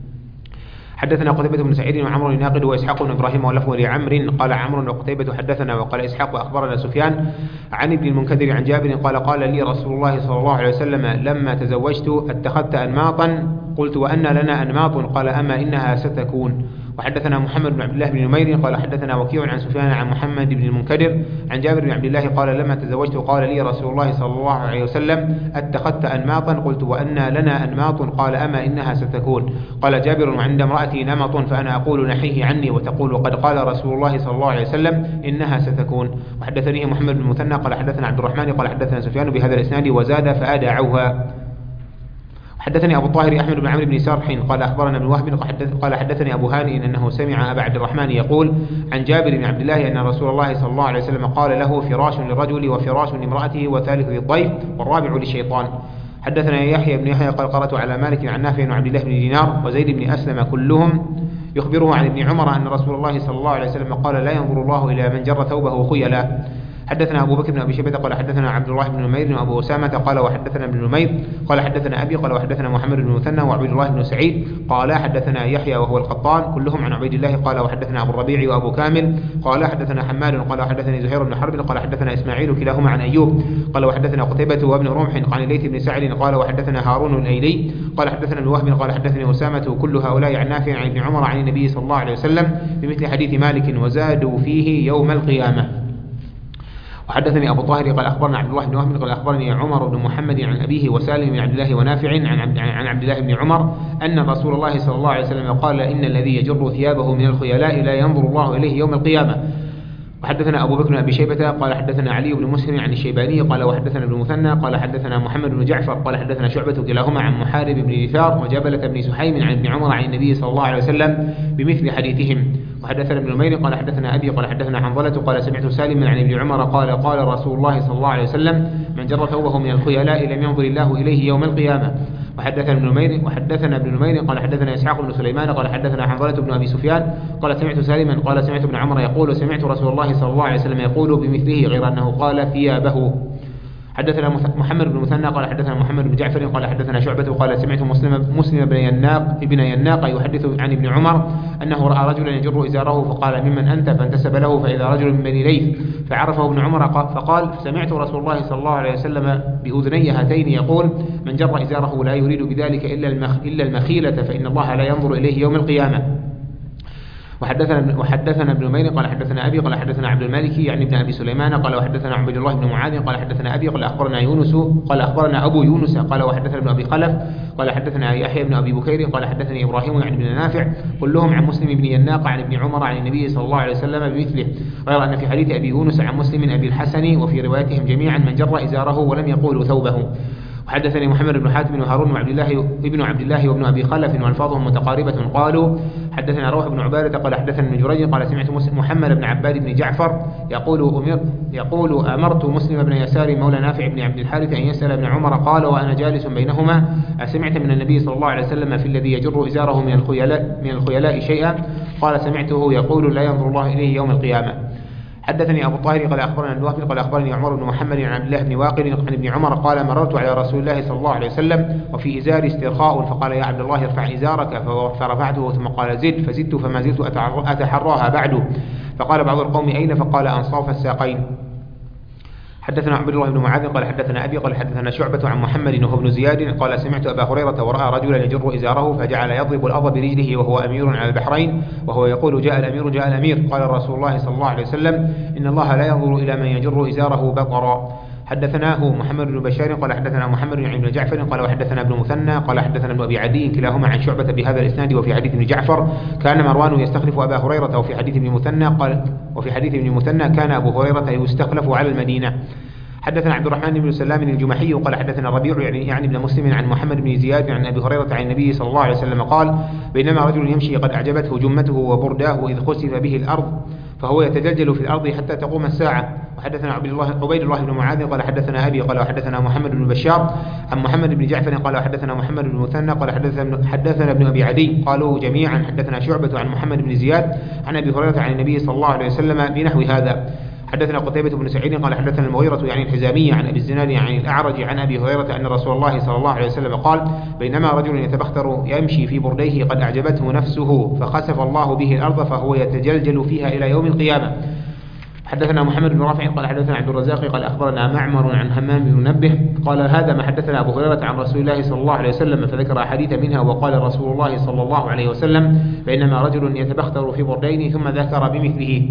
حدثنا قتيبة بن سعيد وعمر الناقد وإسحاق بن إبراهيم واللفظ لعمر قال عمرو وقتيبة حدثنا وقال إسحاق وأخبرنا سفيان عن ابن المنكدر عن جابر قال قال لي رسول الله صلى الله عليه وسلم لما تزوجت اتخذت أنماطا قلت وأن لنا أنماط قال أما إنها ستكون. وحدثنا محمد بن عبد الله بن نمير قال حدثنا وكيع عن سفيان عن محمد بن المنكدر عن جابر بن عبد الله قال لما تزوجت قال لي رسول الله صلى الله عليه وسلم اتخذت أنماطا قلت وأن لنا أنماط قال أما إنها ستكون. قال جابر وعند امرأتي نمط فأنا أقول نحيه عني وتقول قد قال رسول الله صلى الله عليه وسلم إنها ستكون. وحدثني محمد بن المثنى قال حدثنا عبد الرحمن قال حدثنا سفيان بهذا الإسناد وزاد فأدعوها. حدثني أبو الطاهر أحمد بن عمرو بن سرح قال أخبرنا ابن وهب قال حدثني أبو هانئ أنه سمع أبا عبد الرحمن يقول عن جابر بن عبد الله أن رسول الله صلى الله عليه وسلم قال له فراش للرجل وفراش لامرأته وثالث للضيف والرابع للشيطان. حدثنا يحيى بن يحيى قال قرأت على مالك عن نافع وعبد الله بن دينار وزيد بن أسلم كلهم يخبره عن ابن عمر أن رسول الله صلى الله عليه وسلم قال لا ينظر الله إلى من جر ثوبه خيلا. حدثنا أبو بكر بن أبي شيبة قال حدثنا عبد الله بن نمير وأبو أسامة قال وحدثنا ابن نمير قال حدثنا أبي قال وحدثنا محمد بن مثنى وعبد الله بن سعيد قال حدثنا يحيى وهو القطان كلهم عن عبيد الله قال وحدثنا أبو الربيع وأبو كامل قال حدثنا حماد قال حدثني زهير بن حرب قال حدثنا إسماعيل كلاهما عن أيوب قال وحدثنا قتيبة وابن رمح عن الليث بن سعد قال وحدثنا هارون الأيلي قال حدثنا ابن وهب قال حدثني أسامة كل هؤلاء عن نافع عن ابن عمر عن النبي صلى الله عليه وسلم بمثل حديث مالك وزادوا فيه يوم القيامة. وحدثني أبو الطاهر قال أخبرنا عبد الله بن وهب قال أخبرني عمر بن محمد عن أبيه وسالم بن عبد الله ونافع عن عبد, عن عبد الله بن عمر أن رسول الله صلى الله عليه وسلم قال إن الذي يجر ثيابه من الخيلاء لا ينظر الله إليه يوم القيامة. وحدثنا أبو بكر بن أبي شيبة قال حدثنا علي بن مسهر عن الشيباني قال وحدثنا ابن مثنى قال حدثنا محمد بن جعفر قال حدثنا شعبة كلاهما عن محارب بن دثار وجبلة بن سحيم عن ابن عمر عن النبي صلى الله عليه وسلم بمثل حديثهم. وحدثنا ابن نمير قال حدثنا أبي قال حدثنا حنظلة قال سمعت سالم عن ابن عمر قال قال رسول الله صلى الله عليه وسلم من جر ثوبه من الخيلاء لم ينظر الله إليه يوم القيامة. وحدثنا ابن نمير وحدثنا ابن نمير قال حدثنا إسحاق بن سليمان قال حدثنا حنظلة بن أبي سفيان قال سمعت سالما قال سمعت ابن عمر يقول سمعت رسول الله صلى الله عليه وسلم يقول بمثله غير أنه قال ثيابه. حدثنا محمد بن مثنى قال حدثنا محمد بن جعفر قال حدثنا شعبة قال سمعت مسلم مسلم بن يناق ابن يناق يحدث عن ابن عمر أنه رأى رجلا يجر إزاره فقال ممن أنت فانتسب له فإذا رجل من بني ليث فعرفه ابن عمر فقال سمعت رسول الله صلى الله عليه وسلم بأذني هاتين يقول من جر إزاره لا يريد بذلك إلا المخيلة فإن الله لا ينظر إليه يوم القيامة. وحدثنا وحدثنا ابن نمير قال حدثنا أبي قال حدثنا عبد الملك يعني ابن أبي سليمان قال وحدثنا عبد الله بن معاذ قال حدثنا أبي قال أخبرنا يونس قال أخبرنا أبو يونس قال وحدثنا ابن أبي خلف قال حدثنا يحيى بن أبي بكير قال حدثني إبراهيم يعني بن نافع كلهم عن مسلم بن يناق عن ابن عمر عن النبي صلى الله عليه وسلم بمثله، غير أن في حديث أبي يونس عن مسلم أبي الحسن وفي روايتهم جميعا من جر إزاره ولم يقولوا ثوبه. وحدثني محمد بن حاتم وهارون بن عبد الله ابن عبد الله وابن أبي خلف والفاظهم متقاربة قالوا حدثنا روح بن عبادة قال حدثنا ابن جريج قال سمعت محمد بن عباد بن جعفر يقول أمر يقول أمرت مسلم بن يسار مولى نافع بن عبد الحارث أن يسأل ابن عمر قال وأنا جالس بينهما أسمعت من النبي صلى الله عليه وسلم في الذي يجر إزاره من الخيلاء من الخيلاء شيئا؟ قال سمعته يقول لا ينظر الله إليه يوم القيامة. حدثني أبو الطاهر قال أخبرنا الوهبي قال أخبرني عمر بن محمد عن عبد الله بن واقد عن ابن عمر قال مررت على رسول الله صلى الله عليه وسلم وفي إزاري استرخاء فقال يا عبد الله ارفع إزارك فرفعته ثم قال زد فزدت فما زلت أتحراها بعد، فقال بعض القوم أين؟ فقال أنصاف الساقين. حدثنا عبد الله بن معاذ قال حدثنا أبي قال حدثنا شعبة عن محمد وهو ابن زياد قال سمعت أبا هريرة ورأى رجلا يجر إزاره فجعل يضرب الأرض برجله وهو أمير على البحرين وهو يقول جاء الأمير جاء الأمير. قال رسول الله صلى الله عليه وسلم إن الله لا ينظر إلى من يجر إزاره بقرا. حدثناه محمد بن بشار قال حدثنا محمد بن جعفر قال وحدثنا ابن مثنى قال حدثنا ابن أبي عدي كلاهما عن شعبة بهذا الإسناد وفي حديث ابن جعفر كان مروان يستخلف أبا هريرة وفي حديث ابن مثنى قال وفي حديث ابن مثنى كان أبو هريرة يستخلف على المدينة. حدثنا عبد الرحمن بن سلام الجمحي قال حدثنا الربيع يعني يعني ابن مسلم عن محمد بن زياد عن أبي هريرة عن النبي صلى الله عليه وسلم قال بينما رجل يمشي قد أعجبته جمته وبرداه إذ خسف به الأرض فهو يتجلجل في الأرض حتى تقوم الساعة. وحدثنا عبد الله عبيد الله بن معاذ قال حدثنا أبي قال وحدثنا محمد بن بشار عن محمد بن جعفر قال حدثنا محمد بن مثنى قال حدثنا حدثنا ابن أبي عدي قالوا جميعا حدثنا شعبة عن محمد بن زياد عن أبي هريرة عن النبي صلى الله عليه وسلم بنحو هذا. حدثنا قتيبة بن سعيد قال حدثنا المغيرة يعني الحزامية عن أبي الزناد عن الأعرج عن أبي هريرة أن رسول الله صلى الله عليه وسلم قال بينما رجل يتبختر يمشي في برديه قد أعجبته نفسه فخسف الله به الأرض فهو يتجلجل فيها إلى يوم القيامة. حدثنا محمد بن رافع قال حدثنا عبد الرزاق قال أخبرنا معمر عن همام بن منبه قال هذا ما حدثنا أبو هريرة عن رسول الله صلى الله عليه وسلم فذكر أحاديث منها وقال رسول الله صلى الله عليه وسلم بينما رجل يتبختر في بردين ثم ذكر بمثله.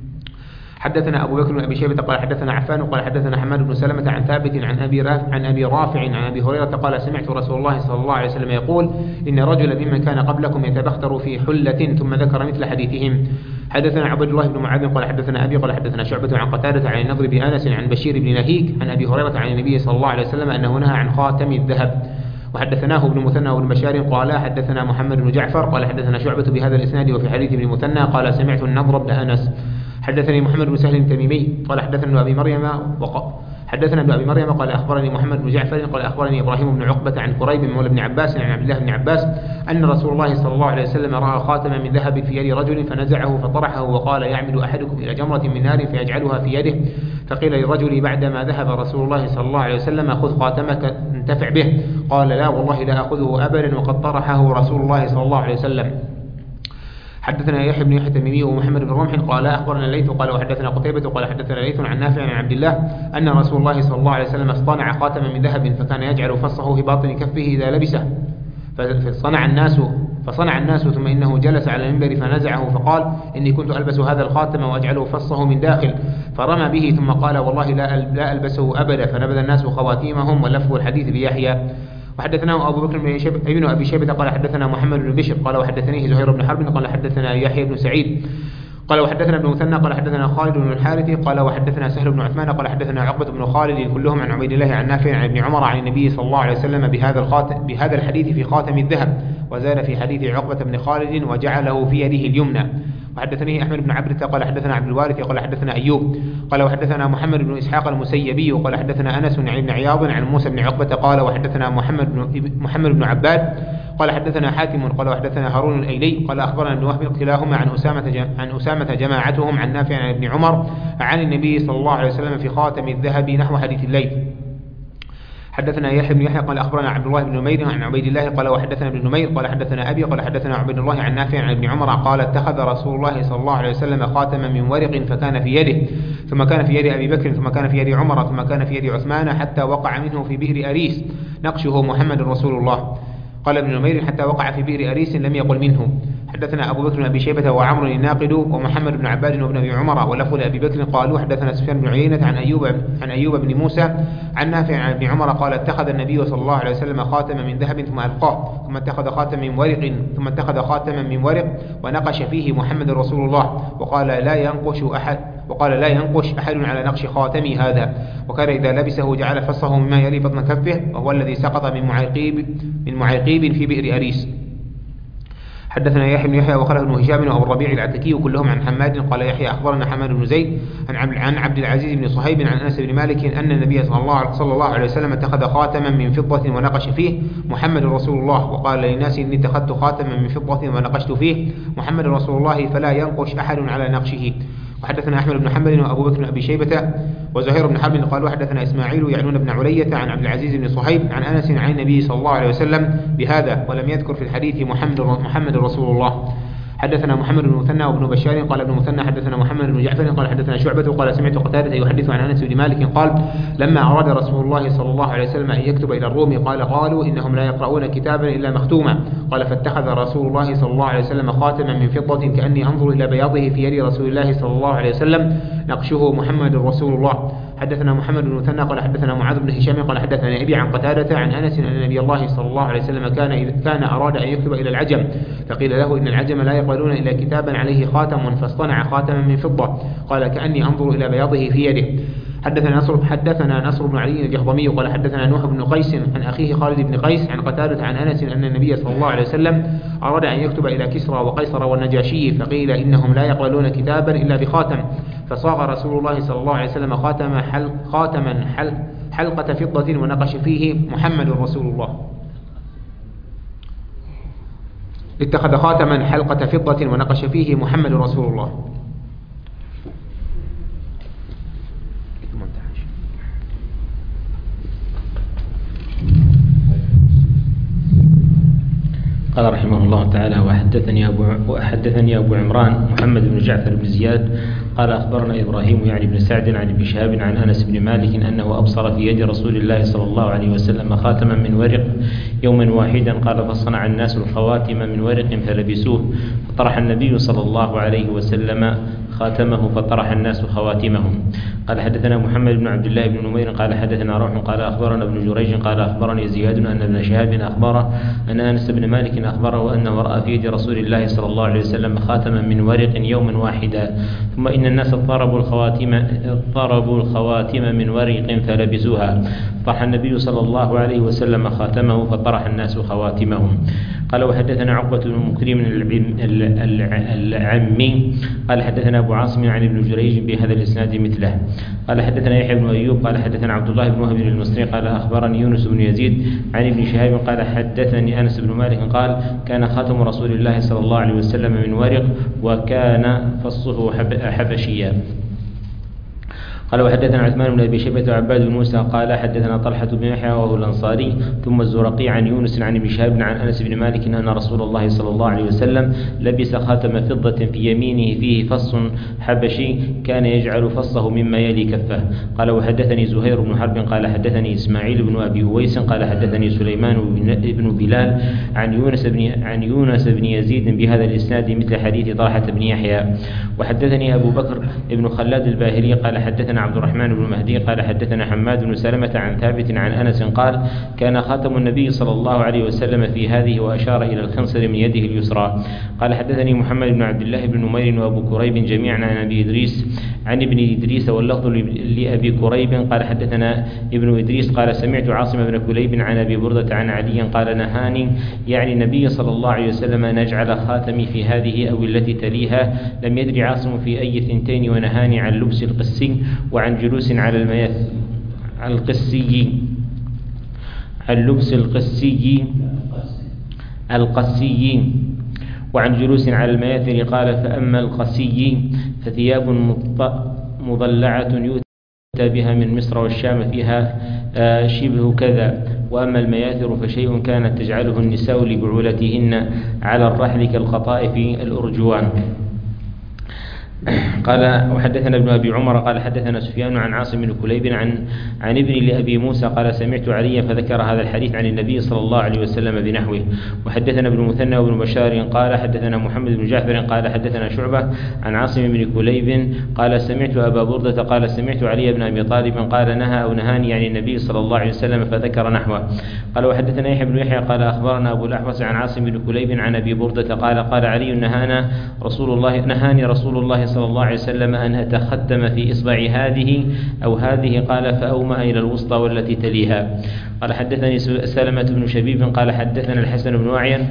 حدثنا أبو بكر بن أبي شيبة قال حدثنا عفان قال حدثنا حماد بن سلمة عن ثابت عن أبي رافع عن أبي رافع عن أبي هريرة قال سمعت رسول الله صلى الله عليه وسلم يقول إن رجلا ممن كان قبلكم يتبختر في حلة ثم ذكر مثل حديثهم. حدثنا عبد الله بن معاذ قال حدثنا أبي قال حدثنا شعبة عن قتادة عن النضر بن أنس عن بشير بن نهيك عن أبي هريرة عن النبي صلى الله عليه وسلم أنه نهى عن خاتم الذهب. وحدثناه ابن مثنى وابن بشار قال حدثنا محمد بن جعفر قال حدثنا شعبة بهذا الإسناد وفي حديث ابن مثنى قال سمعت النضر بن أنس. حدثني محمد بن سهل التميمي قال حدثنا ابن أبي مريم وق... حدثنا ابن أبي مريم قال أخبرني محمد بن جعفر قال أخبرني إبراهيم بن عقبة عن قريب مولى بن عباس عن عبد الله بن عباس أن رسول الله صلى الله عليه وسلم رأى خاتما من ذهب في يد رجل فنزعه فطرحه وقال يعمد أحدكم إلى جمرة من نار فيجعلها في يده. فقيل للرجل بعدما ذهب رسول الله صلى الله عليه وسلم خذ خاتمك انتفع به قال لا والله لا أخذه أبدا وقد طرحه رسول الله صلى الله عليه وسلم. حدثنا يحيى بن يحيى التميمي ومحمد بن رمح قال أخبرنا الليث قال وحدثنا قتيبة قال حدثنا الليث عن نافع عن عبد الله أن رسول الله صلى الله عليه وسلم اصطنع خاتما من ذهب فكان يجعل فصه في باطن كفه إذا لبسه فصنع الناس فصنع الناس ثم إنه جلس على المنبر فنزعه فقال إني كنت ألبس هذا الخاتم وأجعله فصه من داخل فرمى به ثم قال والله لا لا ألبسه أبدا فنبذ الناس خواتيمهم ولفوا الحديث بيحيى. وحدثناه أبو بكر بن أبي شيبة قال حدثنا محمد بن بشر قال وحدثنيه زهير بن حرب قال حدثنا يحيى بن سعيد قال وحدثنا ابن مثنى قال حدثنا خالد بن الحارث قال وحدثنا سهل بن عثمان قال حدثنا عقبة بن خالد كلهم عن عبيد الله عن نافع عن ابن عمر عن النبي صلى الله عليه وسلم بهذا الخاتم بهذا الحديث في خاتم الذهب وزاد في حديث عقبة بن خالد وجعله في يده اليمنى. وحدثني أحمد بن عبدة قال حدثنا عبد الوارث قال حدثنا أيوب قال وحدثنا محمد بن إسحاق المسيبي قال حدثنا أنس عن ابن عياض عن موسى بن عقبة قال وحدثنا محمد بن محمد بن عباد قال حدثنا حاتم قال وحدثنا هارون الأيلي قال أخبرنا ابن وهب كلاهما عن أسامة عن أسامة جماعتهم عن نافع عن ابن عمر عن النبي صلى الله عليه وسلم في خاتم الذهب نحو حديث الليث. حدثنا يحيى بن يحيى قال أخبرنا عبد الله بن نمير عن عبيد الله قال وحدثنا ابن نمير قال حدثنا أبي قال حدثنا عبد الله عن نافع عن ابن عمر قال اتخذ رسول الله صلى الله عليه وسلم خاتما من ورق فكان في يده ثم كان في يد أبي بكر ثم كان في يد عمر ثم كان في يد عثمان حتى وقع منه في بئر أريس نقشه محمد رسول الله. قال ابن نمير حتى وقع في بئر أريس لم يقل منه. حدثنا أبو بكر بن أبي شيبة وعمر الناقد ومحمد بن عباد وابن أبي عمر ولفظ لأبي بكر قالوا حدثنا سفيان بن عيينة عن أيوب عن أيوب بن موسى عن نافع عن ابن عمر قال اتخذ النبي صلى الله عليه وسلم خاتما من ذهب ثم ألقاه ثم اتخذ خاتما من ورق ثم اتخذ خاتما من ورق ونقش فيه محمد رسول الله وقال لا ينقش أحد وقال لا ينقش أحد على نقش خاتمي هذا وكان إذا لبسه جعل فصه مما يلي بطن كفه وهو الذي سقط من معيقيب من معيقيب في بئر أريس. حدثنا يحيى بن يحيى وخلف بن هشام وابو الربيع العتكي كلهم عن حماد قال يحيى اخبرنا حماد بن زيد عن عبد العزيز بن صهيب عن انس بن مالك ان النبي صلى الله صلى الله عليه وسلم اتخذ خاتما من فضة ونقش فيه محمد رسول الله وقال للناس اني اتخذت خاتما من فضة ونقشت فيه محمد رسول الله فلا ينقش احد على نقشه. وحدثنا أحمد بن حنبل وأبو بكر بن أبي شيبة وزهير بن حرب قالوا حدثنا إسماعيل يعنون بن علية عن عبد العزيز بن صهيب عن أنس عن النبي صلى الله عليه وسلم بهذا ولم يذكر في الحديث محمد محمد رسول الله. حدثنا محمد بن مثنى وابن بشار قال ابن مثنى حدثنا محمد بن جعفر قال حدثنا شعبة قال سمعت قتادة يحدث عن أنس بن مالك قال لما أراد رسول الله صلى الله عليه وسلم أن يكتب إلى الروم قال قالوا إنهم لا يقرؤون كتابا إلا مختوما قال فاتخذ رسول الله صلى الله عليه وسلم خاتما من فضة كأني أنظر إلى بياضه في يد رسول الله صلى الله عليه وسلم نقشه محمد رسول الله. حدثنا محمد بن مثنى قال حدثنا معاذ بن هشام قال حدثنا أبي عن قتادة عن أنس أن نبي الله صلى الله عليه وسلم كان إذا كان أراد أن يكتب إلى العجم فقيل له إن العجم لا يقبلون إلا كتابا عليه خاتم فاصطنع خاتما من فضة قال كأني أنظر إلى بياضه في يده. حدثنا نصر حدثنا نصر بن علي الجهضمي قال حدثنا نوح بن قيس عن أخيه خالد بن قيس عن قتادة عن أنس أن النبي صلى الله عليه وسلم أراد أن يكتب إلى كسرى وقيصر والنجاشي فقيل إنهم لا يقبلون كتابا إلا بخاتم فصاغ رسول الله صلى الله عليه وسلم خاتم حل خاتما حل حلقة فضة ونقش فيه محمد رسول الله. اتخذ خاتما حلقة فضة ونقش فيه محمد رسول الله. قال رحمه الله تعالى وحدثني أبو, وحدثني أبو عمران محمد بن جعفر بن زياد قال أخبرنا إبراهيم يعني بن سعد عن ابن شهاب عن أنس بن مالك أنه أبصر في يد رسول الله صلى الله عليه وسلم خاتما من ورق يوما واحدا قال فصنع الناس الخواتم من ورق فلبسوه فطرح النبي صلى الله عليه وسلم خاتمه فطرح الناس خواتمهم. قال حدثنا محمد بن عبد الله بن نمير قال حدثنا روح قال أخبرنا ابن جريج قال أخبرني زياد أن ابن شهاب أخبره أن أنس بن مالك أخبره أنه رأى في يد رسول الله صلى الله عليه وسلم خاتما من ورق يوما واحدا ثم إن الناس ضربوا الخواتم ضربوا الخواتم من ورق فلبسوها طرح النبي صلى الله عليه وسلم خاتمه فطرح الناس خواتمهم. قال وحدثنا عقبة بن مكرم العمي قال حدثنا أبو عاصم عن ابن جريج بهذا الإسناد مثله. قال حدثنا يحيى بن أيوب قال حدثنا عبد الله بن وهب المصري قال أخبرني يونس بن يزيد عن ابن شهاب قال حدثني أنس بن مالك قال كان خاتم رسول الله صلى الله عليه وسلم من ورق وكان فصه حبشيا. قال وحدثنا عثمان بن أبي شيبة وعباد بن موسى قال حدثنا طلحة بن يحيى وهو الأنصاري ثم الزرقي عن يونس عن ابن شهاب عن أنس بن مالك أن رسول الله صلى الله عليه وسلم لبس خاتم فضة في يمينه فيه فص حبشي كان يجعل فصه مما يلي كفه. قال وحدثني زهير بن حرب قال حدثني إسماعيل بن أبي أويس قال حدثني سليمان بن بلال عن يونس بن عن يونس بن يزيد بهذا الإسناد مثل حديث طلحة بن يحيى. وحدثني أبو بكر بن خلاد الباهلي قال حدثنا عبد الرحمن بن مهدي قال حدثنا حماد بن سلمة عن ثابت عن أنس قال كان خاتم النبي صلى الله عليه وسلم في هذه وأشار إلى الخنصر من يده اليسرى. قال حدثني محمد بن عبد الله بن نمير وأبو كريب جميعا عن أبي إدريس عن ابن إدريس واللفظ لأبي كريب قال حدثنا ابن إدريس قال سمعت عاصم بن كليب عن أبي بردة عن علي قال نهاني يعني النبي صلى الله عليه وسلم أن أجعل خاتمي في هذه أو التي تليها لم يدري عاصم في أي ثنتين ونهاني عن لبس القسي وعن جلوس على المياث القسي عن لبس القسي القسي وعن جلوس على المياثر قال فأما القسي فثياب مضلعة يؤتى بها من مصر والشام فيها شبه كذا وأما المياثر فشيء كانت تجعله النساء لبعولتهن على الرحل كالقطائف الأرجوان. قال وحدثنا ابن أبي عمر قال حدثنا سفيان عن عاصم بن كليب عن عن ابن لأبي موسى قال سمعت عليا فذكر هذا الحديث عن النبي صلى الله عليه وسلم بنحوه. وحدثنا ابن مثنى وابن بشار قال حدثنا محمد بن جعفر قال حدثنا شعبة عن عاصم بن كليب قال سمعت أبا بردة قال سمعت علي بن أبي طالب قال نهى أو نهاني عن النبي صلى الله عليه وسلم فذكر نحوه. قال وحدثنا يحيى بن يحيى قال أخبرنا أبو الأحوص عن عاصم بن كليب عن أبي بردة قال قال علي نهانا رسول الله نهاني رسول الله صلى الله عليه وسلم أن أتختم في إصبعي هذه أو هذه قال فأومأ إلى الوسطى والتي تليها. قال حدثني سلمة بن شبيب قال حدثنا الحسن بن أعين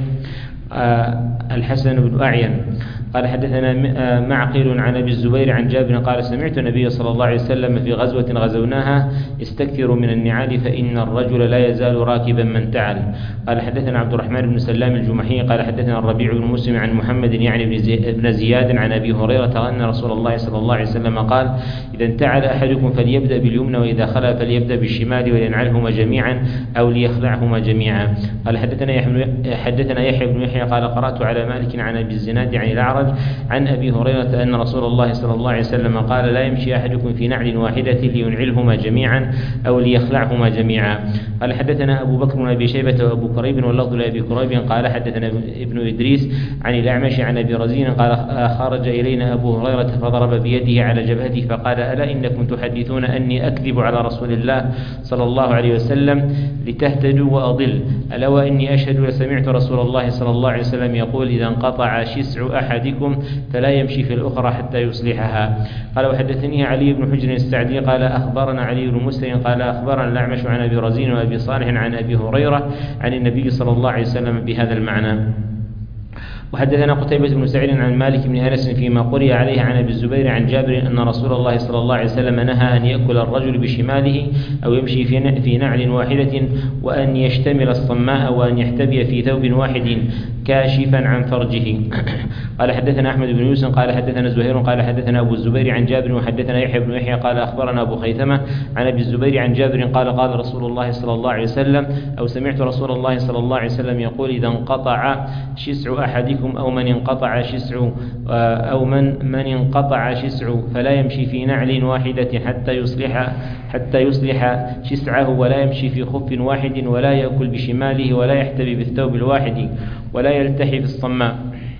آه الحسن بن أعين قال حدثنا معقل عن أبي الزبير عن جابر قال سمعت النبي صلى الله عليه وسلم في غزوة غزوناها استكثروا من النعال فإن الرجل لا يزال راكبا من تعل. قال حدثنا عبد الرحمن بن سلام الجمحي قال حدثنا الربيع بن مسلم عن محمد يعني بن زياد عن أبي هريرة أن رسول الله صلى الله عليه وسلم قال إذا انتعل أحدكم فليبدأ باليمنى وإذا خلا فليبدأ بالشمال ولينعلهما جميعا أو ليخلعهما جميعا. قال حدثنا يحيى حدثنا يحيى بن يحيى قال قرأت على مالك عن أبي الزناد عن الأعرج عن أبي هريرة أن رسول الله صلى الله عليه وسلم قال لا يمشي أحدكم في نعل واحدة لينعلهما جميعا أو ليخلعهما جميعا. قال حدثنا أبو بكر بن أبي شيبة وأبو كريب واللفظ لأبي كريب قال حدثنا ابن إدريس عن الأعمش عن أبي رزين قال خرج إلينا أبو هريرة فضرب بيده على جبهته فقال ألا إنكم تحدثون أني أكذب على رسول الله صلى الله عليه وسلم لتهتدوا وأضل ألا وإني أشهد وسمعت رسول الله صلى الله عليه وسلم يقول إذا انقطع شسع أحدكم فلا يمشي في الأخرى حتى يصلحها. قال وحدثني علي بن حجر السعدي قال أخبرنا علي بن مسلم قال أخبرنا الأعمش عن أبي رزين وأبي صالح عن أبي هريرة عن النبي صلى الله عليه وسلم بهذا المعنى. وحدثنا قتيبة بن سعيد عن مالك بن أنس فيما قرئ عليه عن أبي الزبير عن جابر أن رسول الله صلى الله عليه وسلم نهى أن يأكل الرجل بشماله أو يمشي في نعل واحدة وأن يشتمل الصماء وأن يحتبي في ثوب واحد كاشفا عن فرجه. قال حدثنا أحمد بن يوسف قال حدثنا زهير قال حدثنا أبو الزبير عن جابر وحدثنا يحيى بن يحيى قال أخبرنا أبو خيثمة عن أبي الزبير عن جابر قال قال رسول الله صلى الله عليه وسلم أو سمعت رسول الله صلى الله عليه وسلم يقول إذا انقطع شسع أحدكم أو من انقطع شسع أو من من انقطع شسع فلا يمشي في نعل واحدة حتى يصلح حتى يصلح شسعه ولا يمشي في خف واحد ولا يأكل بشماله ولا يحتبي بالثوب الواحد ولا يلتحي في الصماء.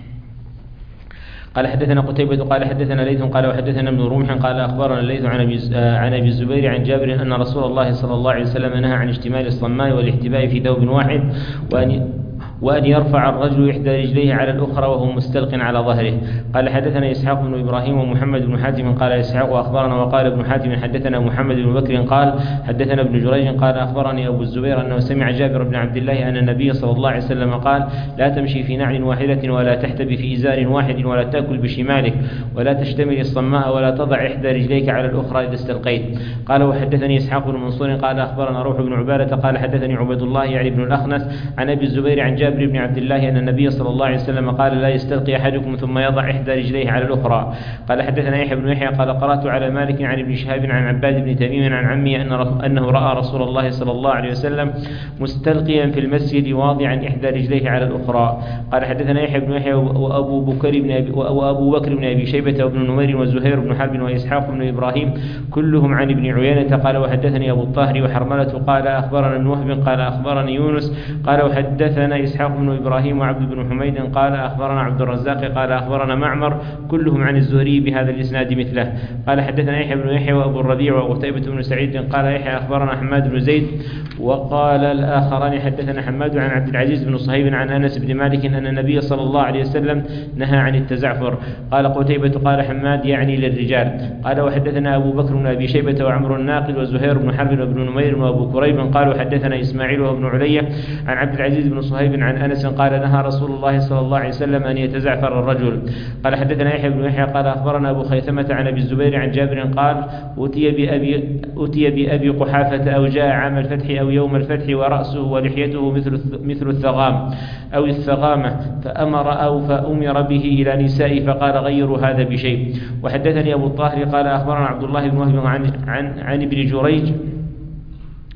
قال حدثنا قتيبة قال حدثنا ليث قال وحدثنا ابن رمح قال أخبرنا الليث عن أبي عن أبي الزبير عن جابر أن رسول الله صلى الله عليه وسلم نهى عن اشتمال الصماء والاحتباء في ثوب واحد وأن وأن يرفع الرجل إحدى رجليه على الأخرى وهو مستلق على ظهره. قال حدثنا إسحاق بن إبراهيم ومحمد بن حاتم قال إسحاق أخبرنا وقال ابن حاتم حدثنا محمد بن بكر قال حدثنا ابن جريج قال أخبرني أبو الزبير أنه سمع جابر بن عبد الله أن النبي صلى الله عليه وسلم قال لا تمشي في نعل واحدة ولا تحتبي في إزار واحد ولا تأكل بشمالك ولا تشتمل الصماء ولا تضع إحدى رجليك على الأخرى إذا استلقيت. قال وحدثني إسحاق بن منصور قال أخبرنا روح بن عبادة قال حدثني عبد الله يعني بن الأخنس عن أبي الزبير عن جابر بن عبد الله أن النبي صلى الله عليه وسلم قال لا يستلقي أحدكم ثم يضع إحدى رجليه على الأخرى. قال حدثنا يحيى بن يحيى قال قرأت على مالك عن ابن شهاب عن عباد بن تميم عن عمي أن أنه رأى رسول الله صلى الله عليه وسلم مستلقيا في المسجد واضعا إحدى رجليه على الأخرى. قال حدثنا يحيى بن يحيى وأبو بكر بن أبي وأبو بكر بن أبي شيبة وابن نمير وزهير بن حرب وإسحاق بن إبراهيم كلهم عن ابن عيينة. قال وحدثني أبو الطاهر وحرملة قال أخبرنا ابن وهب قال أخبرني يونس قال وحدثنا إسحاق بن إبراهيم وعبد بن حميد قال أخبرنا عبد الرزاق قال أخبرنا معمر كلهم عن الزهري بهذا الإسناد مثله. قال حدثنا يحيى بن يحيى وأبو الربيع وقتيبة بن سعيد قال يحيى أخبرنا حماد بن زيد وقال الآخران حدثنا حماد عن عبد العزيز بن صهيب عن أنس بن مالك أن النبي صلى الله عليه وسلم نهى عن التزعفر. قال قتيبة قال حماد يعني للرجال. قال وحدثنا أبو بكر بن أبي شيبة وعمر الناقد وزهير بن حرب وابن نمير وأبو كريب قالوا حدثنا إسماعيل وابن علية عن عبد العزيز بن صهيب عن أنس قال نهى رسول الله صلى الله عليه وسلم أن يتزعفر الرجل. قال حدثنا يحيى بن يحيى قال أخبرنا أبو خيثمة عن أبي الزبير عن جابر قال أتي بأبي, أتي بأبي قحافة أو جاء عام الفتح أو يوم الفتح ورأسه ولحيته مثل مثل الثغام أو الثغامة فأمر أو فأمر به إلى نساء فقال غيروا هذا بشيء. وحدثني أبو الطاهر قال أخبرنا عبد الله بن وهب عن, عن, عن ابن جريج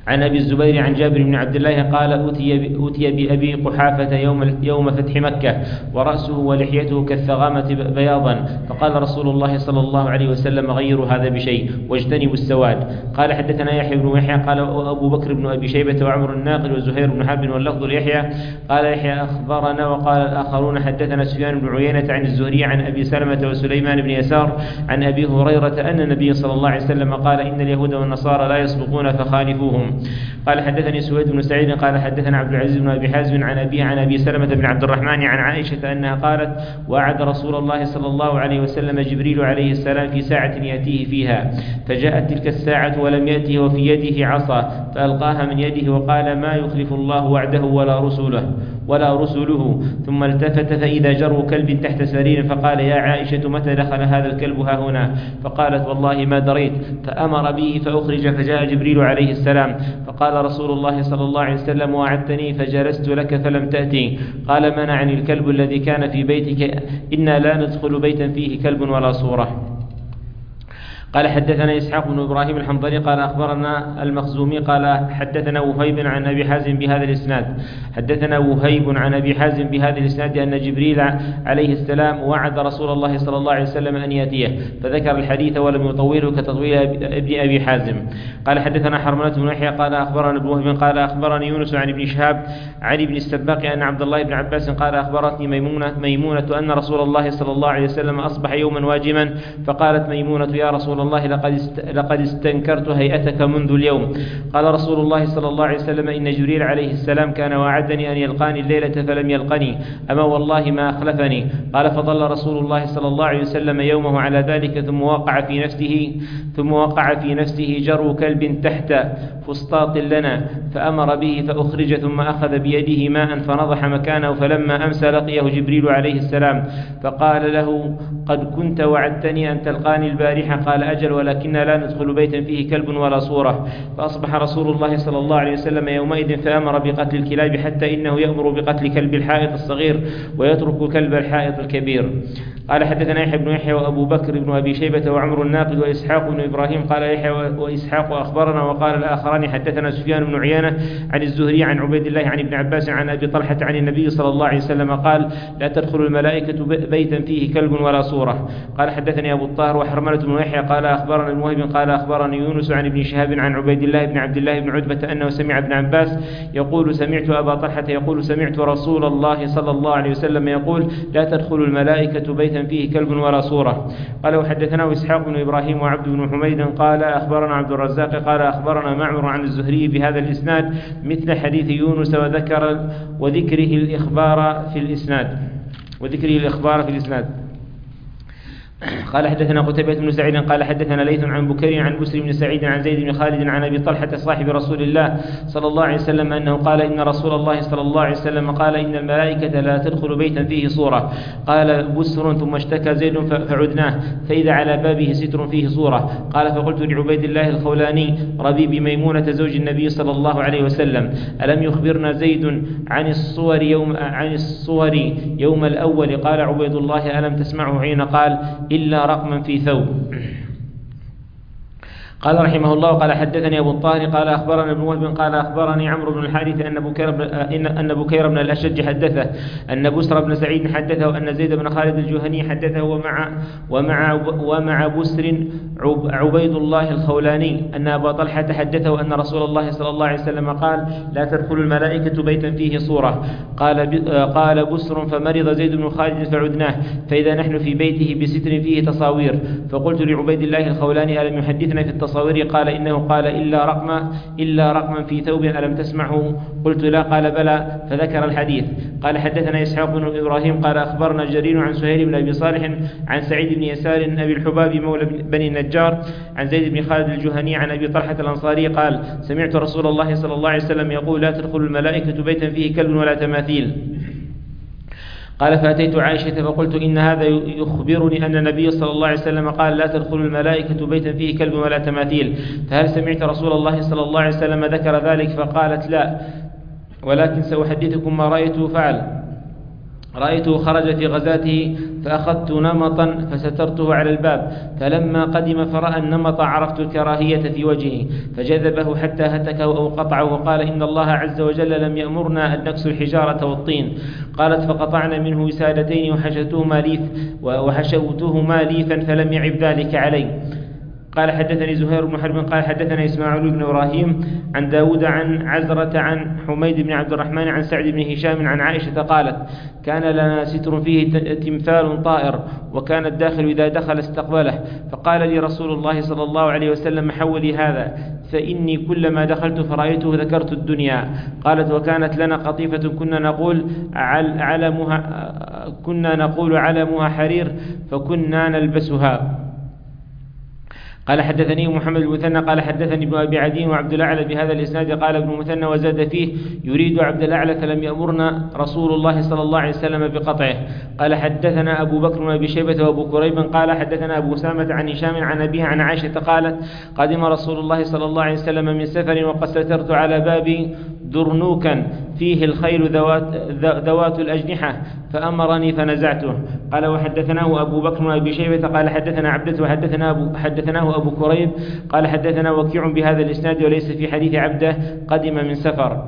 عن أبي الزبير عن جابر بن عبد الله قال أتي, أتي بأبي قحافة يوم, يوم فتح مكة ورأسه ولحيته كالثغامة بياضا، فقال رسول الله صلى الله عليه وسلم غيروا هذا بشيء واجتنبوا السواد. قال حدثنا يحيى بن يحيى قال أبو بكر بن أبي شيبة وعمر الناقل وزهير بن حرب واللفظ ليحيى قال يحيى أخبرنا، وقال الآخرون حدثنا سفيان بن عيينة عن الزهري عن أبي سلمة وسليمان بن يسار عن أبي هريرة أن النبي صلى الله عليه وسلم قال إن اليهود والنصارى لا يسبقون فخالفوهم. قال حدثني سويد بن سعيد قال حدثنا عبد العزيز بن أبي حازم عن أبي عن أبي سلمة بن عبد الرحمن عن عائشة أنها قالت وعد رسول الله صلى الله عليه وسلم جبريل عليه السلام في ساعة يأتيه فيها، فجاءت تلك الساعة ولم يأته وفي يده عصا فألقاها من يده وقال ما يخلف الله وعده ولا رسوله ولا رسله، ثم التفت فإذا جروا كلب تحت سرير فقال يا عائشة متى دخل هذا الكلب ها هنا؟ فقالت والله ما دريت، فأمر به فأخرج فجاء جبريل عليه السلام فقال رسول الله صلى الله عليه وسلم وعدتني فجلست لك فلم تأتي. قال منعني الكلب الذي كان في بيتك، إنا لا ندخل بيتا فيه كلب ولا صورة. قال حدثنا إسحاق بن إبراهيم الحنظلي قال أخبرنا المخزومي قال حدثنا وهيب عن أبي حازم بهذا الإسناد حدثنا وهيب عن أبي حازم بهذا الإسناد أن جبريل عليه السلام وعد رسول الله صلى الله عليه وسلم أن يأتيه، فذكر الحديث ولم يطوله كتطويل ابن أبي حازم. قال حدثنا حرملة بن يحيى قال أخبرنا ابن وهب قال أخبرني يونس عن ابن شهاب عن ابن السباق أن عبد الله بن عباس قال أخبرتني ميمونة, ميمونة أن رسول الله صلى الله عليه وسلم أصبح يوما واجما، فقالت ميمونة يا رسول الله لقد استنكرت هيئتك منذ اليوم. قال رسول الله صلى الله عليه وسلم إن جبريل عليه السلام كان وعدني أن يلقاني الليلة فلم يلقني، أما والله ما أخلفني. قال فظل رسول الله صلى الله عليه وسلم يومه على ذلك ثم وقع في نفسه ثم وقع في نفسه جرو كلب تحت فسطاط لنا فأمر به فأخرج ثم أخذ بيده ماء فنضح مكانه، فلما أمسى لقيه جبريل عليه السلام فقال له قد كنت وعدتني أن تلقاني البارحة. قال أجل ولكننا لا ندخل بيتا فيه كلب ولا صورة. فأصبح رسول الله صلى الله عليه وسلم يومئذ فأمر بقتل الكلاب حتى إنه يأمر بقتل كلب الحائط الصغير ويترك كلب الحائط الكبير. قال حدثنا يحيى بن يحيى وأبو بكر بن أبي شيبة وعمر الناقد وإسحاق بن إبراهيم قال يحيى وإسحاق أخبرنا، وقال الآخران حدثنا سفيان بن عيينة عن الزهري عن عبيد الله عن ابن عباس عن أبي طلحة عن النبي صلى الله عليه وسلم قال لا تدخل الملائكة بيتا فيه كلب ولا صورة. قال حدثني أبو الطاهر وحرملة بن يحيى قال أخبرنا الموهب قال أخبرني يونس عن ابن شهاب عن عبيد الله بن عبد الله بن عتبة أنه سمع ابن عباس يقول سمعت أبا طلحة يقول سمعت رسول الله صلى الله عليه وسلم يقول لا تدخل الملائكة بيتا فيه كلب ولا صورة. قال وحدثنا إسحاق بن إبراهيم وعبد بن حميد قال أخبرنا عبد الرزاق قال أخبرنا معمر عن الزهري بهذا الإسناد مثل حديث يونس وذكر وذكره الإخبار في الإسناد وذكره الإخبار في الإسناد. قال حدثنا قتيبة بن سعيد قال حدثنا ليث عن بكير عن بسر بن سعيد عن زيد بن خالد عن أبي طلحة صاحب رسول الله صلى الله عليه وسلم أنه قال إن رسول الله صلى الله عليه وسلم قال إن الملائكة لا تدخل بيتا فيه صورة. قال بسر ثم اشتكى زيد فعدناه فإذا على بابه ستر فيه صورة. قال فقلت لعبيد الله الخولاني ربيب ميمونة زوج النبي صلى الله عليه وسلم ألم يخبرنا زيد عن الصور يوم عن الصور يوم الأول؟ قال عبيد الله ألم تسمعه حين قال إلا رقما في ثوب. قال رحمه الله قال حدثني أبو الطاهر قال أخبرنا ابن وهب قال أخبرني عمرو بن الحارث أن بكير بن, أن بكير بن الأشج حدثه أن بسر بن سعيد حدثه أن زيد بن خالد الجهني حدثه ومع ومع ومع بسر عبيد الله الخولاني أن أبا طلحة حدثه أن رسول الله صلى الله عليه وسلم قال لا تدخل الملائكة بيتا فيه صورة. قال قال بسر فمرض زيد بن خالد فعدناه فإذا نحن في بيته بستر فيه تصاوير. فقلت لعبيد الله الخولاني ألم يحدثنا في التصاوير؟ قال إنه قال إلا رقما إلا رقما في ثوب ألم تسمعه؟ قلت لا. قال بلى فذكر الحديث. قال حدثنا إسحاق بن إبراهيم قال أخبرنا جرير عن سهيل بن أبي صالح عن سعيد بن يسار أبي الحباب مولى بني النجار عن زيد بن خالد الجهني عن أبي طلحة الأنصاري قال سمعت رسول الله صلى الله عليه وسلم يقول لا تدخل الملائكة بيتا فيه كلب ولا تماثيل. قال فأتيت عائشة فقلت إن هذا يخبرني أن النبي صلى الله عليه وسلم قال لا تدخل الملائكة بيتا فيه كلب ولا تماثيل، فهل سمعت رسول الله صلى الله عليه وسلم ذكر ذلك؟ فقالت لا، ولكن سأحدثكم ما رأيته فعل. رأيته خرج في غزاته فأخذت نمطا فسترته على الباب، فلما قدم فرأى النمط عرفت الكراهية في وجهه فجذبه حتى هتكه أو قطعه، وقال إن الله عز وجل لم يأمرنا أن نكسو الحجارة والطين. قالت فقطعنا منه وسادتين وحشتهما ليف وحشوتهما ليفا فلم يعب ذلك علي. قال حدثني زهير بن حرب قال حدثنا إسماعيل بن إبراهيم عن داود عن عزرة عن حميد بن عبد الرحمن عن سعد بن هشام عن عائشة قالت كان لنا ستر فيه تمثال طائر وكان الداخل إذا دخل استقبله، فقال لي رسول الله صلى الله عليه وسلم حولي هذا فإني كلما دخلت فرأيته ذكرت الدنيا. قالت وكانت لنا قطيفة كنا نقول علمها كنا نقول علمها حرير فكنا نلبسها. قال حدثني محمد بن المثنى قال حدثني ابن أبي عدي وعبد الأعلى بهذا الإسناد. قال ابن المثنى وزاد فيه يريد عبد الأعلى فلم يأمرنا رسول الله صلى الله عليه وسلم بقطعه. قال حدثنا أبو بكر وأبي شيبة وأبو كريب قال حدثنا أبو أسامة عن هشام عن أبيه عن عائشة قالت قدم رسول الله صلى الله عليه وسلم من سفر وقد سترت على بابي درنوكا فيه الخيل ذوات, ذوات الأجنحة فأمرني فنزعته. قال وحدثناه أبو بكر وأبي شيبة قال حدثنا عبدة وحدثنا أبو حدثناه أبو كريب قال حدثنا وكيع بهذا الإسناد وليس في حديث عبدة قدم من سفر.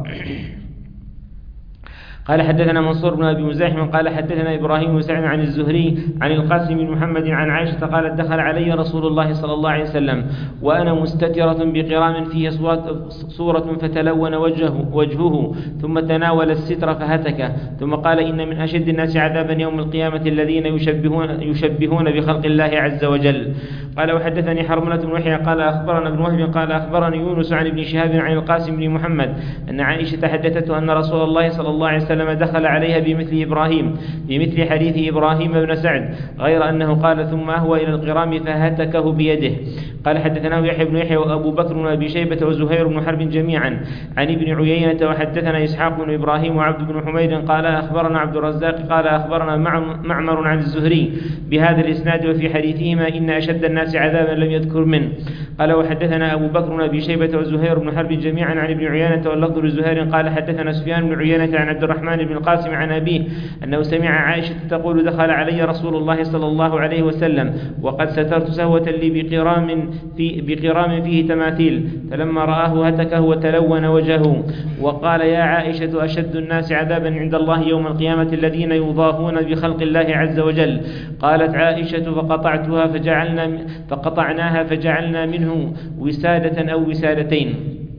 قال حدثنا منصور بن أبي مزاحم قال حدثنا إبراهيم بن سعد عن الزهري عن القاسم بن محمد عن عائشة قالت دخل علي رسول الله صلى الله عليه وسلم وأنا مستترة بقرام فيه صورة فتلون وجهه, وجهه ثم تناول الستر فهتك ثم قال إن من أشد الناس عذابا يوم القيامة الذين يشبهون, يشبهون بخلق الله عز وجل. قال وحدثني حرملة بن يحيى قال أخبرنا ابن وهب قال أخبرني يونس عن ابن شهاب عن القاسم بن محمد أن عائشة حدثته أن رسول الله صلى الله عليه وسلم دخل عليها بمثل إبراهيم بمثل حديث إبراهيم بن سعد غير أنه قال ثم أهوى إلى القرام فهتكه بيده. قال حدثناه يحيى بن يحيى وأبو بكر وأبي شيبة وزهير بن حرب جميعا عن ابن عيينة وحدثنا إسحاق بن إبراهيم وعبد بن حميد قال أخبرنا عبد الرزاق قال أخبرنا معمر عن الزهري بهذا الإسناد وفي حديثهما إن أشد الناس عذابا لم يذكر منه. قال وحدثنا أبو بكر وأبي شيبة وزهير بن حرب جميعا عن ابن عيينة واللفظ لزهير قال حدثنا سفيان بن عيينة عن عبد الرحمن بن القاسم عن أبيه أنه سمع عائشة تقول دخل علي رسول الله صلى الله عليه وسلم وقد سترت سهوة لي بقرام, في بقرام فيه تماثيل فلما رآه هتكه وتلون وجهه وقال يا عائشة أشد الناس عذابا عند الله يوم القيامة الذين يضاهون بخلق الله عز وجل. قالت عائشة فقطعتها فجعلنا فقطعناها فجعلنا منه وسادة أو وسادتين.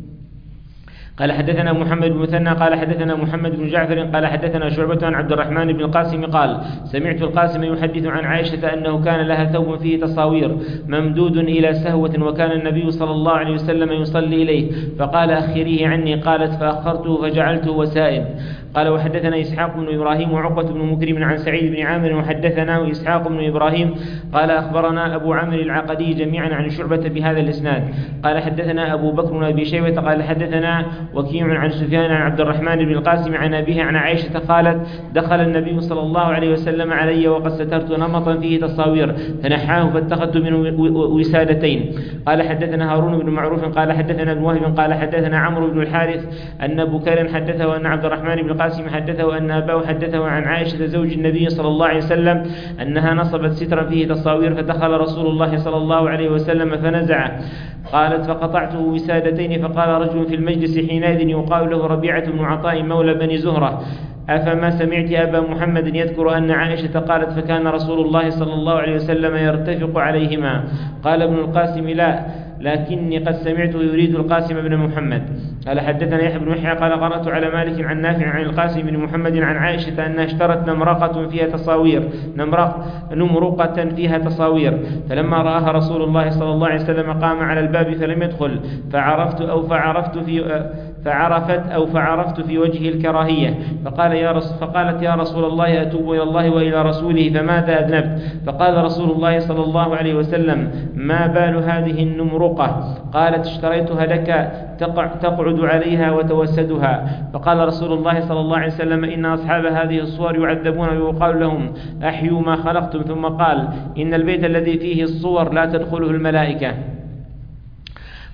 قال حدثنا محمد بن مثنى قال حدثنا محمد بن جعفر قال حدثنا شعبة عن عبد الرحمن بن القاسم قال سمعت القاسم يحدث عن عائشة أنه كان لها ثوب فيه تصاوير ممدود إلى سهوة وكان النبي صلى الله عليه وسلم يصلي إليه فقال أخريه عني. قالت فأخرته فجعلته وسائد. قال وحدثنا إسحاق بن إبراهيم وعقبة بن مكرم عن سعيد بن عامر وحدثنا إسحاق بن إبراهيم قال أخبرنا أبو عامر العقدي جميعا عن شعبة بهذا الإسناد. قال حدثنا أبو بكر بن أبي شيبة قال حدثنا وكيع عن سفيان عن عبد الرحمن بن القاسم عن أبيه عن عائشة قالت دخل النبي صلى الله عليه وسلم علي وقد سترت نمطا فيه تصاوير فنحاه فاتخذت منه وسادتين. قال حدثنا هارون بن معروف قال حدثنا ابن وهب قال حدثنا عمرو بن الحارث أن بكير حدثه أن عبد الرحمن بن القاسم حدثه أن أباه حدثه عن عائشة زوج النبي صلى الله عليه وسلم أنها نصبت سترا فيه تصاوير فدخل رسول الله صلى الله عليه وسلم فنزعه. قالت فقطعته وسادتين فقال رجل في المجلس حينئذ يقال له ربيعة بن عطاء مولى بني زهرة أفما سمعت أبا محمد يذكر أن عائشة قالت فكان رسول الله صلى الله عليه وسلم يرتفق عليهما. قال ابن القاسم لا لكني قد سمعته يريد القاسم بن محمد. قال حدثنا يحيى بن يحيى قال قرأت على مالك عن نافع عن القاسم بن محمد عن عائشة أنها اشترت نمرقة فيها تصاوير نمرق نمرقة فيها تصاوير فلما رآها رسول الله صلى الله عليه وسلم قام على الباب فلم يدخل فعرفت أو فعرفت في فعرفت أو فعرفت في وجهه الكراهية فقال يا رسول فقالت يا رسول الله أتوب إلى الله وإلى رسوله فماذا أذنبت؟ فقال رسول الله صلى الله عليه وسلم ما بال هذه النمرقة؟ قالت اشتريتها لك تقع تقعد عليها وتوسدها. فقال رسول الله صلى الله عليه وسلم إن أصحاب هذه الصور يعذبون ويقال لهم أحيوا ما خلقتم. ثم قال إن البيت الذي فيه الصور لا تدخله الملائكة.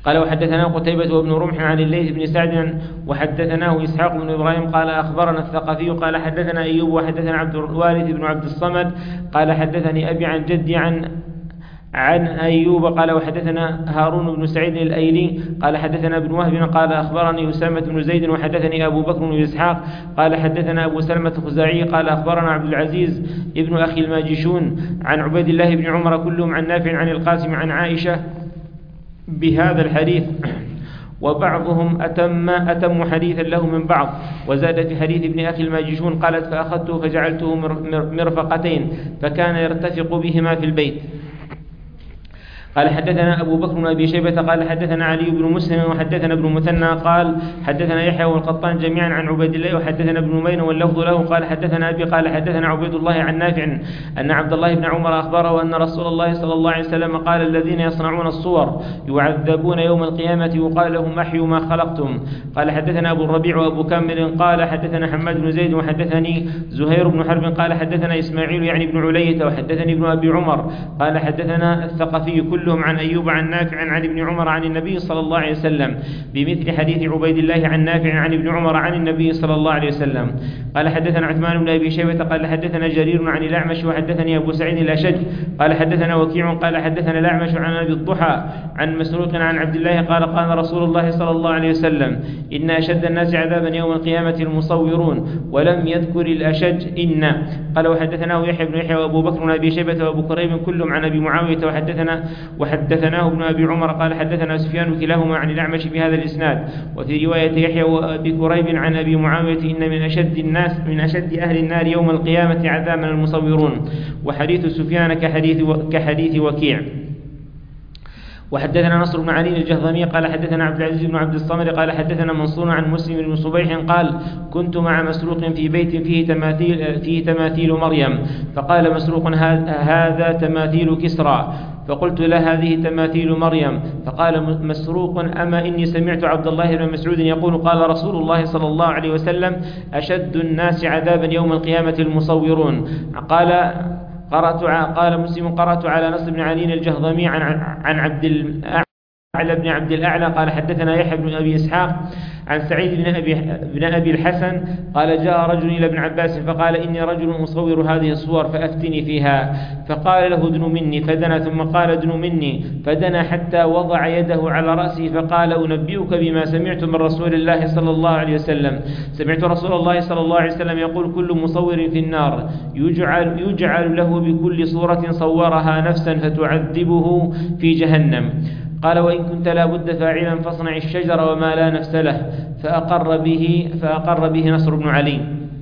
قال وحدثنا قتيبة وابن رمح عن الليث بن سعد وحدثناه إسحاق بن إبراهيم قال أخبرنا الثقفي قال حدثنا أيوب وحدثنا عبد الوارث بن عبد الصمد قال حدثني أبي عن جدي عن عن أيوب قال وحدثنا هارون بن سعيد الأيلي قال حدثنا ابن وهب قال أخبرني أسامة بن زيد وحدثني أبو بكر بن إسحاق قال حدثنا أبو سلمة الخزاعي قال أخبرنا عبد العزيز ابن أخي الماجشون عن عبيد الله بن عمر كلهم عن نافع عن القاسم عن عائشة بهذا الحديث وبعضهم أتم, أتم حديثا له من بعض وزاد في حديث ابن أخي الماجشون قالت فأخذته فجعلته مرفقتين فكان يرتفق بهما في البيت. قال حدثنا أبو بكر بن أبي شيبة قال حدثنا علي بن مسلم وحدثنا ابن مثنى قال حدثنا يحيى والقطان جميعا عن عبيد الله وحدثنا ابن مين واللفظ له قال حدثنا أبي قال حدثنا عبيد الله عن نافع أن عبد الله بن عمر أخبره أن رسول الله صلى الله عليه وسلم قال الذين يصنعون الصور يعذبون يوم القيامة يقال لهم أحيوا ما خلقتم. قال حدثنا أبو الربيع وأبو كامل قال حدثنا حماد بن زيد وحدثني زهير بن حرب قال حدثنا إسماعيل يعني بن علية وحدثني ابن أبي عمر قال حدثنا الثقفي كل كلهم عن أيوب عن نافع عن ابن عمر عن النبي صلى الله عليه وسلم بمثل حديث عبيد الله عن نافع عن ابن عمر عن النبي صلى الله عليه وسلم. قال حدثنا عثمان بن أبي شيبة قال حدثنا جرير عن الأعمش وحدثني أبو سعيد الأشج قال حدثنا وكيع قال حدثنا الأعمش عن أبي الضحى عن مسروق عن عبد الله قال قال رسول الله صلى الله عليه وسلم إن أشد الناس عذابا يوم القيامة المصورون ولم يذكر الأشج إن. قال وحدثناه يحيى بن يحيى وأبو بكر بن أبي شيبة وأبو كريب كلهم عن أبي معاوية وحدثنا وحدثناه ابن أبي عمر قال حدثنا سفيان كلاهما عن الأعمش بهذا الإسناد. وفي رواية يحيى وأبي كريب عن أبي معاوية إن من أشد الناس من أشد أهل النار يوم القيامة عذابا المصورون. وحديث سفيان كحديث كحديث وكيع. وحدثنا نصر بن علي الجهضمي قال حدثنا عبد العزيز بن عبد الصمد قال حدثنا منصور عن مسلم بن صبيح قال كنت مع مسروق في بيت فيه تماثيل فيه تماثيل مريم فقال مسروق هذا تماثيل كسرى فقلت له هذه تماثيل مريم فقال مسروق أما إني سمعت عبد الله بن مسعود يقول قال رسول الله صلى الله عليه وسلم أشد الناس عذابا يوم القيامة المصورون. قال قرأت قال مسلم قرأت على نصر بن علي الجهضمي عن عن عبد الأعلى بن عبد الأعلى قال حدثنا يحيى بن أبي إسحاق عن سعيد بن أبي, بن أبي الحسن قال جاء رجل إلى ابن عباس فقال إني رجل أصور هذه الصور فأفتني فيها فقال له ادن مني فدنا ثم قال ادن مني فدنا حتى وضع يده على رأسه فقال أنبئك بما سمعت من رسول الله صلى الله عليه وسلم سمعت رسول الله صلى الله عليه وسلم يقول كل مصور في النار يجعل, يجعل له بكل صورة صورها نفسا فتعذبه في جهنم. قال وإن كنت لا بد فاعلا فاصنع الشجر وما لا نفس له فأقر به, فأقر به نصر بن علي.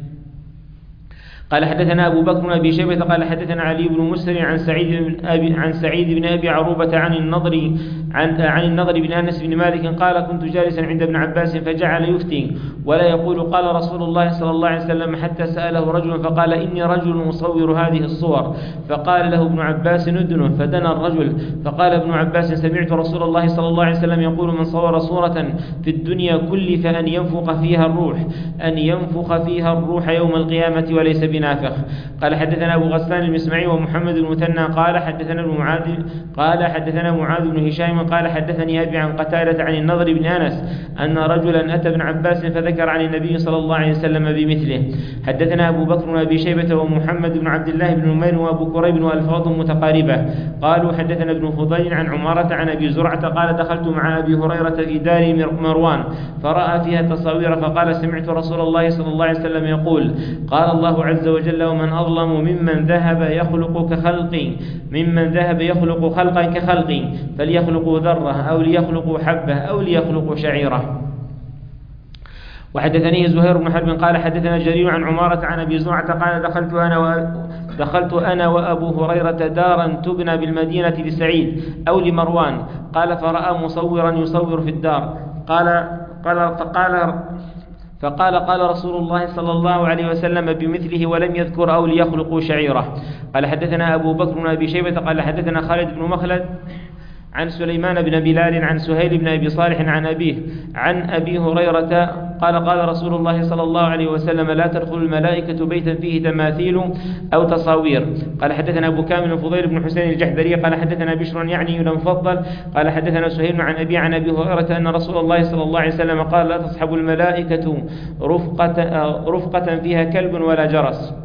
قال حدثنا أبو بكر بن أبي شيبة قال حدثنا علي بن مسلم عن سعيد بن أبي, عن سعيد بن أبي عروبة عن النضر عن, عن النضر بن أنس بن مالك قال كنت جالسا عند ابن عباس فجعل يفتي ولا يقول قال رسول الله صلى الله عليه وسلم حتى سأله رجل فقال إني رجل مصور هذه الصور فقال له ابن عباس ندنه فدنا الرجل فقال ابن عباس سمعت رسول الله صلى الله عليه وسلم يقول من صور صورة في الدنيا كلف أن ينفخ فيها الروح أن ينفخ فيها الروح يوم القيامة وليس بنافخ. قال حدثنا أبو غسان المسمعي ومحمد المثنى قال حدثنا ابن معاذ قال حدثنا معاذ بن هشام قال حدثني أبي عن قتادة عن النضر بن أنس أن رجلا أتى ابن عباس فذكر عن النبي صلى الله عليه وسلم بمثله. حدثنا أبو بكر بن أبي شيبة ومحمد بن عبد الله بن نمير وأبو كريب وألفاظ متقاربة قالوا حدثنا ابن فضيل عن عمارة عن أبي زرعة قال دخلت مع أبي هريرة في دار مروان فرأى فيها تصاوير فقال سمعت رسول الله صلى الله عليه وسلم يقول قال الله عز وجل ومن أظلم ممن ذهب يخلق كخلقي ممن ذهب يخلق خلقا كخلقي فليخلقوا ذرة أو ليخلقوا حبة أو ليخلقوا شعيرة. وحدثني زهير بن حرب قال حدثنا جرير عن عمارة عن أبي زرعة قال دخلت أنا و... دخلت أنا وأبو هريرة دارا تبنى بالمدينة لسعيد أو لمروان قال فرأى مصورا يصور في الدار قال قال فقال فقال قال رسول الله صلى الله عليه وسلم بمثله ولم يذكر أو ليخلقوا شعيرة. قال حدثنا أبو بكر بن أبي شيبة قال حدثنا خالد بن مخلد عن سليمان بن بلال عن سهيل بن أبي صالح عن أبيه عن أبي هريرة قال قال رسول الله صلى الله عليه وسلم لا تدخل الملائكة بيتا فيه تماثيل أو تصاوير. قال حدثنا أبو كامل الفضيل بن حسين الجحدري قال حدثنا بشر يعني بن مفضل قال حدثنا سهيل عن أبي عن أبي هريرة أن رسول الله صلى الله عليه وسلم قال لا تصحب الملائكة رفقة, رفقة فيها كلب ولا جرس.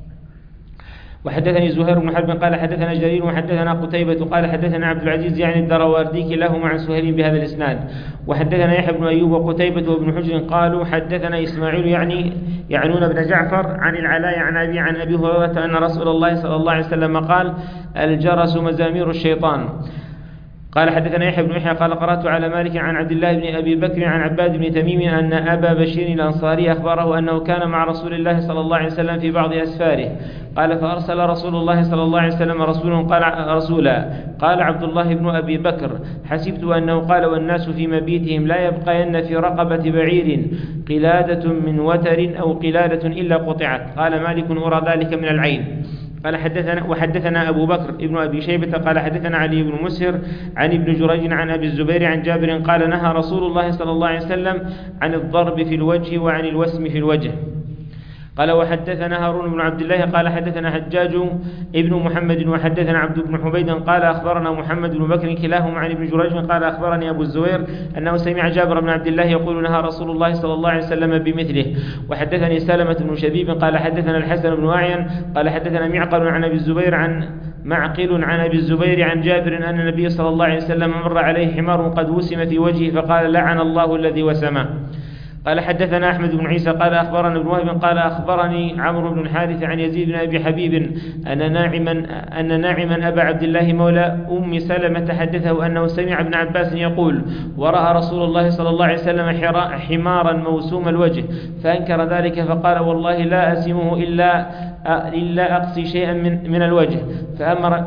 وحدثني زهير بن حرب قال حدثنا جرير وحدثنا قتيبة قال حدثنا عبد العزيز يعني الدراوردي كلاهما عن سهيل بهذا الإسناد. وحدثنا يحيى بن أيوب وقتيبة وابن حجر قالوا حدثنا إسماعيل يعني يعنون بن جعفر عن العلاء عن أبي عن أبي هريرة أن رسول الله صلى الله عليه وسلم قال الجرس مزامير الشيطان. قال حدثنا يحيى بن يحيى قال قرأت على مالك عن عبد الله بن أبي بكر عن عباد بن تميم أن أبا بشير الأنصاري أخبره أنه كان مع رسول الله صلى الله عليه وسلم في بعض أسفاره. قال فأرسل رسول الله صلى الله عليه وسلم رسولا قال رسولا قال عبد الله بن أبي بكر حسبت أنه قال والناس في مبيتهم لا يبقين في رقبة بعير قلادة من وتر أو قلادة إلا قطعت. قال مالك أرى ذلك من العين. قال حدثنا وحدثنا أبو بكر ابن أبي شيبة قال حدثنا علي بن مسهر عن ابن جريج عن أبي الزبير عن جابر قال نهى رسول الله صلى الله عليه وسلم عن الضرب في الوجه وعن الوسم في الوجه. قال وحدثنا هارون بن عبد الله قال حدثنا حجاج ابن محمد وحدثنا عبد بن حميد قال أخبرنا محمد بن بكر كلاهما عن ابن جريج قال أخبرني أبو الزبير أنه سمع جابر بن عبد الله يقول نهى رسول الله صلى الله عليه وسلم بمثله. وحدثني سلمة بن شبيب قال حدثنا الحسن بن أعين قال حدثنا معقل عن أبي الزبير عن معقل عن أبي الزبير عن جابر أن النبي صلى الله عليه وسلم مر عليه حمار قد وسم في وجهه فقال لعن الله الذي وسمه. قال حدثنا أحمد بن عيسى قال أخبرنا ابن وهب قال أخبرني عمرو بن الحارث عن يزيد بن أبي حبيب أن ناعما أن ناعما أبا عبد الله مولى أم سلمة حدثه أنه سمع ابن عباس يقول ورأى رسول الله صلى الله عليه وسلم حمارا موسوم الوجه فأنكر ذلك فقال والله لا أسمه إلا إلا أقصي شيئا من من الوجه فأمر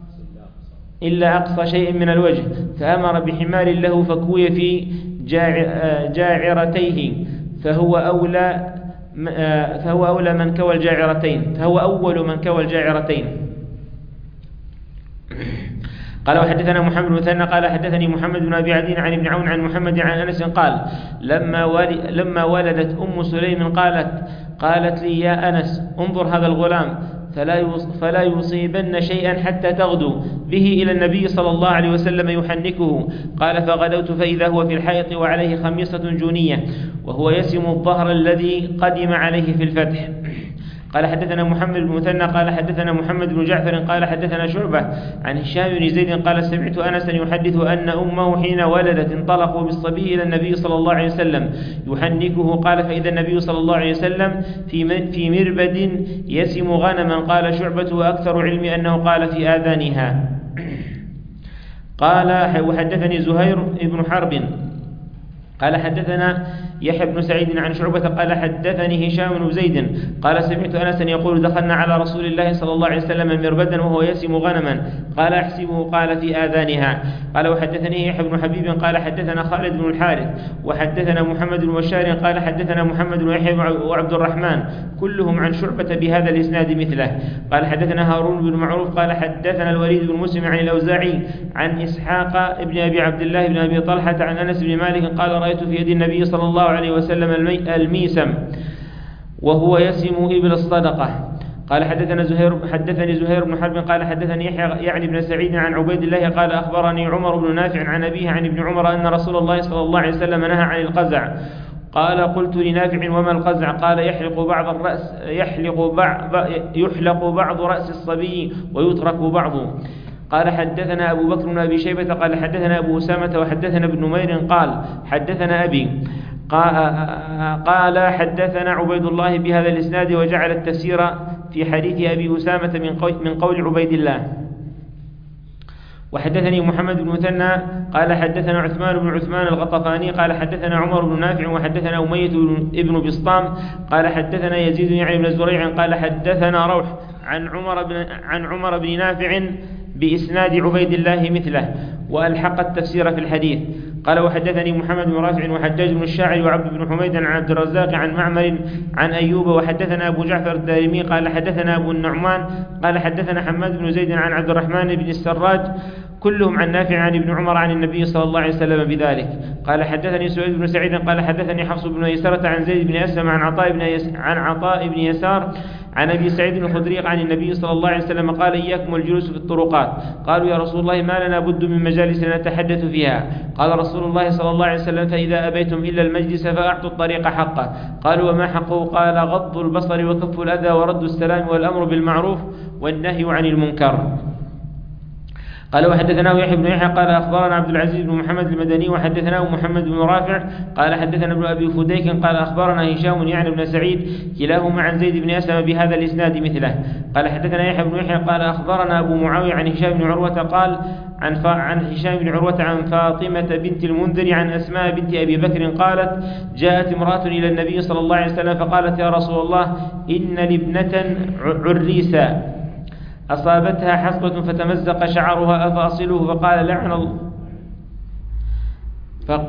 إلا أقصى شيء من الوجه فأمر بحمار له فكوي في جاعرتيه فهو أولى فهو أولى من كوى الجاعرتين فهو أول من كوى الجاعرتين. قال وحدثنا محمد بن مثنى قال حدثني محمد بن أبي عدي عن ابن عون عن محمد عن أنس قال لما لما ولدت أم سليم قالت قالت لي يا أنس انظر هذا الغلام فلا فلا يصيبن شيئا حتى تغدو به إلى النبي صلى الله عليه وسلم يحنكه. قال فغدوت فإذا هو في الحائط وعليه خميصة جونية وهو يسم الظهر الذي قدم عليه في الفتح. قال حدثنا محمد بن مثنى قال حدثنا محمد بن جعفر قال حدثنا شعبة عن هشام بن زيد قال سمعت أنسا يحدث أن أمه حين ولدت انطلقوا بالصبي إلى النبي صلى الله عليه وسلم يحنكه. قال فإذا النبي صلى الله عليه وسلم في في مربد يسم غنما. قال شعبة وأكثر علمي أنه قال في آذانها. قال وحدثني زهير بن حرب قال حدثنا يحيى بن سعيد عن شعبة قال حدثني هشام بن زيد قال سمعت أنسا يقول دخلنا على رسول الله صلى الله عليه وسلم مربدا وهو يسم غنما. قال أحسبه قال في آذانها. قال وحدثني يحيى بن حبيب قال حدثنا خالد بن الحارث وحدثنا محمد بن بشار قال حدثنا محمد بن يحيى وعبد الرحمن كلهم عن شعبة بهذا الإسناد مثله. قال حدثنا هارون بن معروف قال حدثنا الوليد بن مسلم عن الأوزاعي عن إسحاق ابن أبي عبد الله بن أبي طلحة عن أنس بن مالك قال رأيت في يد النبي صلى الله عليه وسلم الميسم وهو يسم إبل الصدقة. قال حدثنا زهير حدثني زهير بن حرب قال حدثني يحيى يعني بن سعيد عن عبيد الله قال أخبرني عمر بن نافع عن أبيه عن ابن عمر أن رسول الله صلى الله عليه وسلم نهى عن القزع. قال قلت لنافع وما القزع؟ قال يحلق بعض الرأس يحلق بعض يحلق بعض رأس الصبي ويترك بعضه. قال حدثنا أبو بكر بن أبي شيبة قال حدثنا أبو أسامة وحدثنا ابن نمير قال حدثنا أبي قال حدثنا عبيد الله بهذا الإسناد وجعل التفسير في حديث أبي أسامة من قول عبيد الله. وحدثني محمد بن مثنى قال حدثنا عثمان بن عثمان الغطفاني قال حدثنا عمر بن نافع وحدثنا أمية بن بسطام قال حدثنا يزيد يعني بن زريع قال حدثنا روح عن عمر بن عن عمر بن نافع بإسناد عبيد الله مثله وألحق التفسير في الحديث. قال وحدثني محمد بن رافع وحجاج بن الشاعر وعبد بن حميد عن عبد الرزاق عن معمر عن أيوب وحدثنا أبو جعفر الدارمي قال حدثنا أبو النعمان قال حدثنا حماد بن زيد عن عبد الرحمن بن السراج كلهم عن نافع عن ابن عمر عن النبي صلى الله عليه وسلم بذلك. قال حدثني سعيد بن سعيد قال حدثني حفص بن يسارة عن زيد بن أسلم عن عطاء بن يس... عن عطاء بن يسار عن أبي سعيد الخدري عن النبي صلى الله عليه وسلم قال إياكم الجلوس في الطرقات. قالوا يا رسول الله ما لنا بد من مجالس نتحدث فيها. قال رسول الله صلى الله عليه وسلم فإذا أبيتم إلا المجلس فأعطوا الطريق حقه. قالوا وما حقه؟ قال غض البصر وكف الأذى ورد السلام والأمر بالمعروف والنهي عن المنكر. قال وحدثناه يحيى بن يحيى قال أخبرنا عبد العزيز بن محمد المدني وحدثناه محمد بن رافع قال حدثنا ابن أبي فديك قال أخبرنا هشام يعني بن سعيد كلاهما عن زيد بن أسلم بهذا الإسناد مثله. قال حدثنا يحيى بن يحيى قال أخبرنا أبو معاوية عن هشام بن عروة قال عن عن هشام بن عروة عن فاطمة بنت المنذر عن أسماء بنت أبي بكر قالت جاءت امرأة إلى النبي صلى الله عليه وسلم فقالت يا رسول الله إن لابنة عريسة أصابتها حصبة فتمزق شعرها أفأصله؟ فقال لعن الله ف...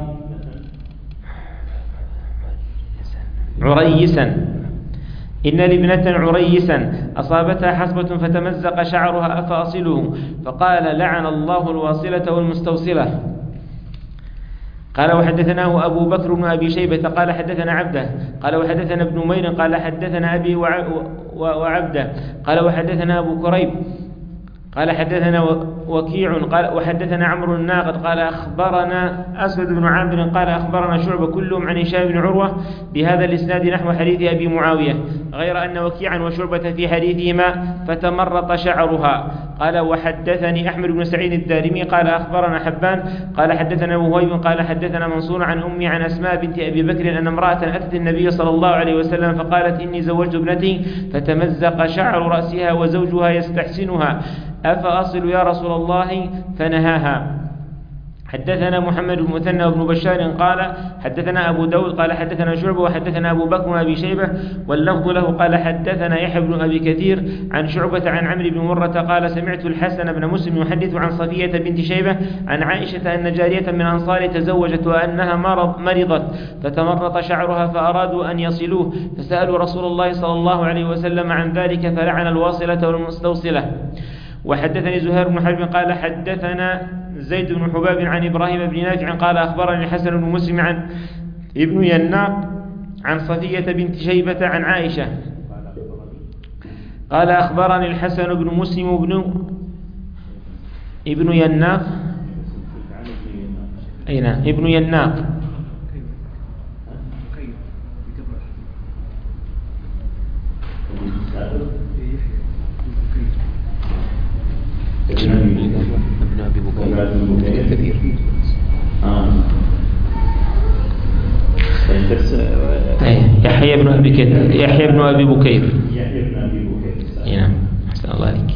عريسا إن لابنة عريسا أصابتها حصبة فتمزق شعرها أفأصله؟ فقال لعن الله الواصلة والمستوصلة. قال وحدثناه أبو بكر بن أبي شيبة قال حدثنا عبده قال وحدثنا ابن نمير قال حدثنا أبي وعبده قال وحدثنا أبو كريب قال حدثنا وكيع قال وحدثنا عمرو الناقد قال أخبرنا أسود بن عامر قال أخبرنا شعبة كلهم عن هشام بن عروة بهذا الإسناد نحو حديث أبي معاوية غير أن وكيعا وشعبة في حديثهما فتمرط شعرها. قال وحدثني أحمد بن سعيد الدارمي قال أخبرنا حبان قال حدثنا وهيب قال حدثنا منصور عن أمي عن أسماء بنت أبي بكر أن امرأة أتت النبي صلى الله عليه وسلم فقالت إني زوجت ابنتي فتمزق شعر رأسها وزوجها يستحسنها أفأصل يا رسول الله؟ فنهاها. حدثنا محمد بن مثنى وابن بشار قال حدثنا أبو داود قال حدثنا شعبة وحدثنا أبو بكر وأبي شيبة واللفظ له قال حدثنا يحيى بن أبي كثير عن شعبة عن عمرو بن مرة قال سمعت الحسن بن مسلم يحدث عن صفية بنت شيبة عن عائشة أن جارية من أنصار تزوجت وأنها مرض مرضت فتمرط شعرها فأرادوا أن يصلوه فسألوا رسول الله صلى الله عليه وسلم عن ذلك فلعن الواصلة والمستوصلة. وحدثني زهير بن حرب قال حدثنا زيد بن حباب عن إبراهيم بن نافع قال أخبرني الحسن بن مسلم عن ابن يناق عن صفية بنت شيبة عن عائشة قال أخبرني الحسن بن مسلم بن ابن يناق أين ابن يناق ابن أبي بكير كثير يحيى بن أبي بكير يحيى بن أبي بكير يحيى بن أبي بكير نعم أحسن الله عليك.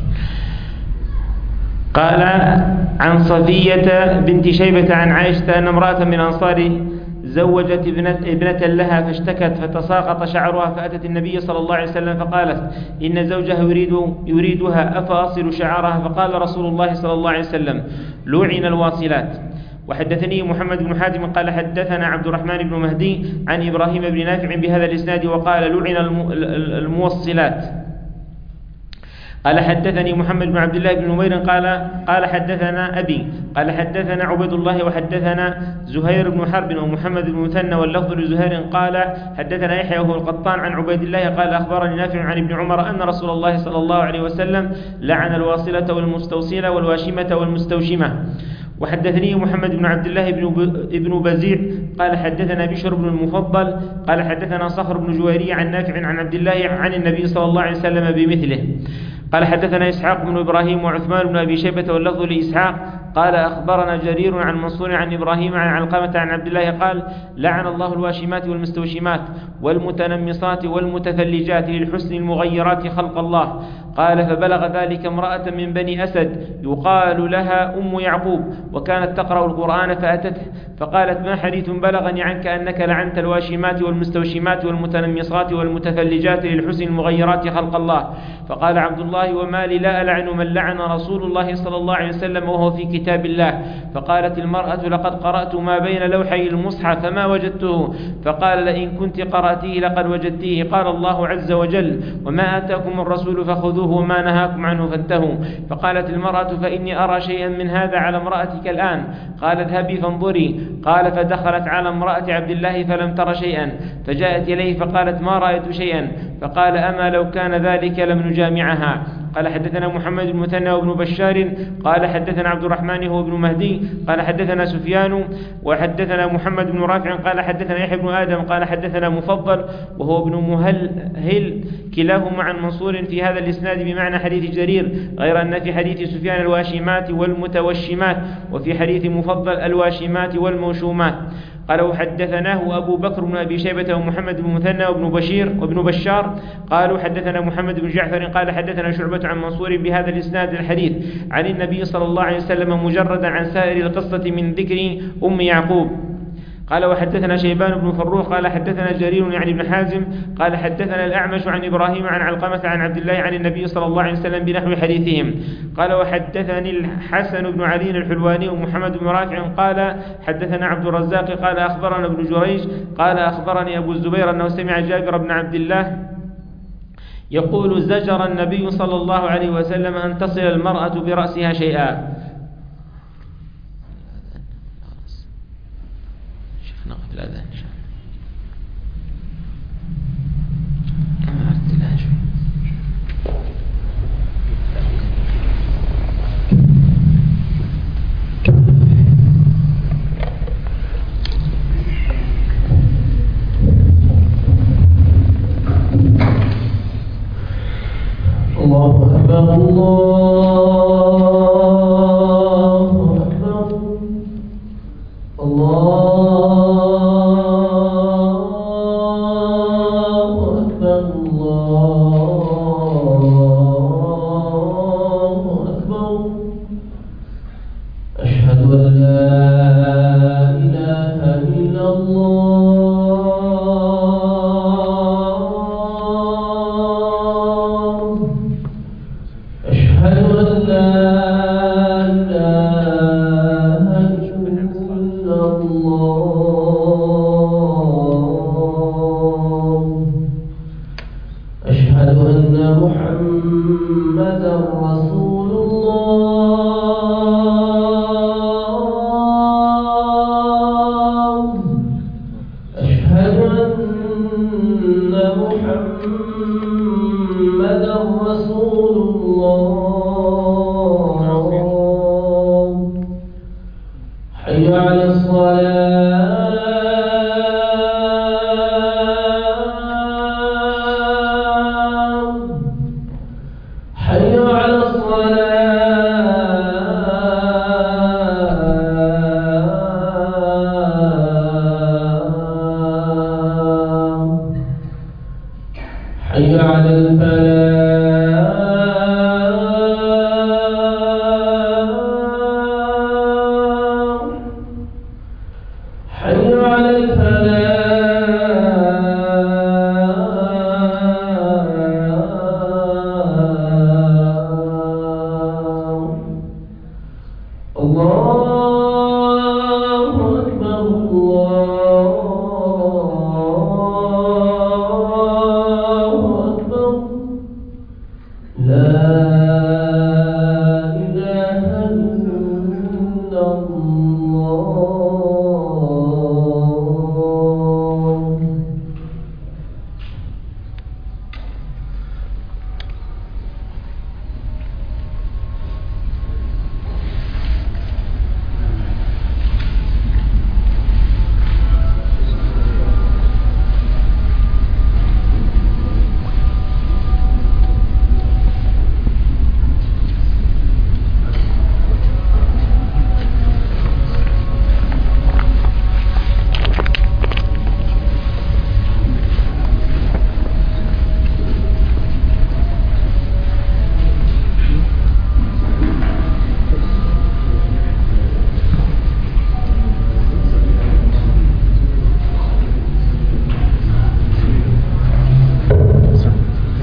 قال عن صفية بنت شيبة عن عائشة أن امرأة من أنصار زوجت ابنة, ابنة لها فاشتكت فتساقط شعرها فأتت النبي صلى الله عليه وسلم فقالت إن زوجها يريد يريدها أفأصل شعرها؟ فقال رسول الله صلى الله عليه وسلم لعن الواصلات. وحدثني محمد بن حاتم قال حدثنا عبد الرحمن بن مهدي عن إبراهيم بن نافع بهذا الإسناد وقال لعن الموصلات. قال حدثني محمد بن عبد الله بن نمير قال قال حدثنا أبي قال حدثنا عبد الله وحدثنا زهير بن حرب ومحمد بن مثنى واللفظ لزهير قال حدثنا يحيى وهو القطان عن عبيد الله قال أخبرني نافع عن ابن عمر أن رسول الله صلى الله عليه وسلم لعن الواصلة والمستوصلة والواشمة والمستوشمة. وحدثني محمد بن عبد الله بن بزيع قال حدثنا بشر بن المفضل قال حدثنا صخر بن جويرية عن نافع عن عبد الله عن النبي صلى الله عليه وسلم بمثله. قال حدثنا إسحاق بن إبراهيم وعثمان بن أبي شيبة واللفظ لإسحاق قال أخبرنا جرير عن منصور عن إبراهيم عن علقمة عن عبد الله قال لعن الله الواشمات والمستوشمات والمتنمصات والمتثلجات للحسن المغيرات خلق الله. قال فبلغ ذلك امرأة من بني أسد يقال لها أم يعقوب وكانت تقرأ القرآن فأتته فقالت ما حديث بلغني عنك أنك لعنت الواشمات والمستوشمات والمتنمصات والمتثلجات للحسن المغيرات خلق الله. فقال عبد الله وما لي لا ألعن من لعن رسول الله صلى الله عليه وسلم وهو في كتاب الله. فقالت المرأة: لقد قرأت ما بين لوحي المصحف فما وجدته. فقال: لئن كنت قرأتيه لقد وجدتيه. قال الله عز وجل: وما آتاكم الرسول فخذوه وما نهاكم عنه فانتهوا. فقالت المرأة: فإني أرى شيئا من هذا على امرأتك الآن. قال: اذهبي فانظري. قال: فدخلت على امرأة عبد الله فلم تر شيئا، فجاءت إليه فقالت: ما رأيت شيئا. فقال: أما لو كان ذلك لم نجامعها. قال: حدثنا محمد المثنى وابن بشار قال حدثنا عبد الرحمن هو ابن مهدي قال حدثنا سفيان وحدثنا محمد بن رافع قال حدثنا يحيى بن آدم قال حدثنا مفضل وهو ابن مهلهل كلاهما عن منصور في هذا الإسناد بمعنى حديث جرير، غير أن في حديث سفيان الواشمات والمتوشمات، وفي حديث مفضل الواشمات والموشومات. قال: وحدثناه أبو بكر بن أبي شيبة ومحمد بن مثنى وابن بشير وابن بشار قالوا حدثنا محمد بن جعفر قال حدثنا شعبة عن منصور بهذا الإسناد الحديث عن النبي صلى الله عليه وسلم مجردا عن سائر القصة من ذكر أم يعقوب. قال: وحدثنا شيبان بن فروخ قال حدثنا جرير يعني بن حازم قال حدثنا الأعمش عن إبراهيم عن علقمة عن عبد الله عن النبي صلى الله عليه وسلم بنحو حديثهم. قال: وحدثني الحسن بن علي الحلواني ومحمد بن رافع قال حدثنا عبد الرزاق قال أخبرنا ابن جريج قال أخبرني أبو الزبير أنه سمع جابر بن عبد الله يقول: زجر النبي صلى الله عليه وسلم أن تصل المرأة برأسها شيئا. نقف الأذان إن شاء الله. الله أكبر الله أكبر الله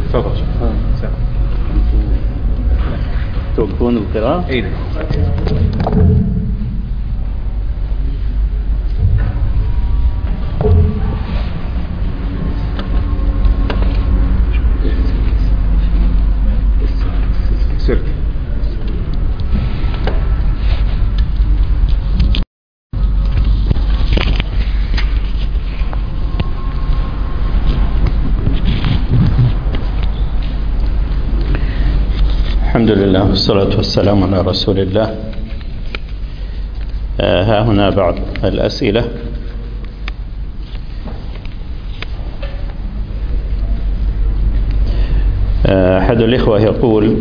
توقفون القراءة؟ أين؟ الحمد لله والصلاة والسلام على رسول الله. آه ها هنا بعض الأسئلة. آه أحد الإخوة يقول: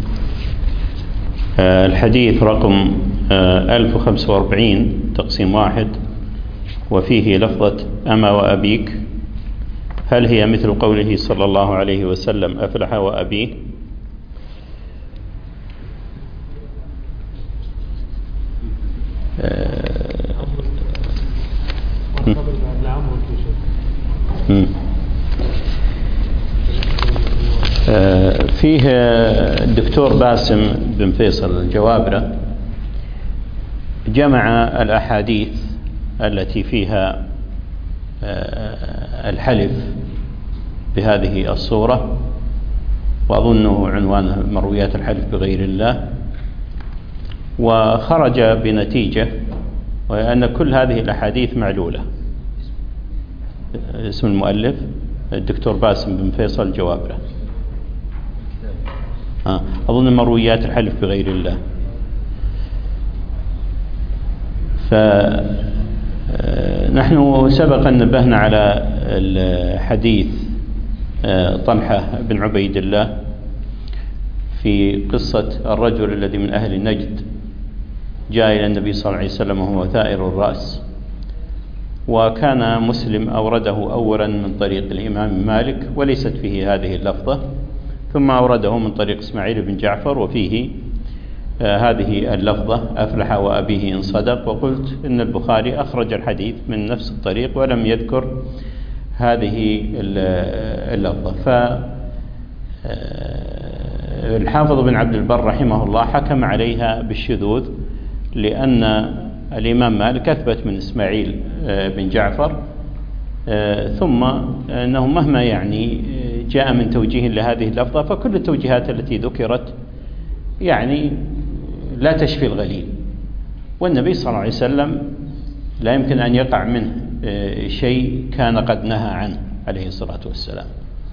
آه الحديث رقم آه ألف وخمسة وأربعين تقسيم واحد وفيه لفظة أما وأبيك، هل هي مثل قوله صلى الله عليه وسلم أفلح وأبيه؟ فيه الدكتور باسم بن فيصل الجوابرة جمع الأحاديث التي فيها الحلف بهذه الصورة، وأظنه عنوانه مرويات الحلف بغير الله، وخرج بنتيجة وهي أن كل هذه الأحاديث معلولة. اسم المؤلف الدكتور باسم بن فيصل الجوابرة، أظن مرويات الحلف بغير الله. فنحن سبقا نبهنا على الحديث طلحة بن عبيد الله في قصة الرجل الذي من أهل نجد جاء إلى النبي صلى الله عليه وسلم وهو ثائر الرأس، وكان مسلم أورده أولا من طريق الإمام مالك وليست فيه هذه اللفظة، ثم أورده من طريق إسماعيل بن جعفر وفيه آه هذه اللفظة أفلح وأبيه إن صدق، وقلت إن البخاري أخرج الحديث من نفس الطريق ولم يذكر هذه اللفظة. فالحافظ بن عبد البر رحمه الله حكم عليها بالشذوذ، لأن الإمام مالك أثبت من إسماعيل بن جعفر، ثم أنه مهما يعني جاء من توجيه لهذه اللفظة فكل التوجيهات التي ذكرت يعني لا تشفي الغليل، والنبي صلى الله عليه وسلم لا يمكن أن يقع منه شيء كان قد نهى عنه عليه الصلاة والسلام.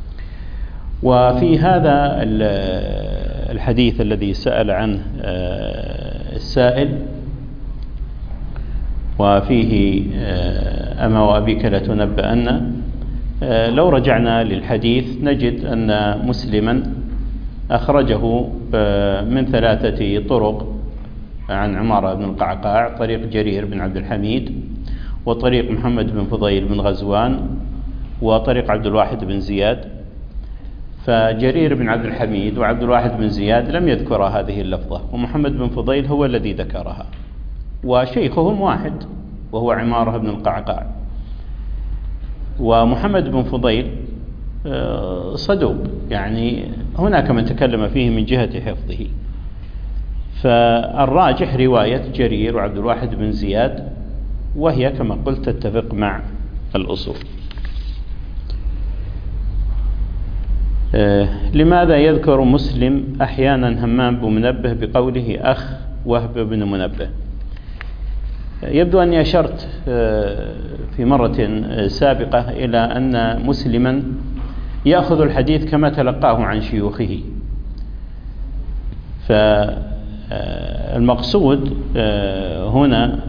وفي هذا الحديث الذي سأل عنه السائل وفيه أما وأبيك لتنبأن، لو رجعنا للحديث نجد أن مسلما أخرجه من ثلاثة طرق عن عمارة بن القعقاع، طريق جرير بن عبد الحميد، وطريق محمد بن فضيل بن غزوان، وطريق عبد الواحد بن زياد. فجرير بن عبد الحميد وعبد الواحد بن زياد لم يذكر هذه اللفظة، ومحمد بن فضيل هو الذي ذكرها، وشيخهم واحد وهو عمارة بن القعقاع. ومحمد بن فضيل صدوق، يعني هناك من تكلم فيه من جهة حفظه، فالراجح رواية جرير وعبد الواحد بن زياد، وهي كما قلت تتفق مع الأصول. لماذا يذكر مسلم أحيانا همام بن منبه بقوله أخ وهب بن منبه؟ يبدو أني أشرت في مرة سابقة إلى أن مسلما يأخذ الحديث كما تلقاه عن شيوخه، فالمقصود هنا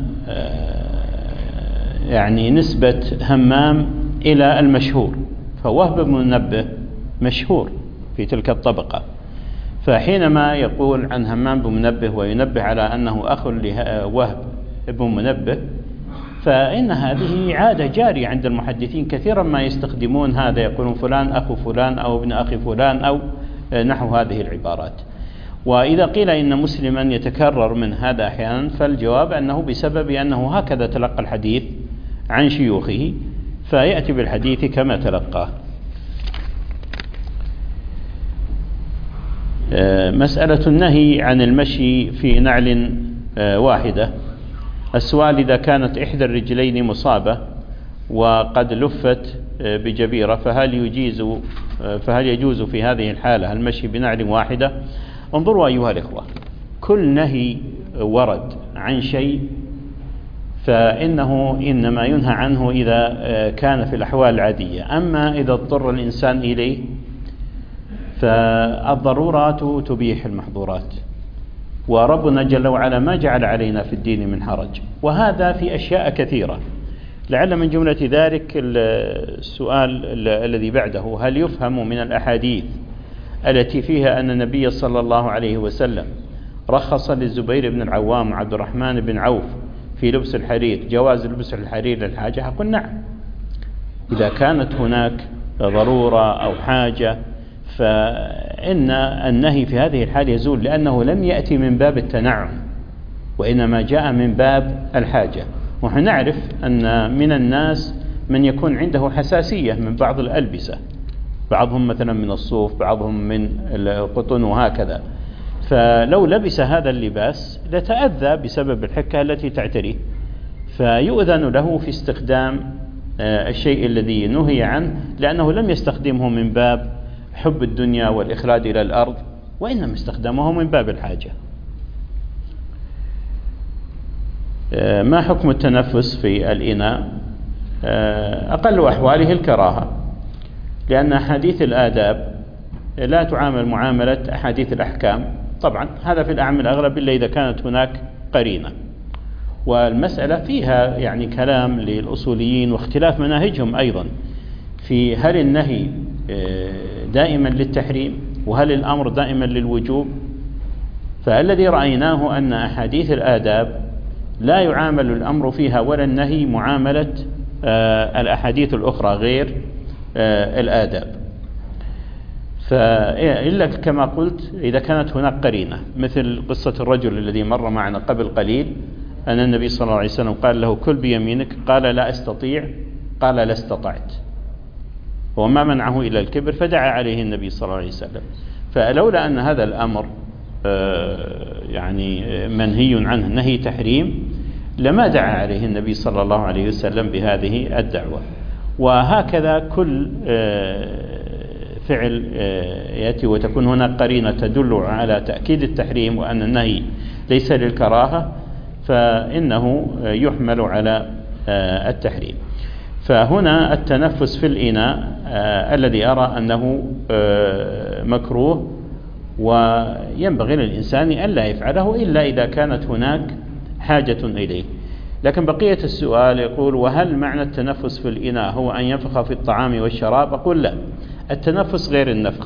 يعني نسبة همام إلى المشهور، فوهب بن منبه مشهور في تلك الطبقة، فحينما يقول عن همام بن منبه وينبه على أنه أخ لوهب بن منبه، فإن هذه عادة جارية عند المحدثين، كثيرا ما يستخدمون هذا، يقولون فلان أخو فلان أو ابن أخي فلان أو نحو هذه العبارات. وإذا قيل إن مسلما يتكرر من هذا أحيانا، فالجواب أنه بسبب أنه هكذا تلقى الحديث عن شيوخه، فيأتي بالحديث كما تلقاه. مسألة النهي عن المشي في نعل واحدة. السؤال: إذا كانت إحدى الرجلين مصابة وقد لفت بجبيرة فهل يجيز فهل يجوز في هذه الحالة المشي بنعل واحدة؟ انظروا أيها الإخوة، كل نهي ورد عن شيء فإنه إنما ينهى عنه إذا كان في الأحوال العادية، أما إذا اضطر الإنسان إليه فالضرورات تبيح المحظورات، وربنا جل وعلا ما جعل علينا في الدين من حرج، وهذا في أشياء كثيرة. لعل من جملة ذلك السؤال الذي بعده: هل يفهم من الأحاديث التي فيها أن النبي صلى الله عليه وسلم رخص للزبير بن العوام وعبد الرحمن بن عوف في لبس الحرير جواز لبس الحرير للحاجة؟ أقول نعم، إذا كانت هناك ضرورة أو حاجة فإن النهي في هذه الحال يزول، لأنه لم يأتي من باب التنعم وإنما جاء من باب الحاجة. ونحن نعرف أن من الناس من يكون عنده حساسية من بعض الألبسة، بعضهم مثلا من الصوف، بعضهم من القطن وهكذا، فلو لبس هذا اللباس لتأذى بسبب الحكة التي تعتريه، فيؤذن له في استخدام الشيء الذي نهي عنه، لأنه لم يستخدمه من باب حب الدنيا والإخلاد إلى الأرض، وإنما استخدمه من باب الحاجة. ما حكم التنفس في الإناء؟ أقل أحواله الكراهة، لأن أحاديث الآداب لا تعامل معاملة أحاديث الأحكام، طبعا هذا في الأعم الأغلب إلا إذا كانت هناك قرينة. والمسألة فيها يعني كلام للأصوليين واختلاف مناهجهم أيضا في هل النهي دائما للتحريم وهل الأمر دائما للوجوب. فالذي رأيناه أن أحاديث الآداب لا يعامل الأمر فيها ولا النهي معاملة الأحاديث الأخرى غير الآداب، فإلا كما قلت إذا كانت هناك قرينة، مثل قصة الرجل الذي مر معنا قبل قليل أن النبي صلى الله عليه وسلم قال له: كل بيمينك، قال: لا أستطيع، قال: لا استطعت، وما منعه إلى الكبر، فدعا عليه النبي صلى الله عليه وسلم. فلولا أن هذا الأمر يعني منهي عنه نهي تحريم لما دعا عليه النبي صلى الله عليه وسلم بهذه الدعوة. وهكذا كل فعل يأتي وتكون هناك قرينة تدل على تأكيد التحريم وأن النهي ليس للكراهة فإنه يحمل على التحريم. فهنا التنفس في الإناء الذي أرى أنه مكروه وينبغي للإنسان أن لا يفعله إلا إذا كانت هناك حاجة إليه. لكن بقية السؤال يقول: وهل معنى التنفس في الإناء هو أن ينفخ في الطعام والشراب؟ أقول لا، التنفس غير النفخ.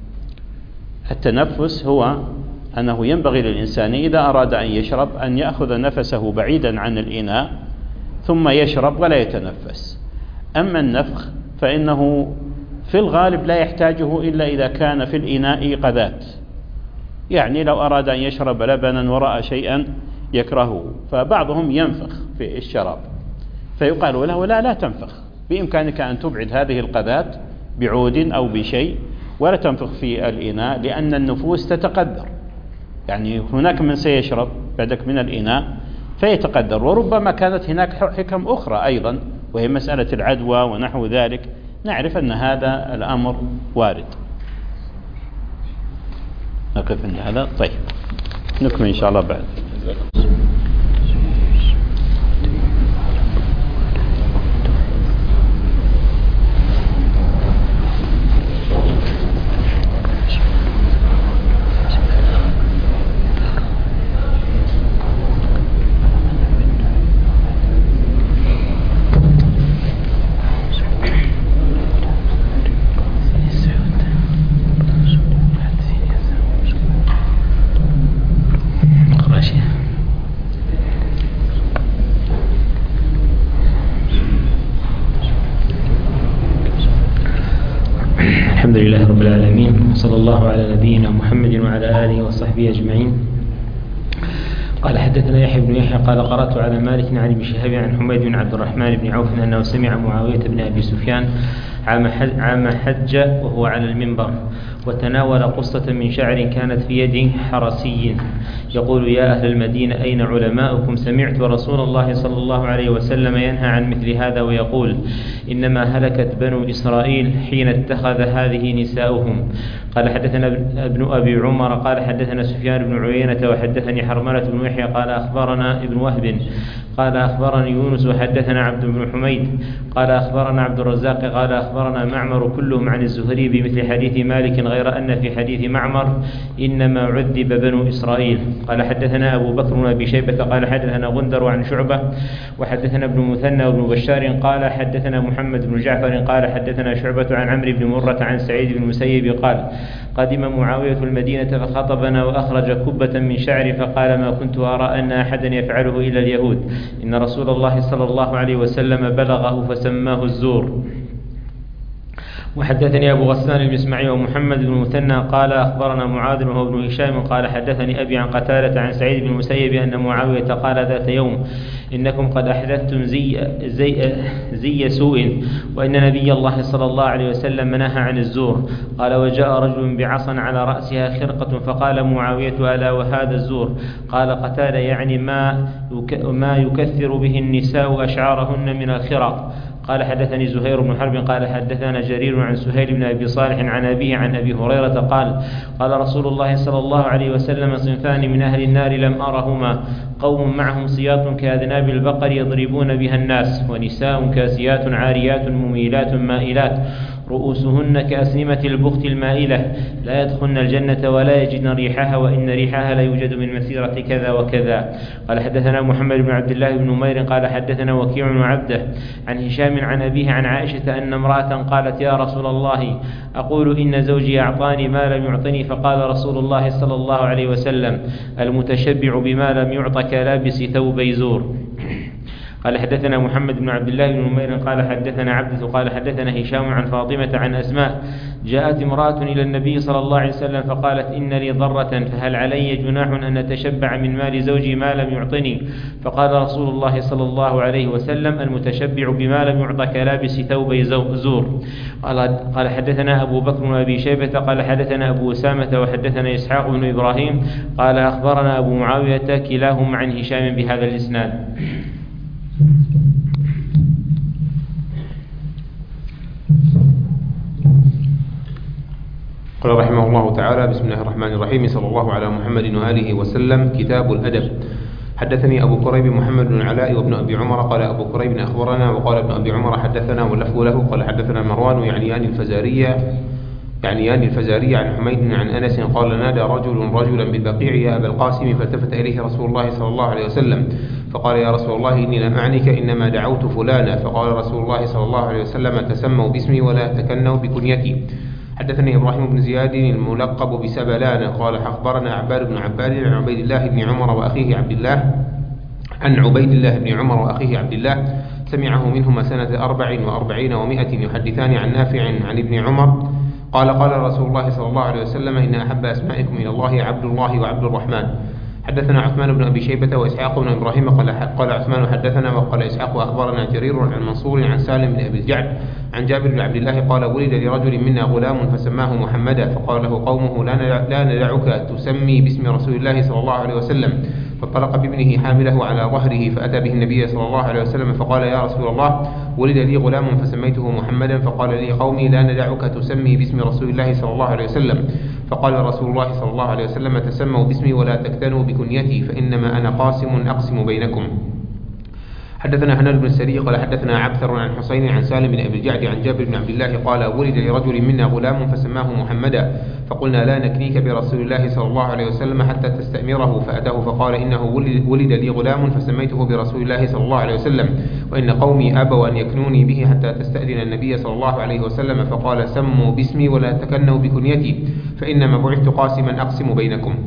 التنفس هو أنه ينبغي للإنسان إذا أراد أن يشرب أن يأخذ نفسه بعيدا عن الإناء ثم يشرب ولا يتنفس. أما النفخ فإنه في الغالب لا يحتاجه إلا إذا كان في الإناء قذات، يعني لو أراد أن يشرب لبنا ورأى شيئا يكرهه فبعضهم ينفخ في الشراب، فيقال له: لا لا تنفخ، بإمكانك أن تبعد هذه القذات بعود أو بشيء ولا تنفخ في الإناء، لأن النفوس تتقدر. يعني هناك من سيشرب بعدك من الإناء فيتقدر، وربما كانت هناك حكم أخرى أيضا وهي مسألة العدوى ونحو ذلك، نعرف أن هذا الأمر وارد. نقف عند هذا. طيب نكمل إن شاء الله بعد. الحمد لله رب العالمين، صلى الله على نبينا محمد وعلى آله وصحبه أجمعين. قال: حدثنا يحيى بن يحيى قال: قرأت على مالك عن ابن شهاب عن حميد بن عبد الرحمن بن عوف أنه سمع معاوية بن أبي سفيان عام حج وهو على المنبر وتناول قصة من شعر كانت في يد حرسي يقول: يا أهل المدينة أين علماؤكم؟ سمعت رسول الله صلى الله عليه وسلم ينهى عن مثل هذا ويقول: إنما هلكت بنو إسرائيل حين اتخذ هذه نساؤهم. قال حدثنا ابن أبي عمر قال حدثنا سفيان بن عيينة وحدثني حرملة بن يحيى قال أخبرنا ابن وهب قال أخبرني يونس وحدثنا عبد بن حميد قال أخبرنا عبد الرزاق قال أخبرنا معمر كلهم عن الزهري بمثل حديث مالك، غير أن في حديث معمر إنما عذب بنو إسرائيل. قال حدثنا أبو بكر بن أبي شيبة قال حدثنا غندر عن شعبة وحدثنا ابن مثنى وابن بشار قال حدثنا محمد بن جعفر قال حدثنا شعبة عن عمرو بن مرة عن سعيد بن المسيب قال: قدم معاوية المدينة فخطبنا وأخرج كبة من شعر فقال: ما كنت أرى أن أحدا يفعله إلا اليهود، إن رسول الله صلى الله عليه وسلم بلغه فسماه الزور. وحدثني أبو غسان المسمعي ومحمد بن المثنى قال أخبرنا معاذ وهو ابن هشام قال حدثني أبي عن قتادة عن سعيد بن المسيب أن معاوية قال ذات يوم: إنكم قد أحدثتم زي, زي, زي سوء، وإن نبي الله صلى الله عليه وسلم نهى عن الزور. قال: وجاء رجل بعصا على رأسها خرقة فقال معاوية: ألا وهذا الزور؟ قال قتادة: يعني ما, يك ما يكثر به النساء أشعارهن من الخرق. قال حدثني زهير بن حرب قال حدثنا جرير عن سهيل بن أبي صالح عن أبيه عن أبي هريرة قال: قال رسول الله صلى الله عليه وسلم: صنفان من أهل النار لم أرهما، قوم معهم سياط كأذناب البقر يضربون بها الناس، ونساء كاسيات عاريات مميلات مائلات رؤوسهن كأسنمة البخت المائلة، لا يدخلن الجنة ولا يجدن ريحها، وإن ريحها لا يوجد من مسيرة كذا وكذا. قال حدثنا محمد بن عبد الله بن نمير قال حدثنا وكيع بن عبده عن هشام عن أبيه عن عائشة أن امرأة قالت: يا رسول الله، أقول إن زوجي أعطاني ما لم يعطني. فقال رسول الله صلى الله عليه وسلم: المتشبع بما لم يعط كلابس ثوبي زور. قال حدثنا محمد بن عبد الله بن نمير قال حدثنا عبده قال حدثنا هشام عن فاطمة عن أسماء: جاءت امرأة إلى النبي صلى الله عليه وسلم فقالت: إن لي ضرة فهل علي جناح أن أتشبع من مال زوجي ما لم يعطني؟ فقال رسول الله صلى الله عليه وسلم: المتشبع بما لم يعط كلابس ثوبي زور. قال حدثنا أبو بكر بن أبي شيبة قال حدثنا أبو أسامة وحدثنا إسحاق بن إبراهيم قال أخبرنا أبو معاوية كلاهما عن هشام بهذا الإسناد. قال رحمه الله تعالى: بسم الله الرحمن الرحيم، صلى الله على محمد وآله وسلم. كتاب الأدب. حدثني أبو كريب محمد بن العلاء وابن أبي عمر قال أبو كريب أخبرنا، وقال ابن أبي عمر حدثنا واللفظ له قال حدثنا مروان يعنيان الفزارية يعنيان الفزارية عن حميد عن أنس قال: نادى رجل رجلا بالبقيع: يا أبا القاسم، فالتفت إليه رسول الله صلى الله عليه وسلم فقال: يا رسول الله، إني لم أعنك، إنما دعوت فلانا. فقال رسول الله صلى الله عليه وسلم: تسموا باسمي ولا تكنوا بكنيتي. حدثني إبراهيم بن زياد الملقب بسبلان قال أخبرنا عباد بن عباد عن عبيد الله بن عمر وأخيه عبد الله عن عبيد الله بن عمر وأخيه عبد الله سمعه منهما سنة أربع وأربعين ومائة يحدثان عن نافع عن ابن عمر قال: قال رسول الله صلى الله عليه وسلم: إن أحب أسمائكم إلى الله عبد الله وعبد الرحمن. حدثنا عثمان بن أبي شيبة وإسحاق بن إبراهيم قال قال عثمان حدثنا، وقال إسحاق أخبرنا جرير عن منصور عن سالم بن أبي الجعد عن جابر بن عبد الله قال: ولد لرجل منا غلام فسماه محمدا، فقال له قومه: لا ندعك تسمي باسم رسول الله صلى الله عليه وسلم. فانطلق بابنه حامله على ظهره فأتى به النبي صلى الله عليه وسلم فقال: يا رسول الله، ولد لي غلام فسميته محمدا. فقال لي قومي: لا ندعك تسمي باسم رسول الله صلى الله عليه وسلم. فقال رسول الله صلى الله عليه وسلم: تسموا باسمي ولا تكتنوا بكنيتي، فإنما أنا قاسم أقسم بينكم. حدثنا هناد بن السري قال حدثنا عبثر عن حسين عن سالم بن أبي الجعد عن جابر بن عبد الله قال: ولد لرجل منا غلام فسماه محمدا، فقلنا: لا نكنيك برسول الله صلى الله عليه وسلم حتى تستأمره. فأتاه فقال: إنه ولد لي غلام فسميته برسول الله صلى الله عليه وسلم، وإن قومي أبوا أن يكنوني به حتى تستأذن النبي صلى الله عليه وسلم. فقال: سموا باسمي ولا تكنوا بكنيتي، فإنما بعثت قاسما أقسم بينكم.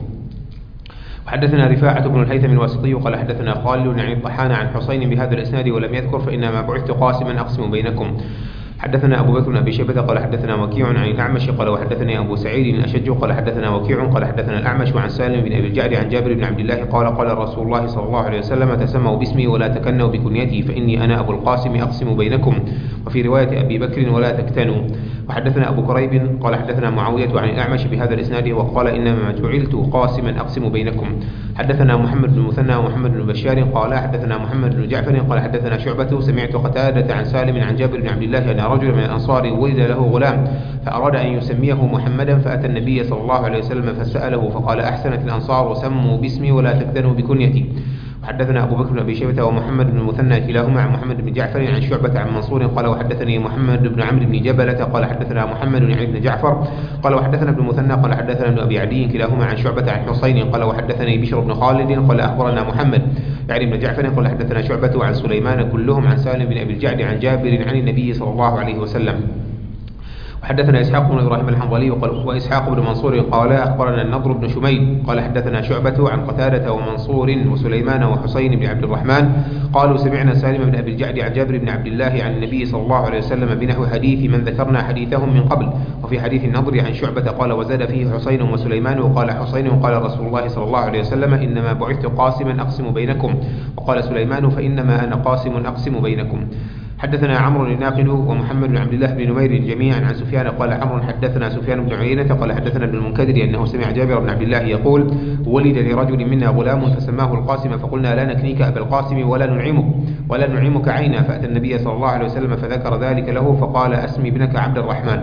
حدثنا رفاعة بن الهيثم الواسطي قال حدثنا خالد عن الطحان عن حسين بهذا الإسناد ولم يذكر: فإنما بعثت قاسما أقسم بينكم. حدثنا أبو بكر بن أبي شيبة قال حدثنا وكيع عن الأعمش قال وحدثني أبو سعيد الأشج قال حدثنا وكيع قال حدثنا الأعمش عن سالم بن أبي الجعد عن جابر بن عبد الله قال: قال رسول الله صلى الله عليه وسلم: تسموا باسمي ولا تكنوا بكنيتي، فإني أنا أبو القاسم أقسم بينكم. وفي رواية أبي بكر: ولا تكتنوا. وحدثنا أبو كريب قال حدثنا معاوية عن الأعمش بهذا الإسناد وقال إنما جعلت قاسما أقسم بينكم. حدثنا محمد بن المثنى ومحمد بن بشار قال حدثنا محمد بن جعفر قال حدثنا شعبة سمعت قتادة عن سالم عن جابر بن عبد الله أن رجل من الأنصار ولد له غلام فأراد أن يسميه محمدا فأتى النبي صلى الله عليه وسلم فسأله فقال أحسنت الأنصار سموا باسمي ولا تكتنوا بكنيتي. وحدثنا أبو بكر بن أبي شيبة ومحمد بن المثنى كلاهما عن محمد بن جعفر عن شعبة عن منصور قال وحدثني محمد بن عمرو بن جبلة قال حدثنا محمد يعني بن جعفر قال وحدثنا ابن المثنى قال حدثنا ابن أبي عدي كلاهما عن شعبة عن حسين قال وحدثني بشر بن خالد قال أخبرنا محمد يعني بن جعفر قال حدثنا شعبة عن سليمان كلهم عن سالم بن أبي الجعد عن جابر عن النبي صلى الله عليه وسلم. وحدثنا إسحاق بن إبراهيم الحنظلي وإسحاق بن منصور قال أخبرنا النضر بن شميل قال حدثنا شعبة عن قتادة ومنصور وسليمان وحسين بن عبد الرحمن قالوا سمعنا سالم بن أبي الجعد عن جابر بن عبد الله عن النبي صلى الله عليه وسلم بنحو حديث من ذكرنا حديثهم من قبل. وفي حديث النضر عن شعبة قال وزاد فيه حسين وسليمان وقال حسين قال رسول الله صلى الله عليه وسلم إنما بعثت قاسما أقسم بينكم وقال سليمان فإنما أنا قاسم أقسم بينكم. حدثنا عمرو الناقد ومحمد بن عبد الله بن نمير جميعا عن سفيان قال عمرو حدثنا سفيان بن عيينة قال حدثنا ابن المنكدر أنه سمع جابر بن عبد الله يقول ولد لرجل منا غلام فسماه القاسم فقلنا لا نكنيك أبا القاسم ولا ننعمك ولا ننعمك عينا فأتى النبي صلى الله عليه وسلم فذكر ذلك له فقال أسمي ابنك عبد الرحمن.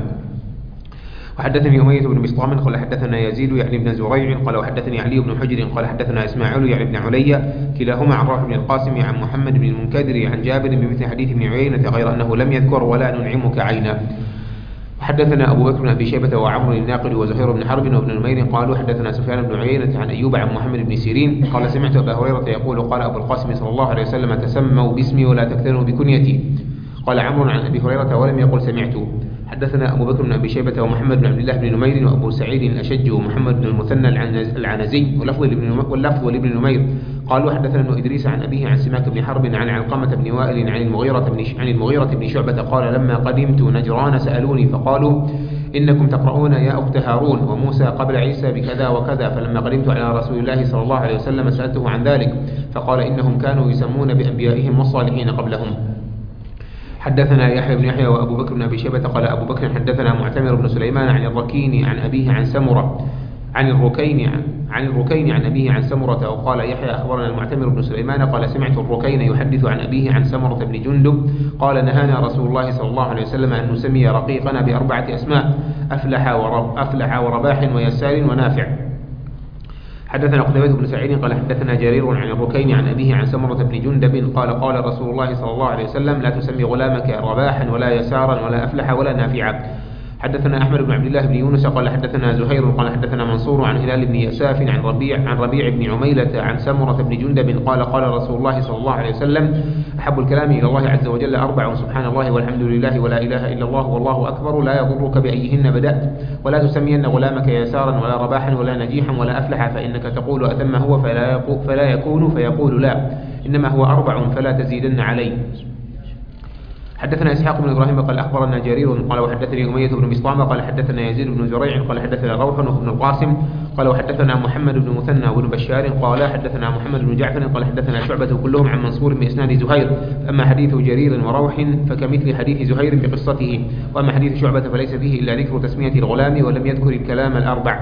وحدثني أمية بن بسطام قال حدثنا يزيد يعني بن زريع قال وحدثني علي بن حجر قال حدثنا إسماعيل يعني بن علي كلاهما عن روح بن القاسم عن محمد بن المنكدر عن جابر بمثل حديث ابن عيينة غير أنه لم يذكر ولا ننعمك عينا. حدثنا أبو بكر بن أبي شيبة وعمرو الناقد وزهير بن حرب وابن نمير قالوا حدثنا سفيان بن عيينة عن أيوب عن محمد بن سيرين قال سمعت أبا هريرة يقول قال أبو القاسم صلى الله عليه وسلم تسموا باسمي ولا تكتنوا بكنيتي. قال عمرو عن أبي هريرة ولم يقل سمعته. حدثنا أبو بكر بن أبي شيبة ومحمد بن عبد الله بن نمير وأبو سعيد الأشج ومحمد بن المثنى العنزي واللفظ لابن نمير قالوا حدثنا ابن إدريس عن أبيه عن سماك بن حرب عن علقمة بن وائل عن المغيرة بن عن المغيرة بن شعبة قال لما قدمت نجران سألوني فقالوا إنكم تقرؤون يا أخت هارون وموسى قبل عيسى بكذا وكذا فلما قدمت على رسول الله صلى الله عليه وسلم سألته عن ذلك فقال إنهم كانوا يسمون بأنبيائهم والصالحين قبلهم. حدثنا يحيى بن يحيى وأبو بكر بن أبي شيبة قال أبو بكر حدثنا معتمر بن سليمان عن الركين عن أبيه عن سمرة عن الركين عن, عن الركين عن أبيه عن سمرة وقال يحيى أخبرنا المعتمر بن سليمان قال سمعت الركين يحدث عن أبيه عن سمرة بن جندب قال نهانا رسول الله صلى الله عليه وسلم أن نسمي رقيقنا بأربعة أسماء أفلح ورب أفلح ورباح ويسار ونافع. حدثنا قتيبة بن سعيد قال حدثنا جرير عن الركين عن أبيه عن سمرة بن جندب قال قال رسول الله صلى الله عليه وسلم لا تسمي غلامك رباحا ولا يسارا ولا أفلح ولا نافعا. حدثنا أحمد بن عبد الله بن يونس قال حدثنا زهير قال حدثنا منصور عن هلال بن يساف عن ربيع عن ربيع بن عميلة عن سمرة بن جندب قال قال رسول الله صلى الله عليه وسلم أحب الكلام إلى الله عز وجل أربع سبحان الله والحمد لله ولا إله إلا الله والله أكبر لا يضرك بأيهن بدأت ولا تسمين غلامك يسارا ولا رباحا ولا نجيحا ولا أفلح فإنك تقول أتم هو فلا, فلا يكون فيقول لا إنما هو أربع فلا تزيدن عليه. حدثنا إسحاق بن إبراهيم قال أخبرنا جرير قال وحدثني أمية بن بسطام قال حدثنا يزيد بن زريع قال حدثنا روح بن القاسم قال وحدثنا محمد بن مثنى وابن بشار قال حدثنا محمد بن جعفر قال حدثنا شعبة كلهم عن منصور بإسناد زهير فأما حديث جرير وروح فكمثل حديث زهير بقصته وأما حديث شعبة فليس فيه إلا ذكر تسمية الغلام ولم يذكر الكلام الأربع.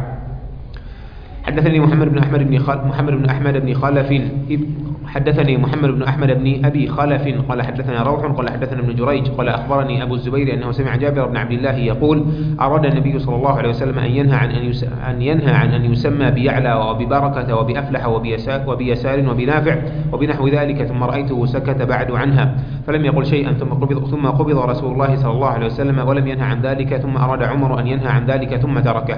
حدثني محمد بن أحمد بن خل... محمد بن أحمد بن خلف حدثني محمد بن أحمد بن أبي خلف قال حدثنا روح قال حدثنا ابن جريج قال أخبرني أبو الزبير أنه سمع جابر بن عبد الله يقول أراد النبي صلى الله عليه وسلم أن ينهى عن أن, يس... أن ينهى عن أن يسمى بيعلى وببركة وبأفلح وبيسار, وبيسار وبنافع وبنحو ذلك ثم رأيته سكت بعد عنها فلم يقل شيئا ثم قبض, ثم قبض رسول الله صلى الله عليه وسلم ولم ينهى عن ذلك ثم أراد عمر أن ينهى عن ذلك ثم تركه.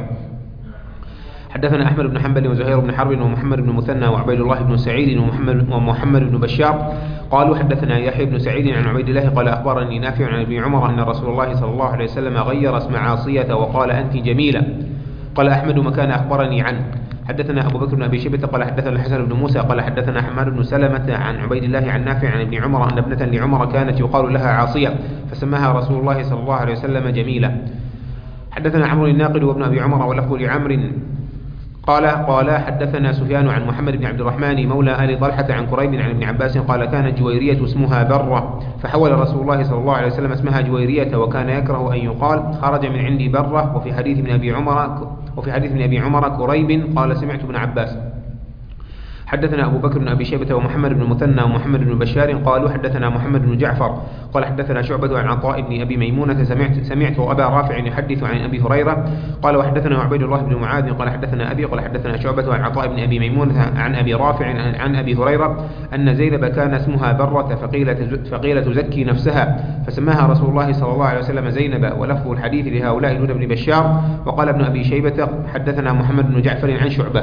حدثنا أحمد بن حنبل وزهير بن حرب ومحمد بن مثنى وعبيد الله بن سعيد ومحمد, ومحمد بن بشار قالوا حدثنا يحيى بن سعيد عن عبيد الله قال أخبرني نافع عن ابن عمر أن رسول الله صلى الله عليه وسلم غير اسم عاصية وقال أنت جميلة. قال أحمد مكان أخبرني عنه. حدثنا أبو بكر بن أبي شيبة قال حدثنا الحسن بن موسى قال حدثنا حماد بن سلمة عن عبيد الله عن نافع عن ابن عمر أن ابنة لعمر كانت يقال لها عاصية فسماها رسول الله صلى الله عليه وسلم جميلة. حدثنا عمرو الناقد وابن أبي عمر ولفظ لعمر قال قال حدثنا سفيان عن محمد بن عبد الرحمن مولى آل طلحة عن كريب عن ابن عباس قال كانت جويرية اسمها برة فحول رسول الله صلى الله عليه وسلم اسمها جويرية وكان يكره أن يقال خرج من عندي برة. وفي حديث من أبي عمر وفي حديث من أبي عمر كريب قال سمعت ابن عباس. حدثنا أبو بكر بن أبي شيبة ومحمد بن المثنى ومحمد بن بشار قالوا حدثنا محمد بن جعفر قال حدثنا شعبة عن عطاء بن أبي ميمونة سمعت سمعت أبا رافع يحدث عن أبي هريرة قال وحدثنا عبيد الله بن معاذ قال حدثنا أبي قال حدثنا شعبة عن عطاء بن أبي ميمونة عن أبي رافع عن أبي هريرة أن زينب كان اسمها برة فقيل فقيل تزكي نفسها فسماها رسول الله صلى الله عليه وسلم زينب. ولفظ الحديث لهؤلاء دون ابن بشار. وقال ابن أبي شيبة حدثنا محمد بن جعفر عن شعبة.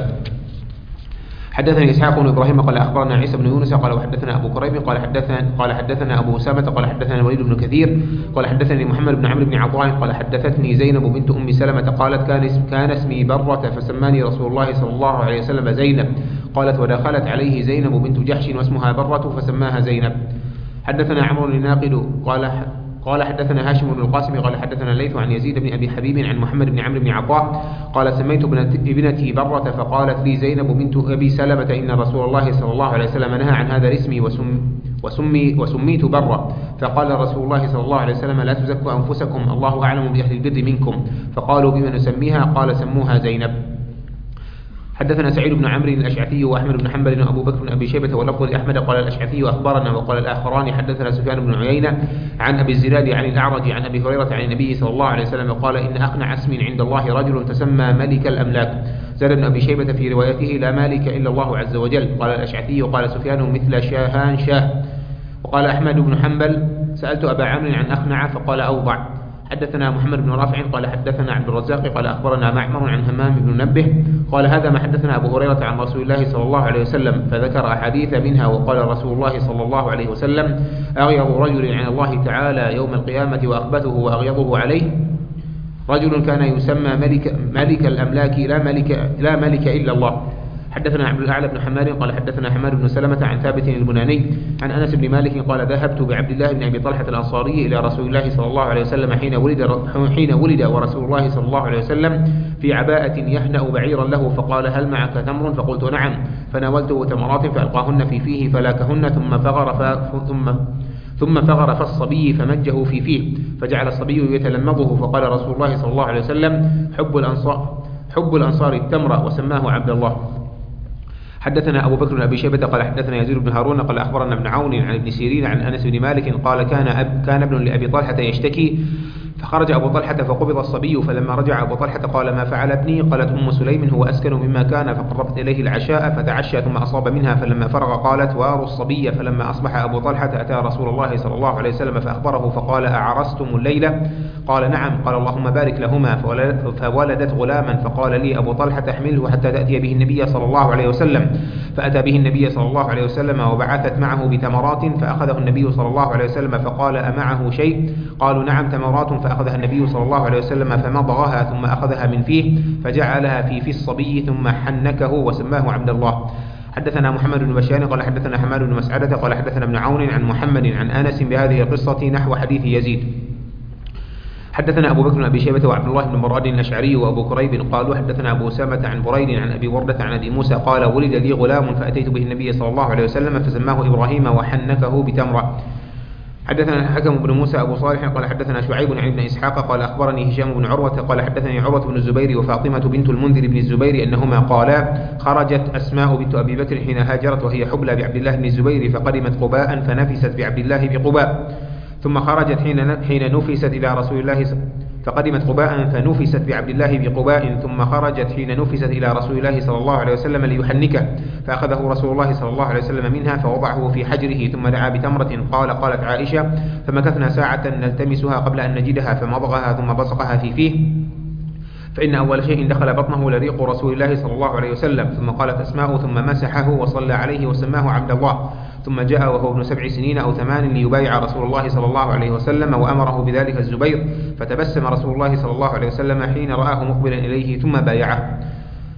حدثنا إسحاق بن إبراهيم قال أخبرنا عيسى بن يونس قال وحدثنا أبو كريب قال حدثنا قال حدثنا أبو أسامة قال حدثنا الوليد بن كثير قال حدثني محمد بن عمرو بن عطاء قال حدثتني زينب بنت أم سلمة قالت كان اسم كان اسمي برة فسماني رسول الله صلى الله عليه وسلم زينب. قالت ودخلت عليه زينب بنت جحش واسمها برة فسماها زينب. حدثنا عمرو الناقد قال قال حدثنا هاشم بن القاسم قال حدثنا الليث عن يزيد بن أبي حبيب عن محمد بن عمرو بن عطاء قال سميت ابنتي برة فقالت لي زينب بنت أبي سلمة إن رسول الله صلى الله عليه وسلم نهى عن هذا الاسم وسم وسمي وسميت برة. فقال رسول الله صلى الله عليه وسلم لا تزكوا أنفسكم الله أعلم بأهل البر منكم. فقالوا بما نسميها قال سموها زينب. حدثنا سعيد بن عمرو الأشعثي وأحمد بن حنبل وأبو بكر بن أبي شيبة واللفظ لأحمد قال الأشعثي أخبرنا وقال الآخران حدثنا سفيان بن عيينة عن أبي الزناد عن الأعرج عن أبي هريرة عن النبي صلى الله عليه وسلم قال إن أقنع اسم عند الله رجل تسمى ملك الأملاك. زاد ابن أبي شيبة في روايته لا مالك إلا الله عز وجل. قال الأشعثي وقال سفيان مثل شاهان شاه. وقال أحمد بن حنبل سألت أبا عمرو عن أقنع فقال أوضع. حدثنا محمد بن رافع قال حدثنا عبد الرزاق قال أخبرنا معمر عن همام بن منبه قال هذا ما حدثنا أبو هريرة عن رسول الله صلى الله عليه وسلم فذكر أحاديث منها. وقال رسول الله صلى الله عليه وسلم أغيظ رجل عن الله تعالى يوم القيامة وأخبثه وأغيظه عليه رجل كان يسمى ملك, ملك الأملاك لا ملك, لا ملك إلا الله. حدثنا عبد الأعلى بن حماد قال حدثنا حماد بن سلمة عن ثابت البناني عن أنس بن مالك قال ذهبت بعبد الله بن أبي طلحة الأنصاري إلى رسول الله صلى الله عليه وسلم حين ولد حين ولد ورسول الله صلى الله عليه وسلم في عباءة يحنأ بعيرا له فقال هل معك تمر فقلت نعم فناولته تمرات فألقاهن في فيه فلاكهن ثم فغر ثم ثم فغر فالصبي فمجه في فيه فجعل الصبي يتلمضه فقال رسول الله صلى الله عليه وسلم حب الأنصار حب الأنصار التمر وسماه عبد الله. حدثنا أبو بكر بن أبي شيبة قال حدثنا يزيد بن هارون قال أخبرنا ابن عون عن ابن سيرين عن أنس بن مالك قال كان أب كان ابن لأبي طلحة يشتكي فخرج أبو طلحة فقبض الصبي فلما رجع أبو طلحة قال ما فعل ابني؟ قالت أم سليم هو أسكن مما كان فقربت إليه العشاء فتعشى ثم أصاب منها فلما فرغ قالت واروا الصبي. فلما أصبح أبو طلحة أتى رسول الله صلى الله عليه وسلم فأخبره فقال أعرستم الليلة؟ قال نعم. قال اللهم بارك لهما فولدت غلاما فقال لي أبو طلحة احمله حتى تأتي به النبي صلى الله عليه وسلم فأتى به النبي صلى الله عليه وسلم وبعثت معه بتمرات فأخذه النبي صلى الله عليه وسلم فقال أمعه شيء؟ قالوا نعم تمرات فأخذها النبي صلى الله عليه وسلم فمضغها ثم أخذها من فيه فجعلها في في الصبي ثم حنكه وسماه عبد الله. حدثنا محمد بن بشار قال حدثنا حماد بن مسعدة قال حدثنا ابن عون عن محمد عن أنس بهذه القصة نحو حديث يزيد. حدثنا أبو بكر بن أبي شيبة وعبد الله بن مراد الأشعري وأبو كريب قالوا حدثنا أبو أسامة عن بريد عن أبي وردة عن أبي موسى قال ولد لي غلام فأتيت به النبي صلى الله عليه وسلم فسماه إبراهيم وحنكه بتمرة. حدثنا الحكم بن موسى أبو صالح قال حدثنا شعيب عن ابن إسحاق قال أخبرني هشام بن عروة قال حدثني عروة بن الزبير وفاطمة بنت المنذر بن الزبير أنهما قالا خرجت أسماء بنت أبي بكر حين هاجرت وهي حبلى بعبد الله بن الزبير فقدمت قباء فنفست بعبد الله بقباء ثم خرجت حين حين نفست إلى رسول الله فقدمت قباء فنفست بعبد الله بقباء ثم خرجت حين نفست إلى رسول الله صلى الله عليه وسلم ليحنكه فأخذه رسول الله صلى الله عليه وسلم منها فوضعه في حجره ثم دعا بتمرة قال قالت عائشة فمكثنا ساعة نلتمسها قبل أن نجدها فمضغها ثم بصقها في فيه فإن أول شيء دخل بطنه لريق رسول الله صلى الله عليه وسلم ثم قالت أسماء ثم مسحه وصلى عليه وسماه عبد الله ثم جاء وهو ابن سبع سنين أو ثمان ليبايع رسول الله صلى الله عليه وسلم وأمره بذلك الزبير فتبسم رسول الله صلى الله عليه وسلم حين رآه مقبلا إليه ثم بايعه.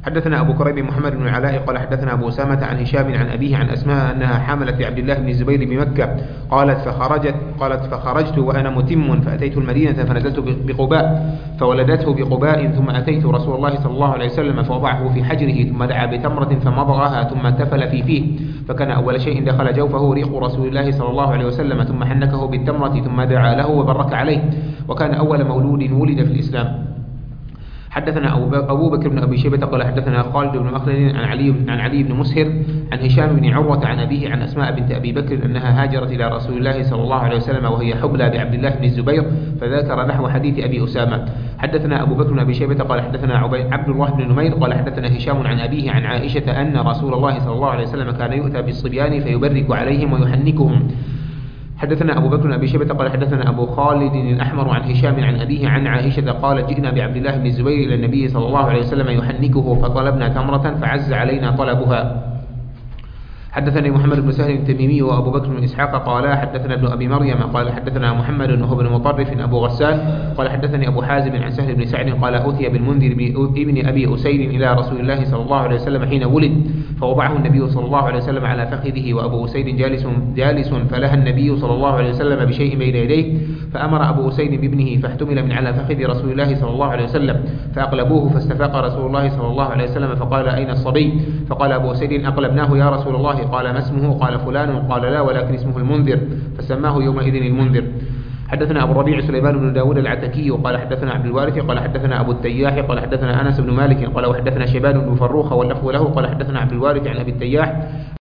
حدثنا أبو كريب محمد بن العلاء قال حدثنا أبو أسامة عن هشام عن أبيه عن أسماء أنها حملت لعبد الله بن الزبير بمكة قالت فخرجت قالت فخرجت وأنا متم فأتيت المدينة فنزلت بقباء فولدته بقباء ثم أتيت رسول الله صلى الله عليه وسلم فوضعه في حجره ثم دعا بتمرة فمضغها ثم تفل في فيه فكان أول شيء دخل جوفه ريق رسول الله صلى الله عليه وسلم ثم حنكه بالتمرة ثم دعا له وبرك عليه وكان أول مولود ولد في الإسلام. حدثنا أبو بكر بن أبي شيبة قال حدثنا خالد بن مخلد عن علي عن علي بن مسهر عن هشام بن عروة عن أبيه عن أسماء بنت أبي بكر أنها هاجرت إلى رسول الله صلى الله عليه وسلم وهي حبلى بعبد الله بن الزبير فذكر نحو حديث أبي أسامة. حدثنا أبو بكر بن أبي شيبة قال حدثنا عبد الله بن نمير قال حدثنا هشام عن أبيه عن عائشة أن رسول الله صلى الله عليه وسلم كان يؤتى بالصبيان فيبرك عليهم ويحنكهم. حدثنا أبو بكر بن أبي شيبة قال حدثنا أبو خالد الأحمر عن هشام عن أبيه عن عائشة قال جئنا بعبد الله بن الزبير إلى النبي صلى الله عليه وسلم يحنكه فطلبنا تمرة فعز علينا طلبها. حدثني محمد بن سهل التميمي وأبو بكر بن إسحاق قال حدثنا ابن أبي مريم قال حدثنا محمد وهو بن مطرف أبو غسان قال حدثني أبو حازم عن سهل بن سعد قال أوتي بالمنذر ابن أبي أسيد إلى رسول الله صلى الله عليه وسلم حين ولد فوضعه النبي صلى الله عليه وسلم على فخذه وأبو أسيد جالس جالس فلها النبي صلى الله عليه وسلم بشيء بين يديه فأمر أبو أسيد بابنه فاحتمل من على فخذ رسول الله صلى الله عليه وسلم فأقلبوه فاستفاق رسول الله صلى الله عليه وسلم فقال أين الصبي؟ فقال أبو أسيد أقلبناه يا رسول الله. قال ما اسمه؟ قال فلان. قال لا ولكن اسمه المنذر فسماه يومئذ المنذر. حدثنا أبو الربيع سليمان بن داود العتكي قال حدثنا عبد الوارث قال حدثنا أبو التياح قال حدثنا أنس بن مالك قال وحدثنا شيبان بن فروخ واللفظ له قال حدثنا عبد الوارث عن أبي التياح